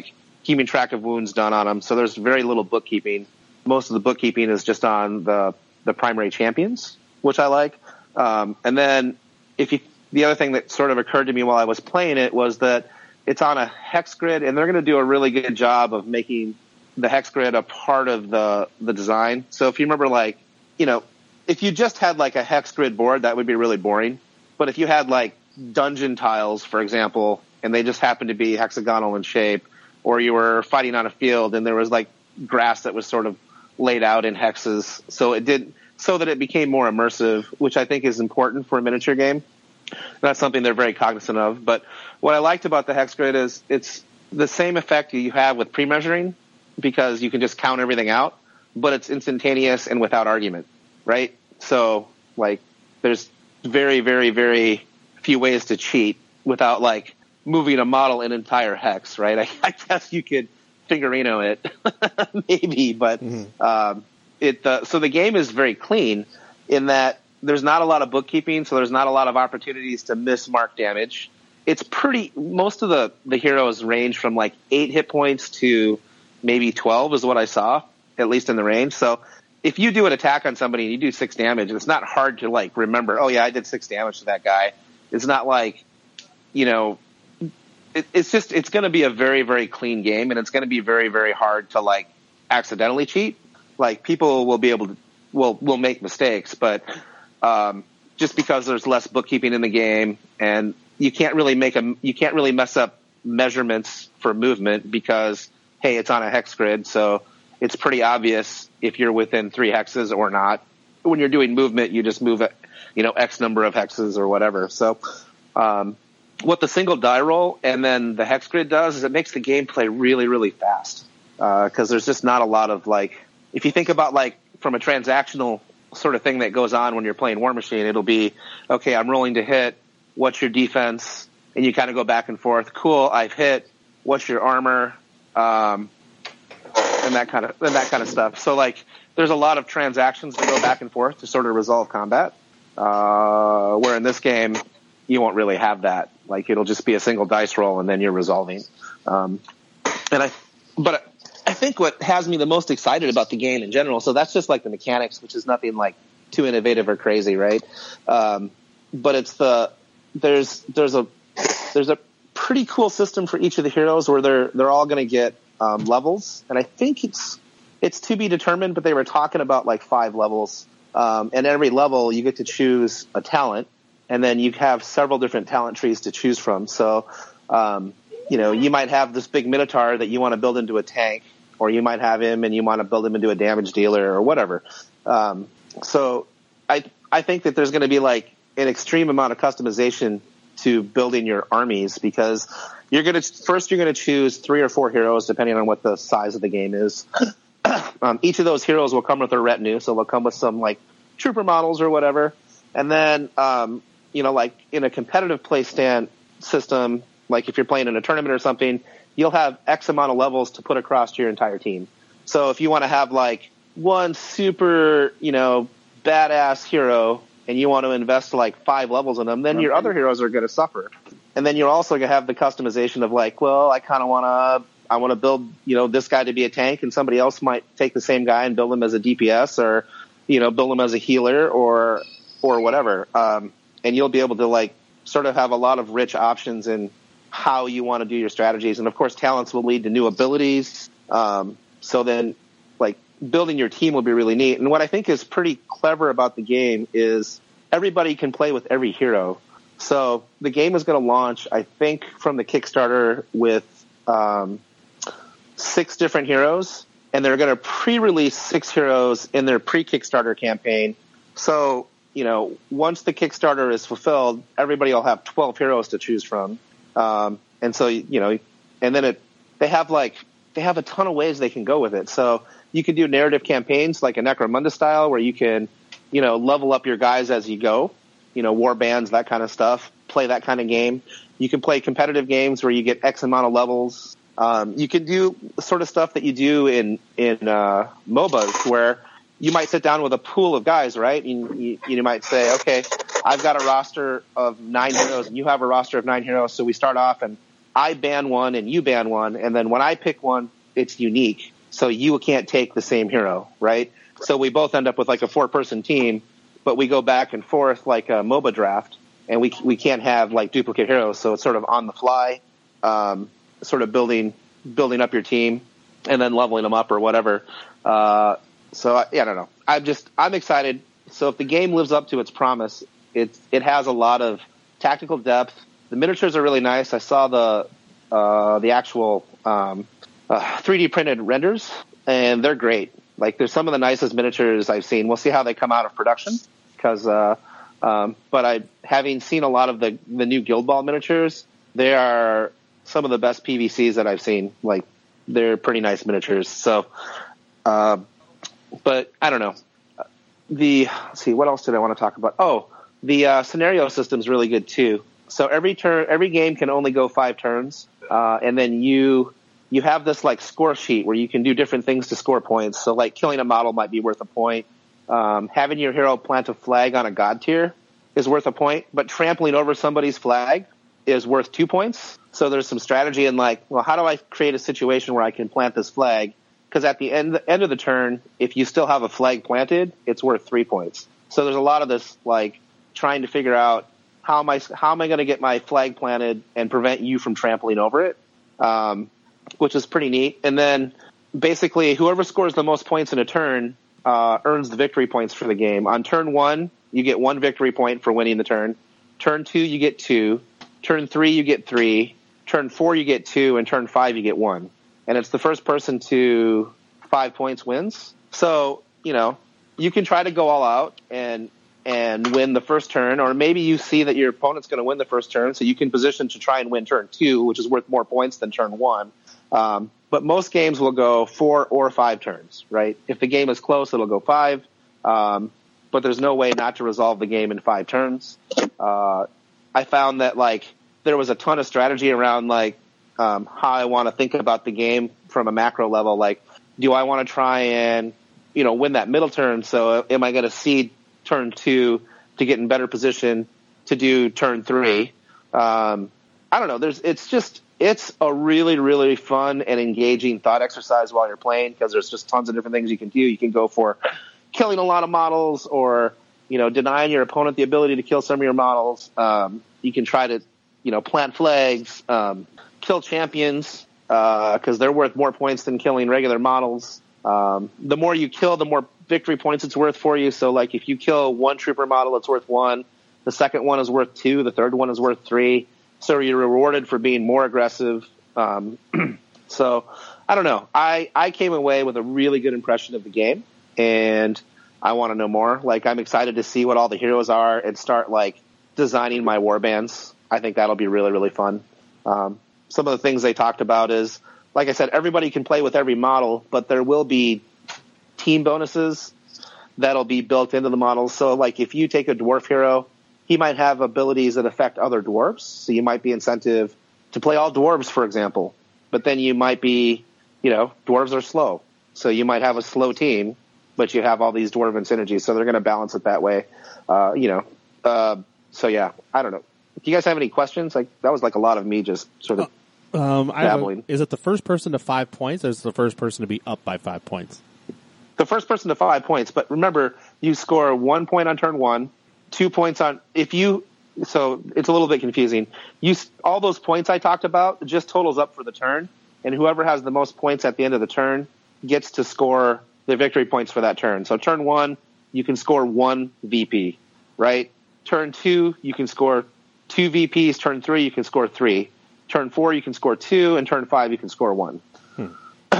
keeping track of wounds done on them. So there's very little bookkeeping. Most of the bookkeeping is just on the the primary champions, which I like. Um, and then if you, the other thing that sort of occurred to me while I was playing it was that it's on a hex grid, and they're going to do a really good job of making the hex grid a part of the the design. So if you remember, like, you know, if you just had like a hex grid board, that would be really boring. But if you had like dungeon tiles, for example, and they just happened to be hexagonal in shape, or you were fighting on a field and there was like grass that was sort of laid out in hexes, so it did so that it became more immersive, which I think is important for a miniature game. That's something they're very cognizant of. But what I liked about the hex grid is it's the same effect you have with pre-measuring, because you can just count everything out, but it's instantaneous and without argument, right? So like there's very, very, very few ways to cheat without like moving a model in entire hex, right? I, I guess you could Fingerino it, maybe, but mm-hmm. um, it. Uh, so the game is very clean in that there's not a lot of bookkeeping, so there's not a lot of opportunities to miss mark damage. It's pretty. Most of the the heroes range from like eight hit points to maybe twelve is what I saw, at least in the range. So if you do an attack on somebody and you do six damage, it's not hard to like remember. Oh yeah, I did six damage to that guy. It's not like, you know. It's just, it's going to be a very, very clean game, and it's going to be very, very hard to like accidentally cheat. Like people will be able to, will, will make mistakes, but, um, just because there's less bookkeeping in the game and you can't really make a, you can't really mess up measurements for movement because, hey, it's on a hex grid. So it's pretty obvious if you're within three hexes or not. When you're doing movement, you just move it, you know, X number of hexes or whatever. So, um, what the single die roll and then the hex grid does is it makes the gameplay really, really fast. Uh, cause there's just not a lot of like, if you think about like from a transactional sort of thing that goes on when you're playing War Machine, it'll be, okay, I'm rolling to hit. What's your defense? And you kind of go back and forth. Cool. I've hit. What's your armor? Um, and that kind of, and that kind of stuff. So like there's a lot of transactions that go back and forth to sort of resolve combat. Uh, where in this game, you won't really have that. Like it'll just be a single dice roll and then you're resolving. Um, and I, but I think what has me the most excited about the game in general, so that's just like the mechanics, which is nothing like too innovative or crazy, right? Um, but it's the, there's, there's a, there's a pretty cool system for each of the heroes where they're, they're all going to get, um, levels. And I think it's, it's to be determined, but they were talking about like five levels. Um, and every level you get to choose a talent. And then you have several different talent trees to choose from. So, um, you know, you might have this big Minotaur that you want to build into a tank, or you might have him and you want to build him into a damage dealer or whatever. Um, so I, I think that there's going to be like an extreme amount of customization to building your armies, because you're going to, first you're going to choose three or four heroes depending on what the size of the game is. um, each of those heroes will come with a retinue. So they'll come with some like trooper models or whatever. And then, um, you know, like in a competitive play stand system, like if you're playing in a tournament or something, you'll have X amount of levels to put across your entire team. So if you want to have like one super, you know, badass hero and you want to invest like five levels in them, then your other heroes are going to suffer. And then you're also going to have the customization of like, well, I kind of want to, I want to build, you know, this guy to be a tank, and somebody else might take the same guy and build him as a D P S, or, you know, build him as a healer or, or whatever. Um, and you'll be able to like sort of have a lot of rich options in how you want to do your strategies. And of course, talents will lead to new abilities. Um, so then like building your team will be really neat. And what I think is pretty clever about the game is everybody can play with every hero. So the game is going to launch, I think, from the Kickstarter with, um, six different heroes, and they're going to pre-release six heroes in their pre-Kickstarter campaign. So, you know, once the Kickstarter is fulfilled, everybody will have twelve heroes to choose from. Um, and so, you know, and then it, they have like, they have a ton of ways they can go with it. So you can do narrative campaigns like a Necromunda style where you can, you know, level up your guys as you go, you know, war bands, that kind of stuff, play that kind of game. You can play competitive games where you get X amount of levels. Um, you can do sort of stuff that you do in, in, uh, M O B As where you might sit down with a pool of guys, right? And you, you might say, okay, I've got a roster of nine heroes and you have a roster of nine heroes. So we start off and I ban one and you ban one, and then when I pick one, it's unique. So you can't take the same hero, right? So we both end up with like a four-person team, but we go back and forth like a MOBA draft, and we we can't have like duplicate heroes. So it's sort of on the fly, um, sort of building building up your team and then leveling them up or whatever. Uh, so yeah, I don't know. I'm just I'm excited. So if the game lives up to its promise, it it has a lot of tactical depth. The miniatures are really nice. I saw the uh, the actual um, uh, three D printed renders, and they're great. Like, they're some of the nicest miniatures I've seen. We'll see how they come out of production, because, uh, um, but I, having seen a lot of the the new Guild Ball miniatures, they are some of the best P V Cs that I've seen. Like, they're pretty nice miniatures. So, uh, but I don't know. The let's see, what else did I want to talk about? Oh, the uh, scenario system's really good too. So every turn, every game can only go five turns, uh, and then you you have this like score sheet where you can do different things to score points. So like killing a model might be worth a point. Um, having your hero plant a flag on a god tier is worth a point, but trampling over somebody's flag is worth two points. So there's some strategy in like, well, how do I create a situation where I can plant this flag? Because at the end the end of the turn, if you still have a flag planted, it's worth three points. So there's a lot of this like trying to figure out, How am I how am I going to get my flag planted and prevent you from trampling over it, um, which is pretty neat. And then basically whoever scores the most points in a turn uh, earns the victory points for the game. On turn one, you get one victory point for winning the turn. Turn two, you get two. Turn three, you get three. Turn four, you get two. And turn five, you get one. And it's the first person to five points wins. So, you know, you can try to go all out and and win the first turn, or maybe you see that your opponent's going to win the first turn, so you can position to try and win turn two, which is worth more points than turn one. Um, but most games will go four or five turns, right? If the game is close, it'll go five. Um, but there's no way not to resolve the game in five turns. Uh, I found that like there was a ton of strategy around like um, how I want to think about the game from a macro level. Like, do I want to try and you know win that middle turn? So am I going to seed turn two to get in better position to do turn three? Um, I don't know. There's, it's just, it's a really, really fun and engaging thought exercise while you're playing, because there's just tons of different things you can do. You can go for killing a lot of models, or, you know, denying your opponent the ability to kill some of your models. Um, you can try to, you know, plant flags, um, kill champions, uh, cause they're worth more points than killing regular models. Um, the more you kill, the more victory points it's worth for you. So like if you kill one trooper model, it's worth one. The second one is worth two. The third one is worth three. So you're rewarded for being more aggressive. Um, so I don't know. I, I came away with a really good impression of the game, and I want to know more. Like, I'm excited to see what all the heroes are and start like designing my war bands. I think that'll be really, really fun. Um, some of the things they talked about is, like I said, everybody can play with every model, but there will be team bonuses that'll be built into the models. So like if you take a dwarf hero, he might have abilities that affect other dwarves. So you might be incentive to play all dwarves, for example. But then you might be, you know, dwarves are slow. So you might have a slow team, but you have all these dwarven synergies. So they're going to balance it that way. Uh, you know, uh, so yeah, I don't know. Do you guys have any questions? Like, that was like a lot of me just sort of um, I have a, babbling. is it the first person to five points, or is it the first person to be up by five points? The first person to five points, but remember, you score one point on turn one, two points on if you. So it's a little bit confusing. You all those points I talked about just totals up for the turn, and whoever has the most points at the end of the turn gets to score the victory points for that turn. So turn one, you can score one V P, right? Turn two, you can score two V Ps. Turn three, you can score three. Turn four, you can score two, and turn five, you can score one. Hmm.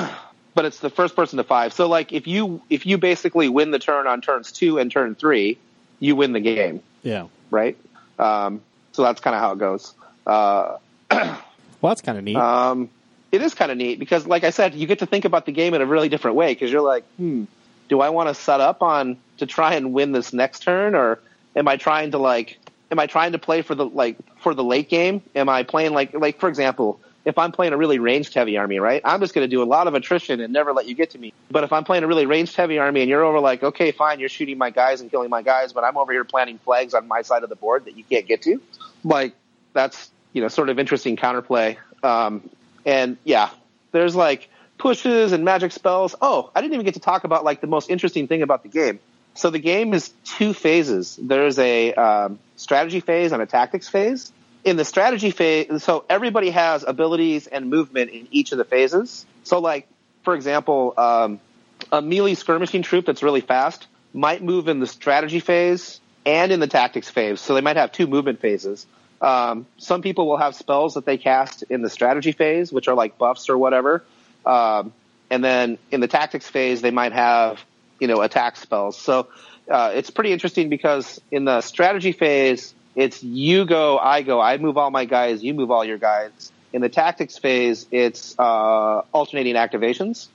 But it's the first person to five. So like if you if you basically win the turn on turns two and turn three, you win the game. Yeah. Right? Um, so that's kind of how it goes. Uh, well, that's kind of neat. Um, it is kind of neat because, like I said, you get to think about the game in a really different way, because you're like, hmm, do I want to set up on to try and win this next turn, or am I trying to like, am I trying to play for the like for the late game? Am I playing like like for example, if I'm playing a really ranged heavy army, right, I'm just going to do a lot of attrition and never let you get to me. But if I'm playing a really ranged heavy army and you're over like, okay, fine, you're shooting my guys and killing my guys, but I'm over here planting flags on my side of the board that you can't get to, like, that's, you know, sort of interesting counterplay. Um, and yeah, there's like pushes and magic spells. Oh, I didn't even get to talk about like the most interesting thing about the game. So the game is two phases. There's a um, strategy phase and a tactics phase. In the strategy phase, so everybody has abilities and movement in each of the phases. So like, for example, um, a melee skirmishing troop that's really fast might move in the strategy phase and in the tactics phase. So they might have two movement phases. Um, some people will have spells that they cast in the strategy phase, which are like buffs or whatever. Um, and then in the tactics phase, they might have, you know, attack spells. So uh, it's pretty interesting because in the strategy phase, it's you go, I go, I move all my guys, you move all your guys. In the tactics phase, it's uh, alternating activations.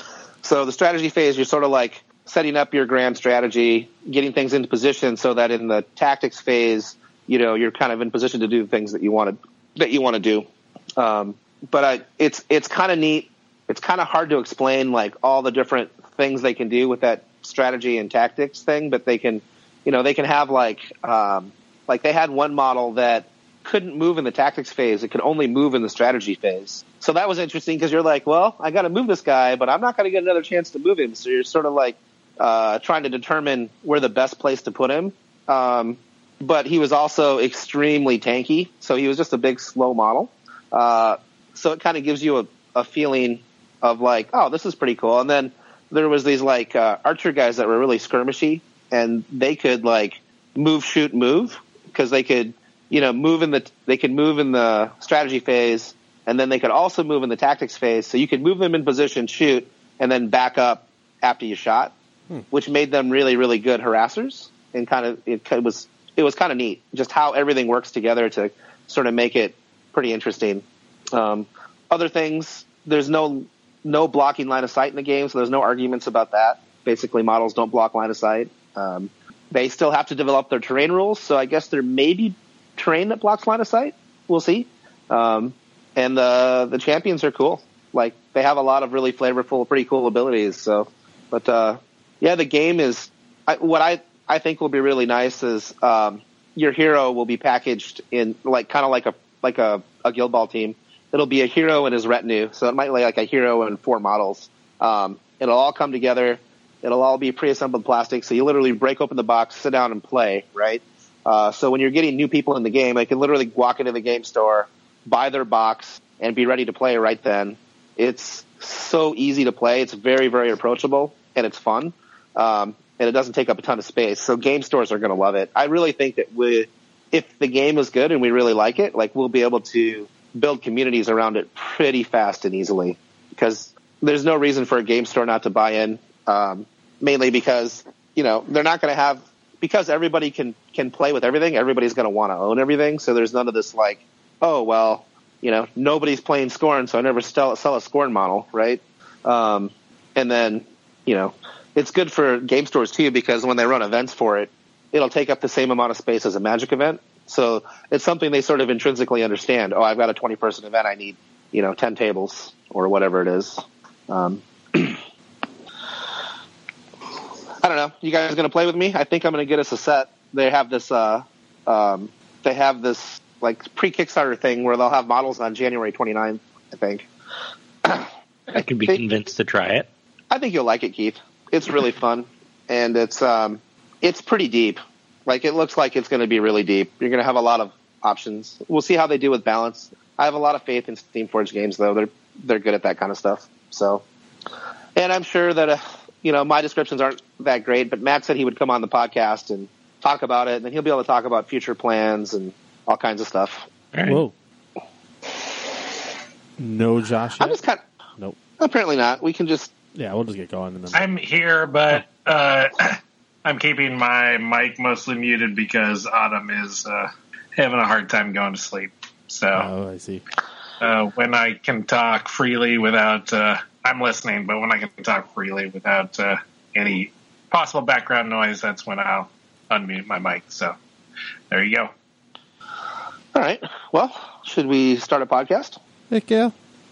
So the strategy phase, you're sort of like setting up your grand strategy, getting things into position so that in the tactics phase, you know, you're kind of in position to do the things that you want to, that you want to do. Um, but I, it's, it's kind of neat. It's kind of hard to explain like all the different things they can do with that strategy and tactics thing, but they can, you know, they can have like, um, like they had one model that couldn't move in the tactics phase. It could only move in the strategy phase. So that was interesting because you're like, well, I got to move this guy, but I'm not going to get another chance to move him. So you're sort of like uh, trying to determine where the best place to put him. Um, but he was also extremely tanky. So he was just a big, slow model. Uh, so it kind of gives you a, a feeling of like, oh, this is pretty cool. And then there was these like uh, archer guys that were really skirmishy, and they could like move, shoot, move. Because they could, you know, move in the they could move in the strategy phase, and then they could also move in the tactics phase. So you could move them in position, shoot, and then back up after you shot, hmm. which made them really, really good harassers. And kind of it was it was kind of neat, just how everything works together to sort of make it pretty interesting. Um, other things, there's no no blocking line of sight in the game, so there's no arguments about that. Basically, models don't block line of sight. Um, They still have to develop their terrain rules, so I guess there may be terrain that blocks line of sight. We'll see. Um, and the the champions are cool. Like they have a lot of really flavorful, pretty cool abilities. So, but uh, yeah, the game is I, what I I think will be really nice is um, your hero will be packaged in like kind of like a like a, a Guild Ball team. It'll be a hero and his retinue, so it might be like a hero and four models. Um, it'll all come together. It'll all be pre-assembled plastic, so you literally break open the box, sit down, and play, right? Uh, so when you're getting new people in the game, they can literally walk into the game store, buy their box, and be ready to play right then. It's so easy to play. It's very, very approachable, and it's fun, um, and it doesn't take up a ton of space. So game stores are going to love it. I really think that we, if the game is good and we really like it, like we'll be able to build communities around it pretty fast and easily, because there's no reason for a game store not to buy in. Um, mainly because, you know, they're not going to have, because everybody can, can play with everything, everybody's going to want to own everything. So there's none of this like, oh, well, you know, nobody's playing Scorn, so I never sell, sell a Scorn model, right? Um, and then, you know, it's good for game stores too, because when they run events for it, it'll take up the same amount of space as a Magic event. So it's something they sort of intrinsically understand. Oh, I've got a twenty person event. I need, you know, ten tables or whatever it is. Um, I don't know. You guys going to play with me? I think I'm going to get us a set. They have this, uh, um, they have this like pre-Kickstarter thing where they'll have models on January twenty-ninth, I think. I could be convinced to try it. I think you'll like it, Keith. It's really fun, and it's, um, it's pretty deep. Like it looks like it's going to be really deep. You're going to have a lot of options. We'll see how they do with balance. I have a lot of faith in Steamforged games, though. They're, they're good at that kind of stuff. So, and I'm sure that, uh, you know, my descriptions aren't that great, but Matt said he would come on the podcast and talk about it, and then he'll be able to talk about future plans and all kinds of stuff. Right. Whoa. No Josh yet? I'm just kind of... Nope. Apparently not. We can just... Yeah, we'll just get going. And then... I'm here, but uh, I'm keeping my mic mostly muted because Autumn is uh, having a hard time going to sleep. So oh, I see. Uh, when I can talk freely without... Uh, I'm listening, but when I can talk freely without uh, any possible background noise, that's when I'll unmute my mic. So there you go. All right. Well, should we start a podcast? Heck yeah.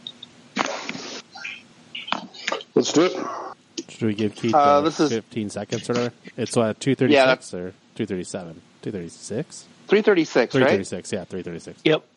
Let's do it. Should we give Keith Uh, uh, this is- fifteen seconds or whatever? It's uh, two thirty-six Yeah, that's- or two thirty-seven? two thirty-six? three thirty-six, three right? thirty-six, yeah, three thirty-six. Yep.